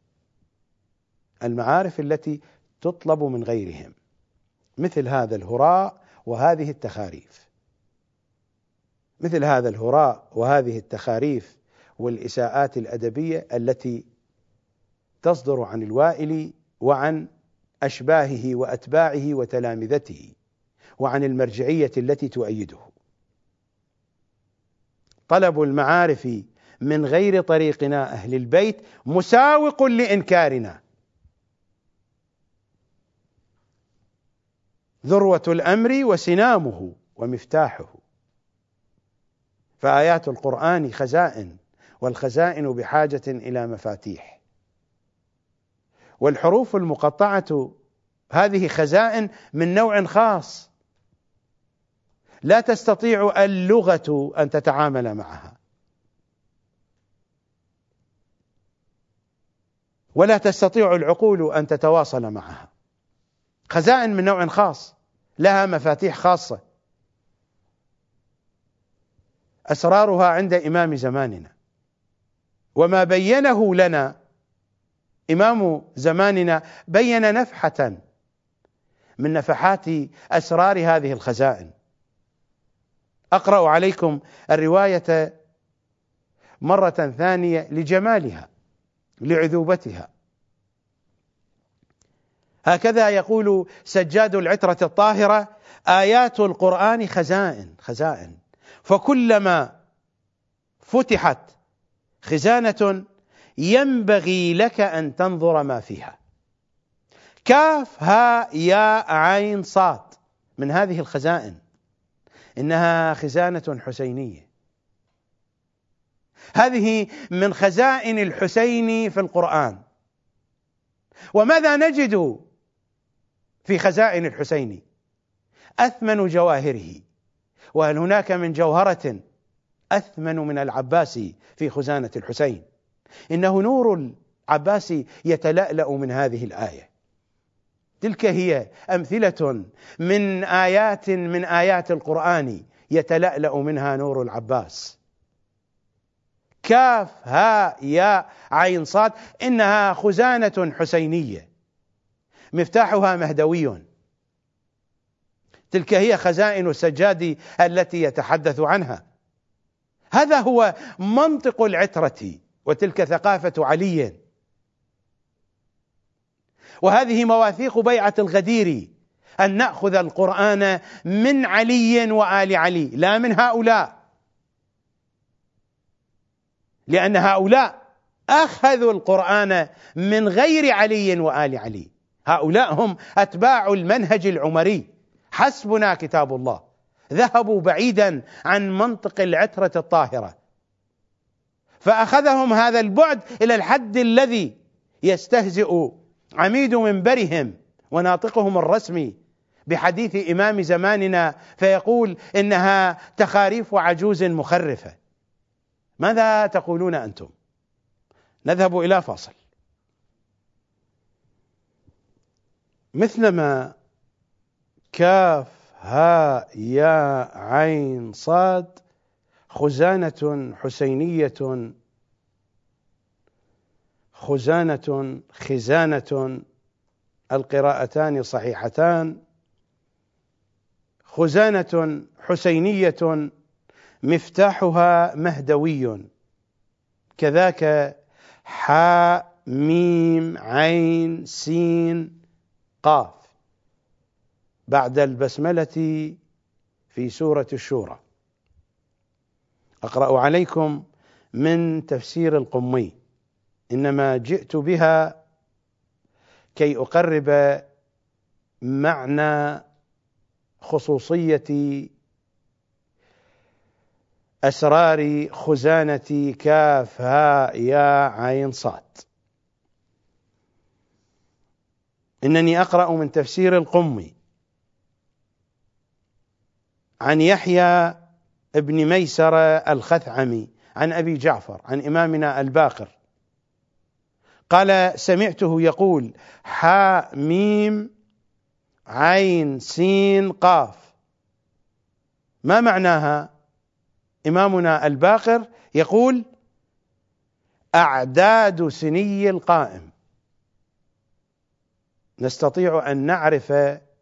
المعارف التي تطلب من غيرهم، مثل هذا الهراء وهذه التخاريف، مثل هذا الهراء وهذه التخاريف والإساءات الأدبية التي تصدر عن الوائل وعن أشباهه وأتباعه وتلامذته وعن المرجعية التي تؤيده. طلب المعارف من غير طريقنا أهل البيت مساوق لإنكارنا. ذروة الأمر وسنامه ومفتاحه. فآيات القرآن خزائن، والخزائن بحاجة إلى مفاتيح. والحروف المقطعة هذه خزائن من نوع خاص، لا تستطيع اللغة أن تتعامل معها، ولا تستطيع العقول أن تتواصل معها. خزائن من نوع خاص لها مفاتيح خاصة، أسرارها عند إمام زماننا، وما بينه لنا إمام زماننا بين نفحة من نفحات أسرار هذه الخزائن. أقرأ عليكم الرواية مرة ثانية لجمالها، لعذوبتها. هكذا يقول سجاد العترة الطاهرة: آيات القرآن خزائن، خزائن، فكلما فتحت خزانة ينبغي لك أن تنظر ما فيها. كاف ها يا عين صاد من هذه الخزائن، إنها خزانة حسينية. هذه من خزائن الحسين في القرآن. وماذا نجد في خزائن الحسين؟ أثمن جواهره. وهل هناك من جوهرة أثمن من العباسي في خزانة الحسين. إنه نور العباسي يتلألأ من هذه الآية. تلك هي أمثلة من آيات من آيات القرآن يتلألأ منها نور العباس. كاف ها يا عين صاد، إنها خزانة حسينية مفتاحها مهدوي. تلك هي خزائن السجاد التي يتحدث عنها. هذا هو منطق العترة، وتلك ثقافة علي، وهذه مواثيق بيعة الغدير، أن نأخذ القرآن من علي وآل علي لا من هؤلاء، لأن هؤلاء أخذوا القرآن من غير علي وآل علي. هؤلاء هم أتباع المنهج العمري، حسبنا كتاب الله. ذهبوا بعيدا عن منطق العترة الطاهرة، فأخذهم هذا البعد إلى الحد الذي يستهزئ عميد منبرهم وناطقهم الرسمي بحديث إمام زماننا فيقول إنها تخاريف عجوز مخرفة. ماذا تقولون أنتم؟ نذهب إلى فاصل. مثلما كاف ها يا عين صاد خزانة حسينية، خزانة خزانة، القراءتان صحيحتان. خزانة حسينية مفتاحها مهدوي، كذاك حاء ميم عين سين قاف بعد البسملة في سورة الشورى. أقرأ عليكم من تفسير القمي، إنما جئت بها كي أقرب معنى خصوصية أسرار خزانة كاف ها يا عين صاد. إنني أقرأ من تفسير القمي عن يحيى ابن ميسر الخثعمي عن أبي جعفر عن إمامنا الباقر قال: سمعته يقول: حاء ميم عين سين قاف. ما معناها؟ إمامنا الباقر يقول: أعداد سني القائم. نستطيع أن نعرف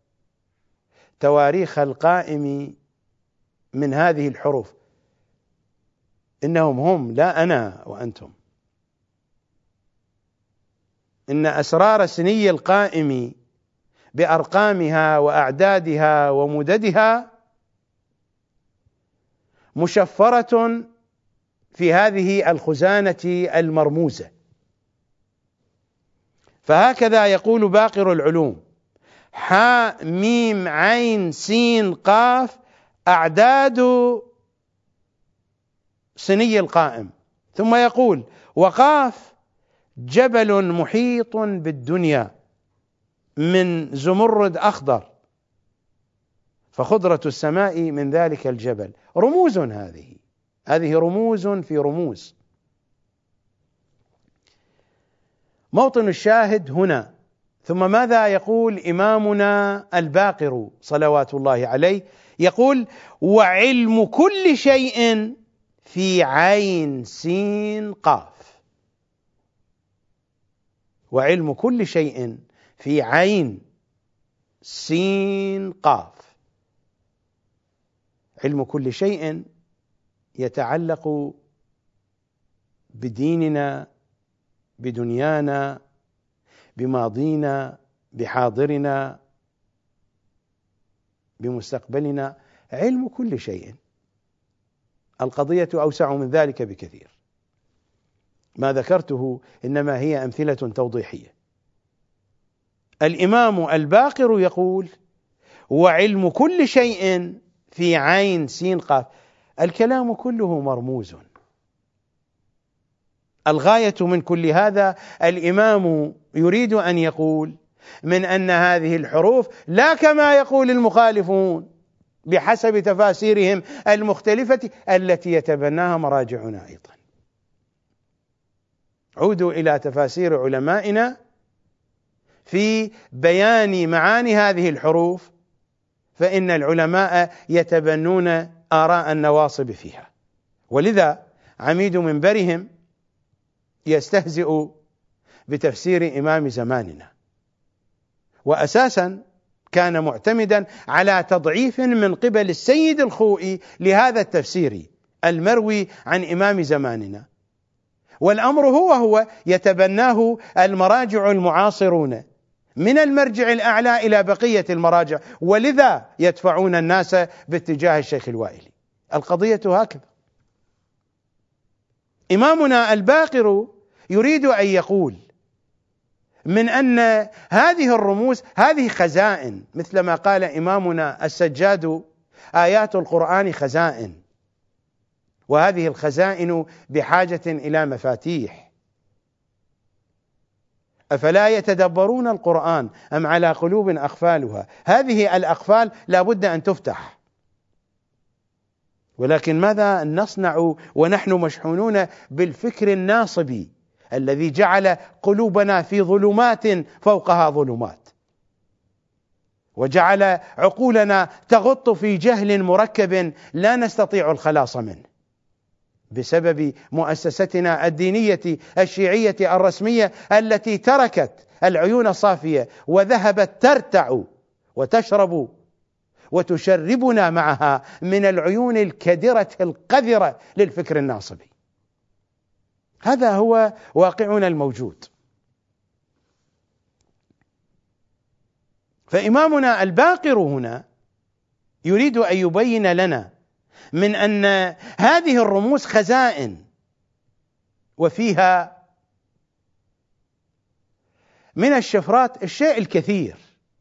تواريخ القائم من هذه الحروف، إنهم هم لا أنا وأنتم. إن أسرار سني القائم بأرقامها وأعدادها ومددها مشفرة في هذه الخزانة المرموزة. فهكذا يقول باقر العلوم: حاء ميم عين سين قاف أعداد سني القائم. ثم يقول: وقاف جبل محيط بالدنيا من زمرد أخضر، فخضرة السماء من ذلك الجبل. رموز، هذه هذه رموز في رموز. موطن الشاهد هنا. ثم ماذا يقول إمامنا الباقر صلوات الله عليه؟ يقول: وعلم كل شيء في عين سين قاف. وعلم كل شيء في عين سين قاف. علم كل شيء يتعلق بديننا، بدنيانا، بماضينا، بحاضرنا، بمستقبلنا. علم كل شيء. القضية أوسع من ذلك بكثير. ما ذكرته إنما هي أمثلة توضيحية. الإمام الباقر يقول: وعلم كل شيء في عين سين قاف. الكلام كله مرموز. الغاية من كل هذا الإمام يريد أن يقول من أن هذه الحروف لا كما يقول المخالفون، بحسب تفاسيرهم المختلفة التي يتبناها مراجعنا أيضا. عودوا إلى تفاسير علمائنا في بيان معاني هذه الحروف، فإن العلماء يتبنون آراء النواصب فيها، ولذا عميد منبرهم يستهزئ بتفسير إمام زماننا، وأساسا كان معتمدا على تضعيف من قبل السيد الخوئي لهذا التفسير المروي عن إمام زماننا، والأمر هو هو يتبناه المراجع المعاصرون من المرجع الأعلى إلى بقية المراجع، ولذا يدفعون الناس باتجاه الشيخ الوائلي. القضية هكذا. إمامنا الباقر يريد أن يقول من أن هذه الرموز هذه خزائن، مثلما قال إمامنا السجاد آيات القرآن خزائن، وهذه الخزائن بحاجة إلى مفاتيح، أفلا يتدبرون القرآن أم على قلوب أقفالها؟ هذه الأقفال لا بد أن تفتح، ولكن ماذا نصنع ونحن مشحونون بالفكر الناصبي الذي جعل قلوبنا في ظلمات فوقها ظلمات، وجعل عقولنا تغط في جهل مركب لا نستطيع الخلاص منه بسبب مؤسستنا الدينية الشيعية الرسمية التي تركت العيون الصافية وذهبت ترتع وتشرب وتشربنا معها من العيون الكدرة القذرة للفكر الناصبي. هذا هو واقعنا الموجود. فإمامنا الباقر هنا يريد أن يبين لنا من أن هذه الرموز خزائن، وفيها من الشفرات الشيء الكثير،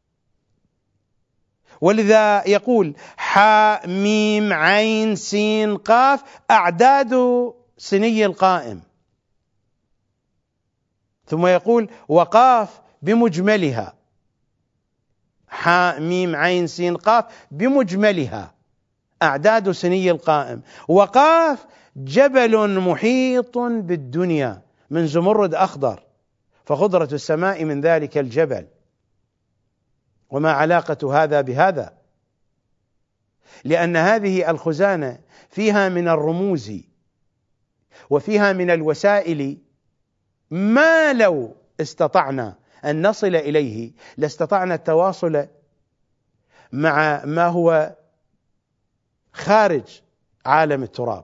ولذا يقول حاء ميم عين سين قاف أعداد سني القائم، ثم يقول وقاف بمجملها، حاء ميم عين سين قاف بمجملها أعداد سني القائم، وقاف جبل محيط بالدنيا من زمرد أخضر، فخضرة السماء من ذلك الجبل. وما علاقة هذا بهذا؟ لأن هذه الخزانة فيها من الرموز وفيها من الوسائل ما لو استطعنا أن نصل إليه لاستطعنا التواصل مع ما هو خارج عالم التراب.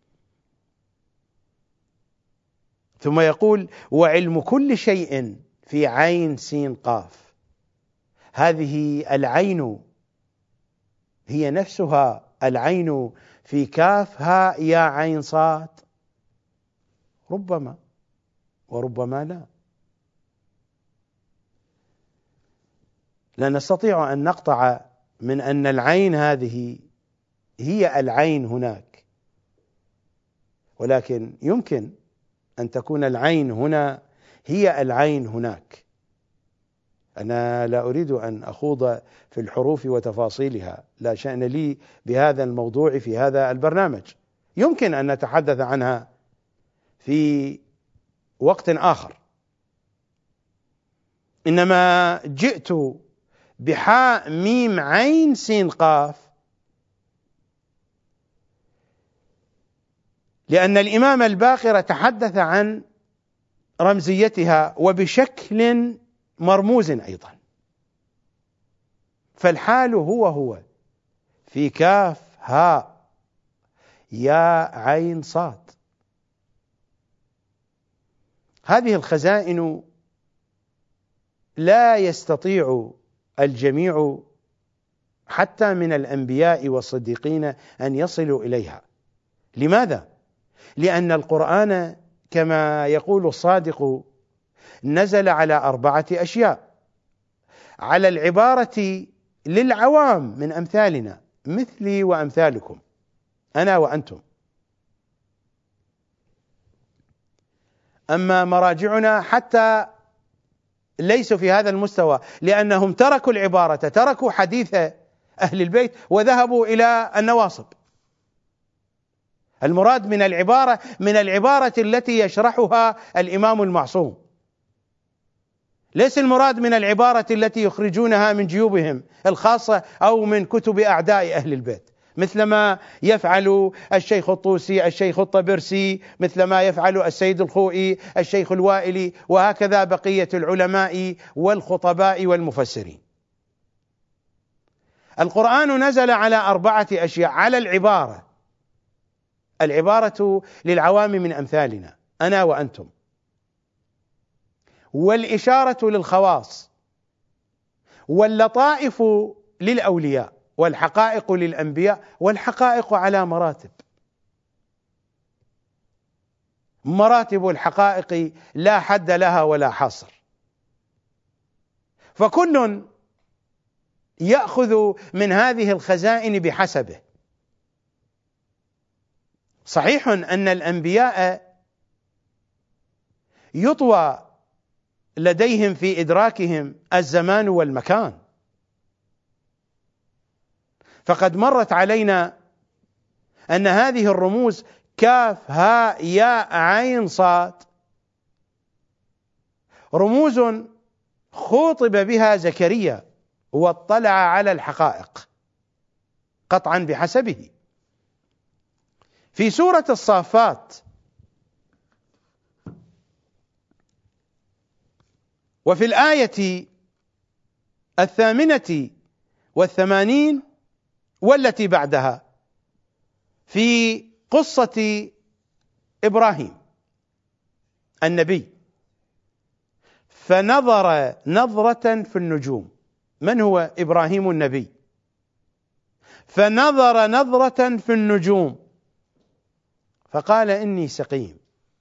ثم يقول وعلم كل شيء في عين سين قاف. هذه العين هي نفسها العين في كاف هاء يا عين صاد، ربما وربما لا. لا نستطيع أن نقطع من أن العين هذه هي العين هناك، ولكن يمكن أن تكون العين هنا هي العين هناك. أنا لا أريد أن أخوض في الحروف وتفاصيلها، لا شأن لي بهذا الموضوع في هذا البرنامج، يمكن أن نتحدث عنها في وقت آخر. إنما جئت بحاء ميم عين سين قاف لأن الإمام الباقر تحدث عن رمزيتها وبشكل مرموز أيضا، فالحال هو هو في كاف هاء يا عين صاد. هذه الخزائن لا يستطيع الجميع حتى من الأنبياء والصديقين أن يصلوا إليها. لماذا؟ لأن القرآن كما يقول الصادق نزل على أربعة أشياء، على العبارة للعوام من أمثالنا مثلي وأمثالكم أنا وأنتم. أما مراجعنا حتى ليسوا في هذا المستوى، لأنهم تركوا العبارة، تركوا حديث أهل البيت وذهبوا إلى النواصب. المراد من العبارة من العبارة التي يشرحها الإمام المعصوم، ليس المراد من العبارة التي يخرجونها من جيوبهم الخاصة أو من كتب أعداء أهل البيت، مثلما يفعل الشيخ الطوسي، الشيخ الطبرسي، مثلما يفعل السيد الخوئي، الشيخ الوائلي، وهكذا بقية العلماء والخطباء والمفسرين. القرآن نزل على أربعة أشياء: على العبارة، العبارة للعوام من أمثالنا أنا وأنتم، والإشارة للخواص، واللطائف للأولياء، والحقائق للأنبياء، والحقائق على مراتب. مراتب الحقائق لا حد لها ولا حصر، فكل يأخذ من هذه الخزائن بحسبه. صحيح أن الأنبياء يطوى لديهم في إدراكهم الزمان والمكان، فقد مرت علينا أن هذه الرموز كاف هاء ياء عين صاد رموز خوطب بها زكريا واطلع على الحقائق قطعا بحسبه. في سورة الصافات وفي الآية الثامنة والثمانين والتي بعدها في قصة إبراهيم النبي، فنظر نظرة في النجوم. من هو إبراهيم النبي؟ فنظر نظرة في النجوم فقال إني سقيم.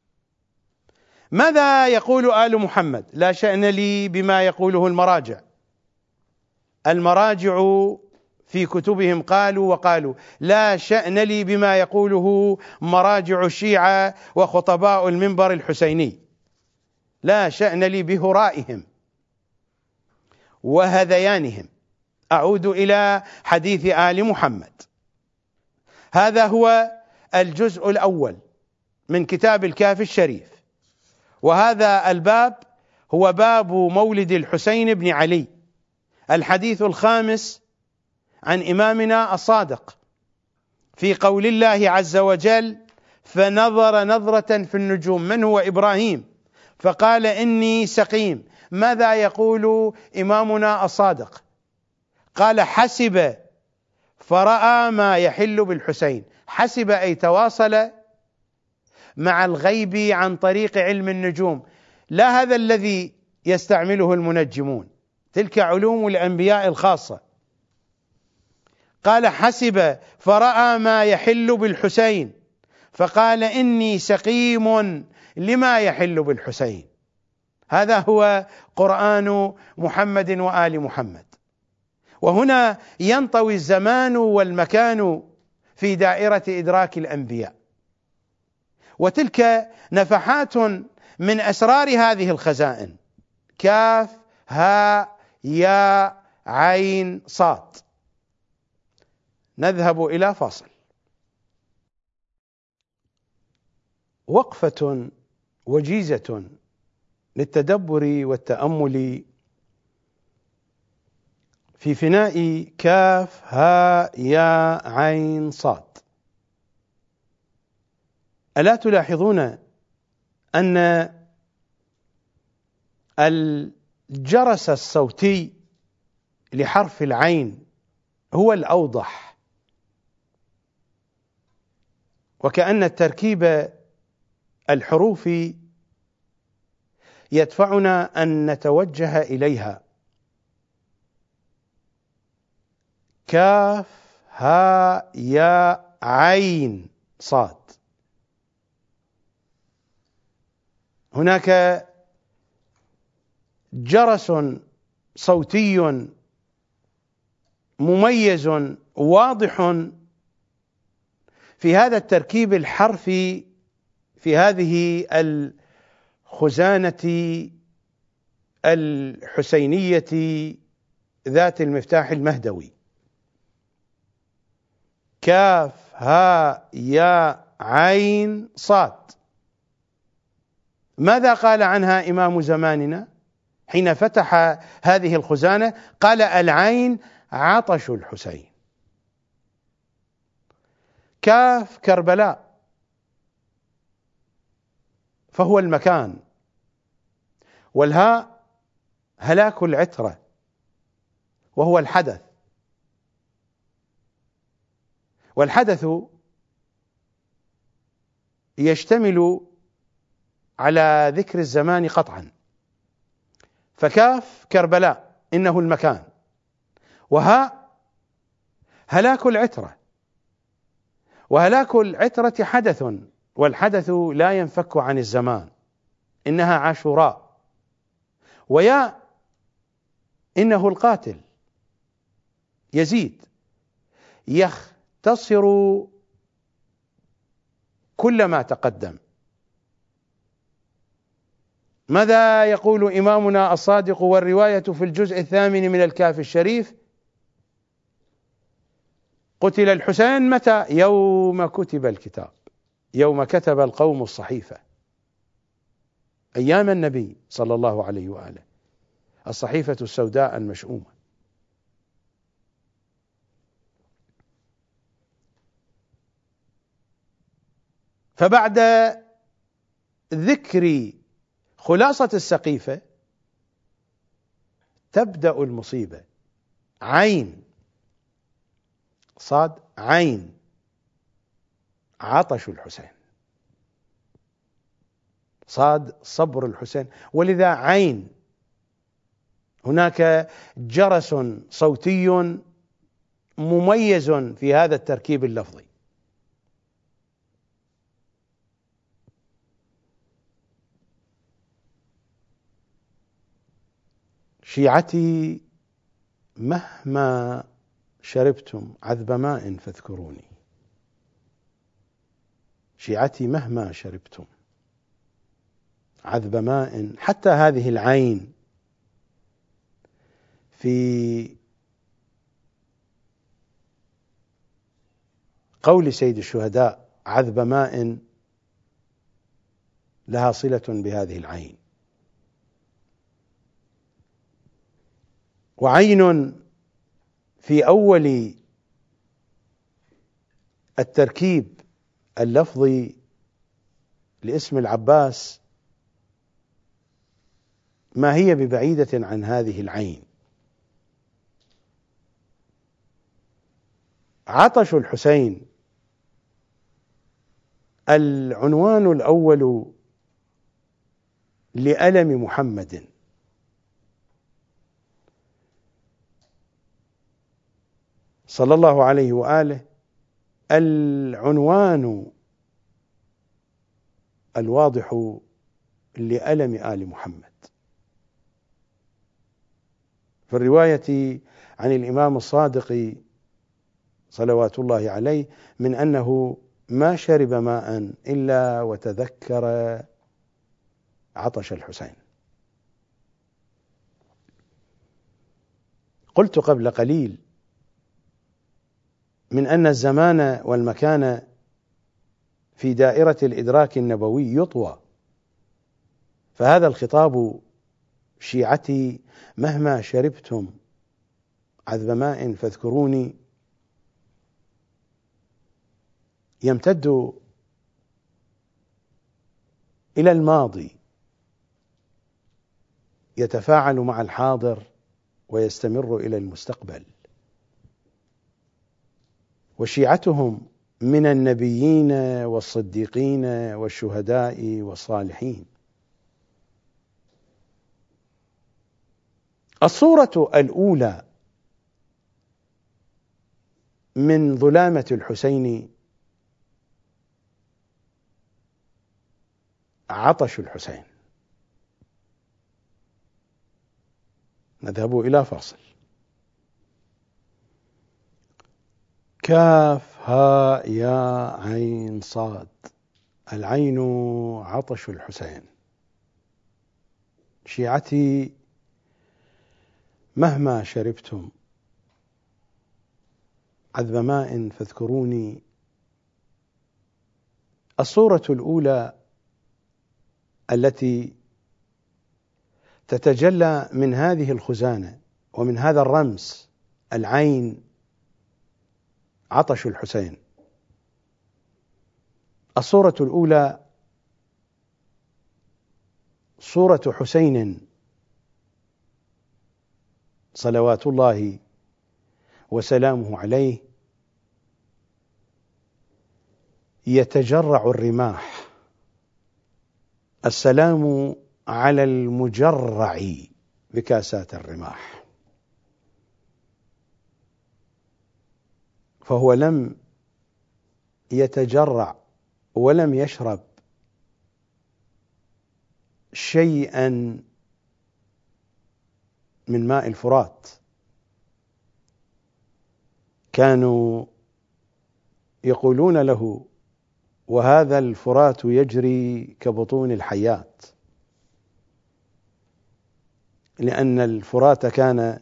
ماذا يقول آل محمد؟ لا شأن لي بما يقوله المراجع. المراجع في كتبهم قالوا وقالوا: لا شأن لي بما يقوله مراجع الشيعة وخطباء المنبر الحسيني، لا شأن لي بهرائهم وهذيانهم. أعود إلى حديث آل محمد. هذا هو الجزء الأول من كتاب الكافي الشريف، وهذا الباب هو باب مولد الحسين بن علي، الحديث الخامس عن إمامنا الصادق في قول الله عز وجل: فنظر نظرة في النجوم. من هو إبراهيم؟ فقال إني سقيم. ماذا يقول إمامنا الصادق؟ قال: حسب فرأى ما يحل بالحسين. حسب أي تواصل مع الغيب عن طريق علم النجوم، لا هذا الذي يستعمله المنجمون، تلك علوم الأنبياء الخاصة. قال: حسب فرأى ما يحل بالحسين فقال إني سقيم لما يحل بالحسين. هذا هو قرآن محمد وآل محمد. وهنا ينطوي الزمان والمكان في دائرة إدراك الأنبياء، وتلك نفحات من أسرار هذه الخزائن: كاف هاء ياء عين صاد. نذهب إلى فاصل. وقفة وجيزة للتدبر والتأمل في فناء كاف هاء ياء عين صاد. ألا تلاحظون أن الجرس الصوتي لحرف العين هو الأوضح، وكأن التركيب الحروفي يدفعنا أن نتوجه إليها. كاف هاء ياء عين صاد. هناك جرس صوتي مميز واضح في هذا التركيب الحرفي في هذه الخزانة الحسينية ذات المفتاح المهدوي. كاف هاء ياء عين صاد. ماذا قال عنها إمام زماننا حين فتح هذه الخزانة؟ قال: العين عطش الحسين. كاف كربلاء، فهو المكان، والهاء هلاك العترة وهو الحدث، والحدث يشتمل على ذكر الزمان قطعا، فكاف كربلاء إنه المكان، وهاء هلاك العترة، وهلاك العترة حدث، والحدث لا ينفك عن الزمان، إنها عاشوراء. وياء إنه القاتل يزيد، يختصر كل ما تقدم. ماذا يقول إمامنا الصادق والرواية في الجزء الثامن من الكاف الشريف؟ قتل الحسين متى؟ يوم كتب الكتاب، يوم كتب القوم الصحيفة، أيام النبي صلى الله عليه وآله، الصحيفة السوداء المشؤومة. فبعد ذكر خلاصة السقيفة تبدأ المصيبة. عين صاد عين عطش الحسين، صاد صبر الحسين، ولذا عين هناك جرس صوتي مميز في هذا التركيب اللفظي. شيعتي مهما شربتم عذب ماء فاذكروني، شيعتي مهما شربتم عذب ماء. حتى هذه العين في قول سيد الشهداء عذب ماء لها صلة بهذه العين. وعين في أول التركيب اللفظي لاسم العباس ما هي ببعيدة عن هذه العين. عطش الحسين العنوان الأول لألم محمد، صلى الله عليه وآله، العنوان الواضح لألم آل محمد. في الرواية عن الإمام الصادق صلوات الله عليه من أنه ما شرب ماء إلا وتذكر عطش الحسين. قلت قبل قليل من أن الزمان والمكان في دائرة الإدراك النبوي يطوى، فهذا الخطاب شيعتي مهما شربتم عذب ماء فاذكروني يمتد إلى الماضي، يتفاعل مع الحاضر ويستمر إلى المستقبل. وشيعتهم من النبيين والصديقين والشهداء والصالحين. الصورة الأولى من ظلامة الحسين عطش الحسين. نذهب إلى فاصل. كاف هاء ياء عين صاد، العين عطش الحسين. شيعتي عذب ماء فاذكروني. الصورة الأولى التي تتجلى من هذه الخزانة ومن هذا الرمز العين عطش الحسين. الصورة الأولى صورة حسين صلوات الله وسلامه عليه يتجرع الرماح. السلام على المجرع بكاسات الرماح. فهو لم يتجرع ولم يشرب شيئا من ماء الفرات. كانوا يقولون له: وهذا الفرات يجري كبطون الحيات، لأن الفرات كان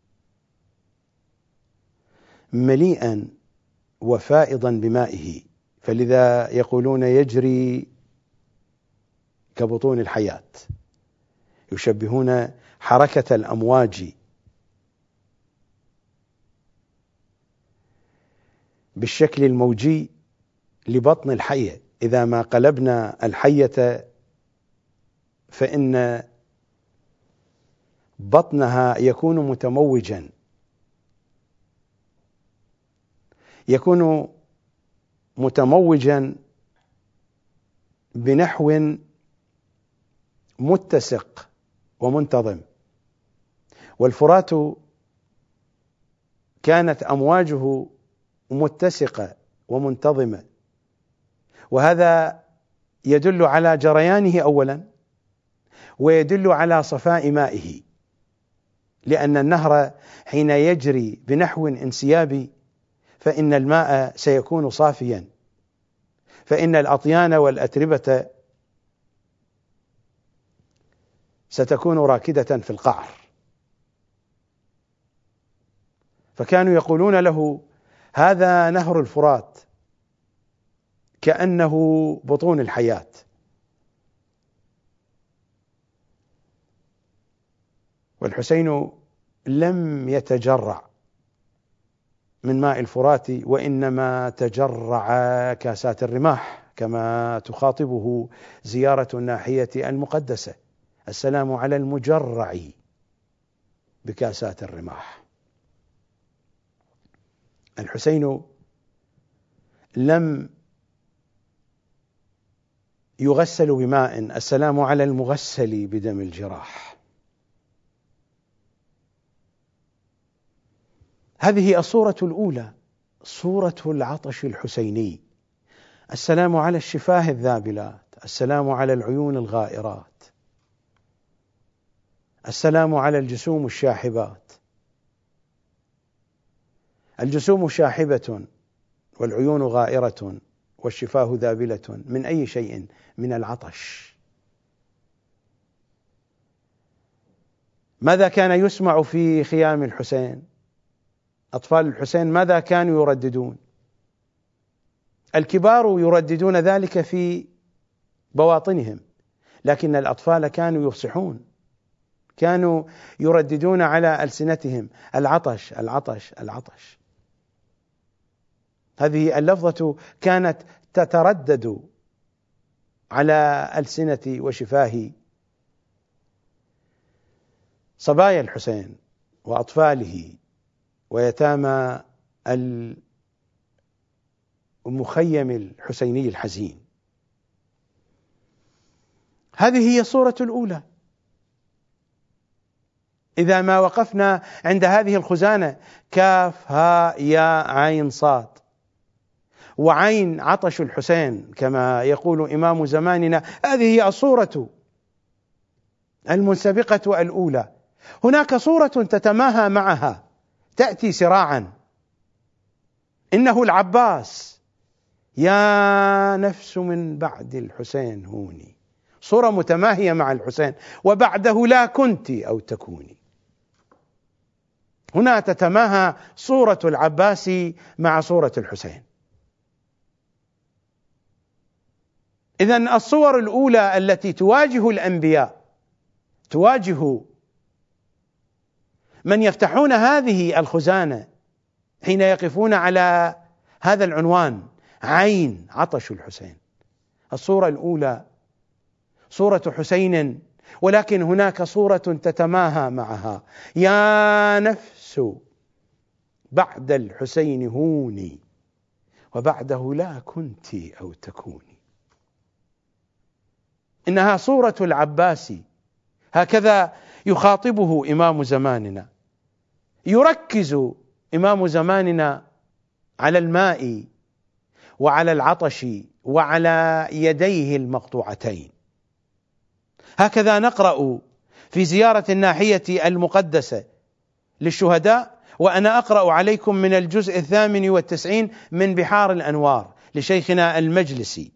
مليئا وفائضا بمائه، فلذا يقولون يجري كبطون الحياة، يشبهون حركة الأمواج بالشكل الموجي لبطن الحية. إذا ما قلبنا الحية فإن بطنها يكون متموجا، يكون متموجا بنحو متسق ومنتظم. والفرات كانت أمواجه متسقة ومنتظمة، وهذا يدل على جريانه أولا، ويدل على صفاء مائه، لأن النهر حين يجري بنحو انسيابي فإن الماء سيكون صافيا، فإن الأطيان والأتربة ستكون راكدة في القعر. فكانوا يقولون له: هذا نهر الفرات كأنه بطون الحياة. والحسين لم يتجرع من ماء الفرات، وإنما تجرع كاسات الرماح، كما تخاطبه زيارة الناحية المقدسة: السلام على المجرع بكاسات الرماح. الحسين لم يغسل بماء، السلام على المغسل بدم الجراح. هذه الصورة الأولى، صورة العطش الحسيني. السلام على الشفاه الذابلات، السلام على العيون الغائرات، السلام على الجسوم الشاحبات. الجسوم شاحبة والعيون غائرة والشفاه ذابلة من أي شيء؟ من العطش. ماذا كان يسمع في خيام الحسين؟ أطفال الحسين ماذا كانوا يرددون؟ الكبار يرددون ذلك في بواطنهم، لكن الأطفال كانوا يفصحون، كانوا يرددون على ألسنتهم: العطش العطش العطش. هذه اللفظة كانت تتردد على ألسنة وشفاه صبايا الحسين وأطفاله ويتامى المخيم الحسيني الحزين. هذه هي الصورة الأولى. إذا ما وقفنا عند هذه الخزانة: كاف ها يا عين صاد، وعين عطش الحسين كما يقول إمام زماننا، هذه هي الصورة المنسبقة الأولى. هناك صورة تتماهى معها تأتي سراعا: إنه العباس، يا نفس من بعد الحسين هوني. صورة متماهية مع الحسين: وبعده لا كنت أو تكوني. هنا تتماهى صورة العباس مع صورة الحسين. إذن الصور الأولى التي تواجه الأنبياء، تواجه من يفتحون هذه الخزانة حين يقفون على هذا العنوان: عين عطش الحسين. الصورة الأولى صورة حسين، ولكن هناك صورة تتماهى معها: يا نفس بعد الحسين هوني وبعده لا كنت أو تكوني. إنها صورة العباس، هكذا يخاطبه إمام زماننا. يركز إمام زماننا على الماء وعلى العطش وعلى يديه المقطوعتين. هكذا نقرأ في زيارة الناحية المقدسة للشهداء، وأنا أقرأ عليكم من الجزء الثامن والتسعين من بحار الأنوار لشيخنا المجلسي: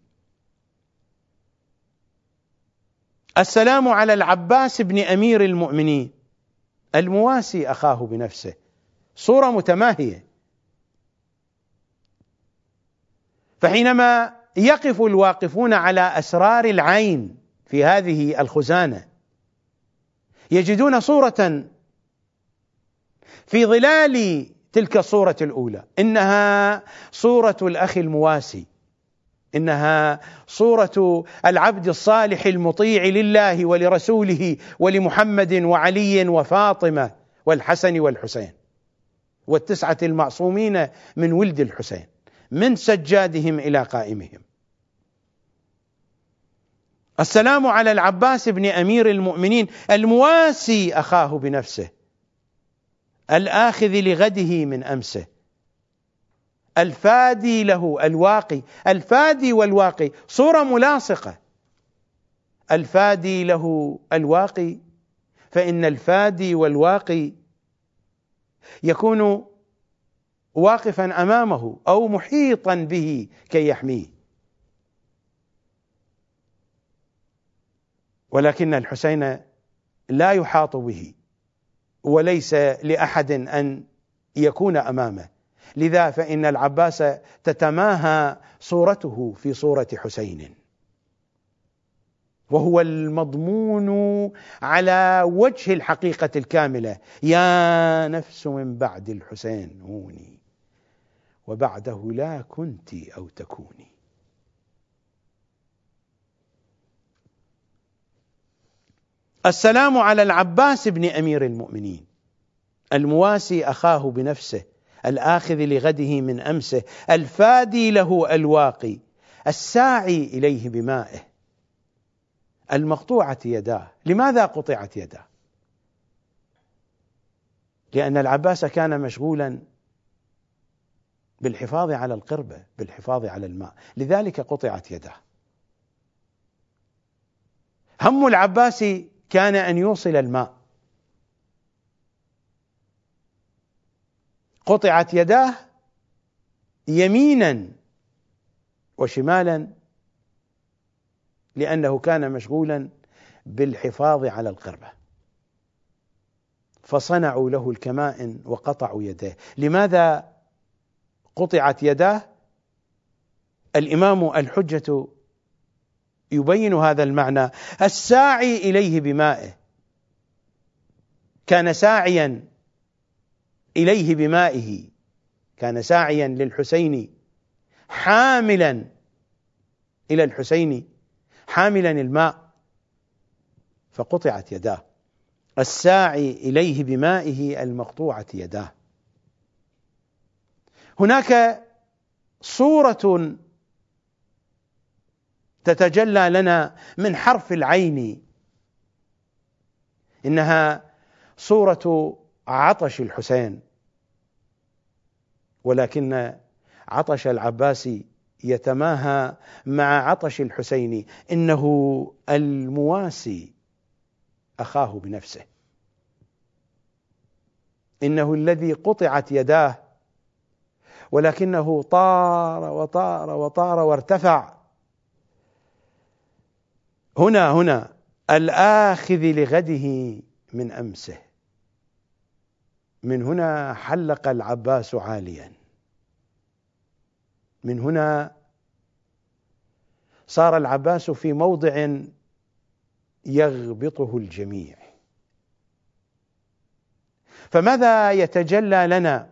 السلام على العباس بن أمير المؤمنين المواسي أخاه بنفسه. صورة متماهية. فحينما يقف الواقفون على أسرار العين في هذه الخزانة يجدون صورة في ظلال تلك الصورة الأولى، إنها صورة الأخ المواسي، إنها صورة العبد الصالح المطيع لله ولرسوله ولمحمد وعلي وفاطمة والحسن والحسين والتسعة المعصومين من ولد الحسين، من سجادهم إلى قائمهم. السلام على العباس بن أمير المؤمنين المواسي أخاه بنفسه، الآخذ لغده من أمسه، الفادي له الواقي. الفادي والواقي صورة ملاصقة. الفادي له الواقي، فإن الفادي والواقي يكون واقفا أمامه أو محيطا به كي يحميه. ولكن الحسين لا يحاط به، وليس لأحد أن يكون أمامه، لذا فإن العباس تتماهى صورته في صورة حسين، وهو المضمون على وجه الحقيقة الكاملة: يا نفس من بعد الحسين هوني وبعده لا كنت أو تكوني. السلام على العباس بن أمير المؤمنين المواسي أخاه بنفسه، الآخذ لغده من أمسه، الفادي له الواقي، الساعي إليه بمائه، المقطوعة يداه. لماذا قطعت يداه؟ لأن العباس كان مشغولا بالحفاظ على القربة، بالحفاظ على الماء، لذلك قطعت يداه. هم العباس كان أن يوصل الماء، قطعت يداه يمينا وشمالا لأنه كان مشغولا بالحفاظ على القربة، فصنعوا له الكمائن وقطعوا يديه. لماذا قطعت يداه؟ الإمام الحجة يبين هذا المعنى: الساعي إليه بمائه، كان ساعيا إليه بمائه، كان ساعيا للحسين، حاملا إلى الحسين، حاملا الماء، فقطعت يداه. الساعي إليه بمائه المقطوعة يداه. هناك صورة تتجلى لنا من حرف العين، إنها صورة عطش الحسين، ولكن عطش العباس يتماهى مع عطش الحسين، إنه المواسي أخاه بنفسه، إنه الذي قطعت يداه ولكنه طار وطار وطار وارتفع. هنا هنا الآخذ لغده من أمسه، من هنا حلق العباس عاليا، من هنا صار العباس في موضع يغبطه الجميع. فماذا يتجلى لنا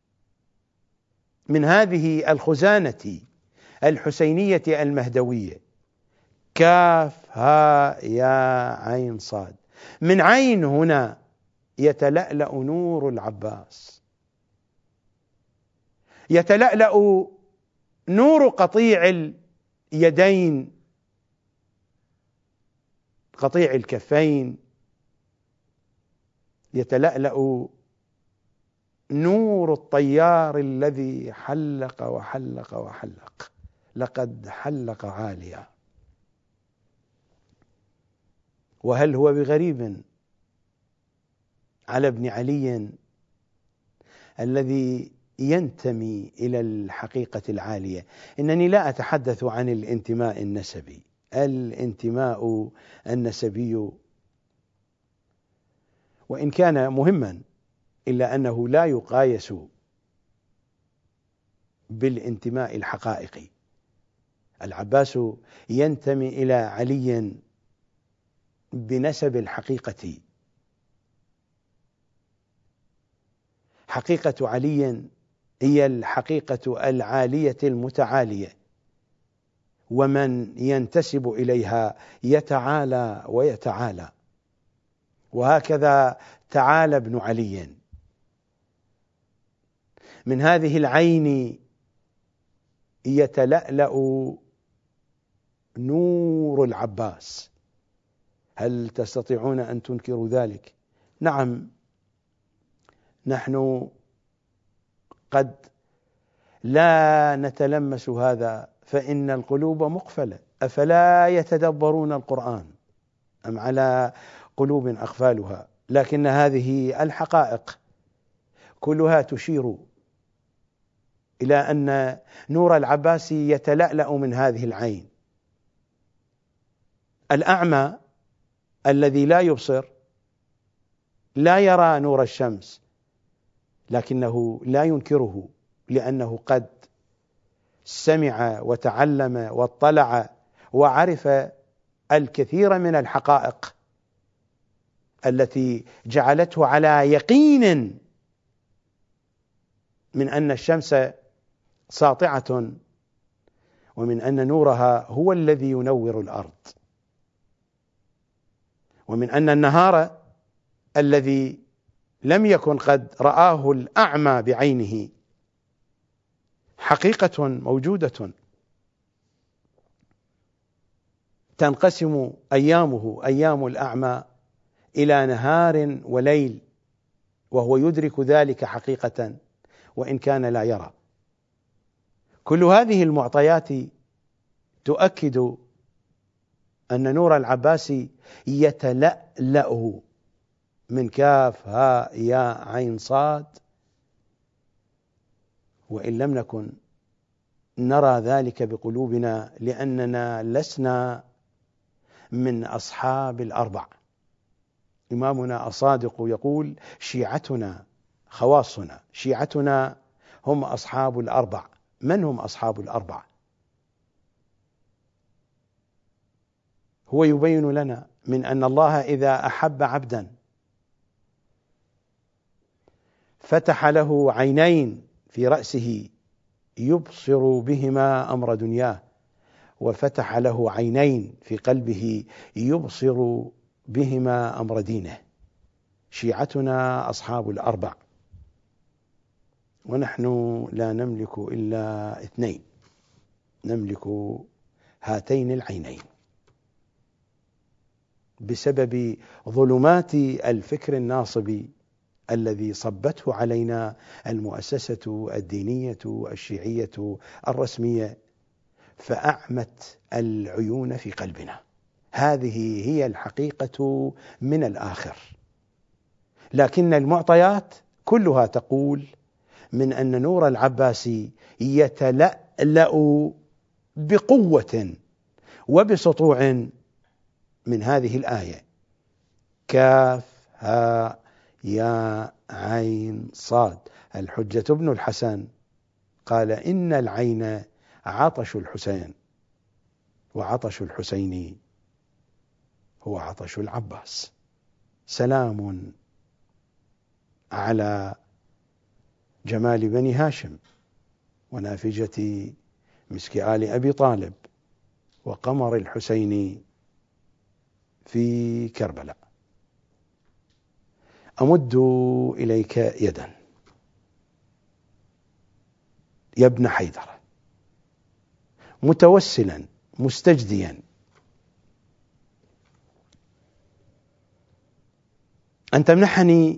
من هذه الخزانة الحسينية المهدوية؟ كاف ها يا عين صاد. من عين هنا يتلألأ نور العباس، يتلألأ نور قطيع اليدين، قطيع الكفين، يتلألأ نور الطيار الذي حلق وحلق وحلق. لقد حلق عاليا. وهل هو بغريب على ابن علي الذي ينتمي إلى الحقيقة العالية؟ إنني لا أتحدث عن الانتماء النسبي، الانتماء النسبي وإن كان مهما إلا أنه لا يقايس بالانتماء الحقائقي. العباس ينتمي إلى علي بنسب الحقيقة. حقيقة علي هي الحقيقة العالية المتعالية، ومن ينتسب إليها يتعالى ويتعالى. وهكذا تعالى ابن علي. من هذه العين يتلألأ نور العباس. هل تستطيعون أن تنكروا ذلك؟ نعم، نحن قد لا نتلمس هذا فإن القلوب مقفلة. أفلا يتدبرون القرآن أم على قلوب أقفالها؟ لكن هذه الحقائق كلها تشير إلى أن نور العباس يتلألأ من هذه العين. الأعمى الذي لا يبصر لا يرى نور الشمس، لكنه لا ينكره لأنه قد سمع وتعلم واطلع وعرف الكثير من الحقائق التي جعلته على يقين من أن الشمس ساطعة، ومن أن نورها هو الذي ينور الأرض، ومن أن النهار الذي لم يكن قد رآه الأعمى بعينه حقيقة موجودة تنقسم أيامه، أيام الأعمى، إلى نهار وليل، وهو يدرك ذلك حقيقة وإن كان لا يرى. كل هذه المعطيات تؤكد أن نور العباس يتلألأ من كاف ها يا عين صاد، وإن لم نكن نرى ذلك بقلوبنا لأننا لسنا من أصحاب الأربع. إمامنا الصادق يقول: شيعتنا خواصنا، شيعتنا هم أصحاب الأربع. من هم أصحاب الأربع؟ هو يبين لنا من أن الله إذا أحب عبدا فتح له عينين في رأسه يبصر بهما أمر دنياه، وفتح له عينين في قلبه يبصر بهما أمر دينه. شيعتنا أصحاب الأربع، ونحن لا نملك إلا اثنين، نملك هاتين العينين بسبب ظلمات الفكر الناصب الذي صبته علينا المؤسسة الدينية الشيعية الرسمية، فأعمت العيون في قلبنا. هذه هي الحقيقة من الآخر. لكن المعطيات كلها تقول من أن نور العباس يتلألأ بقوة وبسطوع من هذه الآية: كاف ها يا عين صاد. الحجة ابن الحسن قال إن العين عطش الحسين، وعطش الحسين هو عطش العباس. سلام على جمال بني هاشم ونافجة مسك آل أبي طالب وقمر الحسين في كربلاء. أمد إليك يدا يا ابن حيدر، متوسلا مستجديا أن تمنحني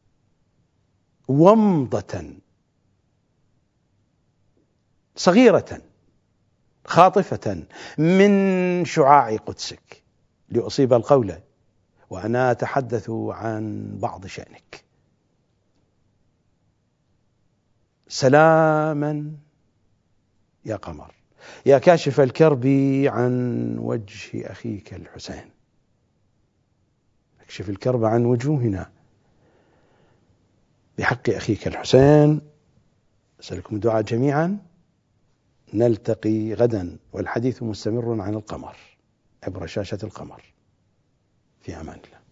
ومضة صغيرة خاطفة من شعاع قدسك لأصيب القول وأنا أتحدث عن بعض شأنك. سلاما يا قمر، يا كاشف الكرب عن وجه أخيك الحسين. اكشف الكرب عن وجوهنا بحق أخيك الحسين. أسألكم الدعاء جميعا. نلتقي غدا والحديث مستمر عن القمر عبر شاشة القمر. في أمان الله.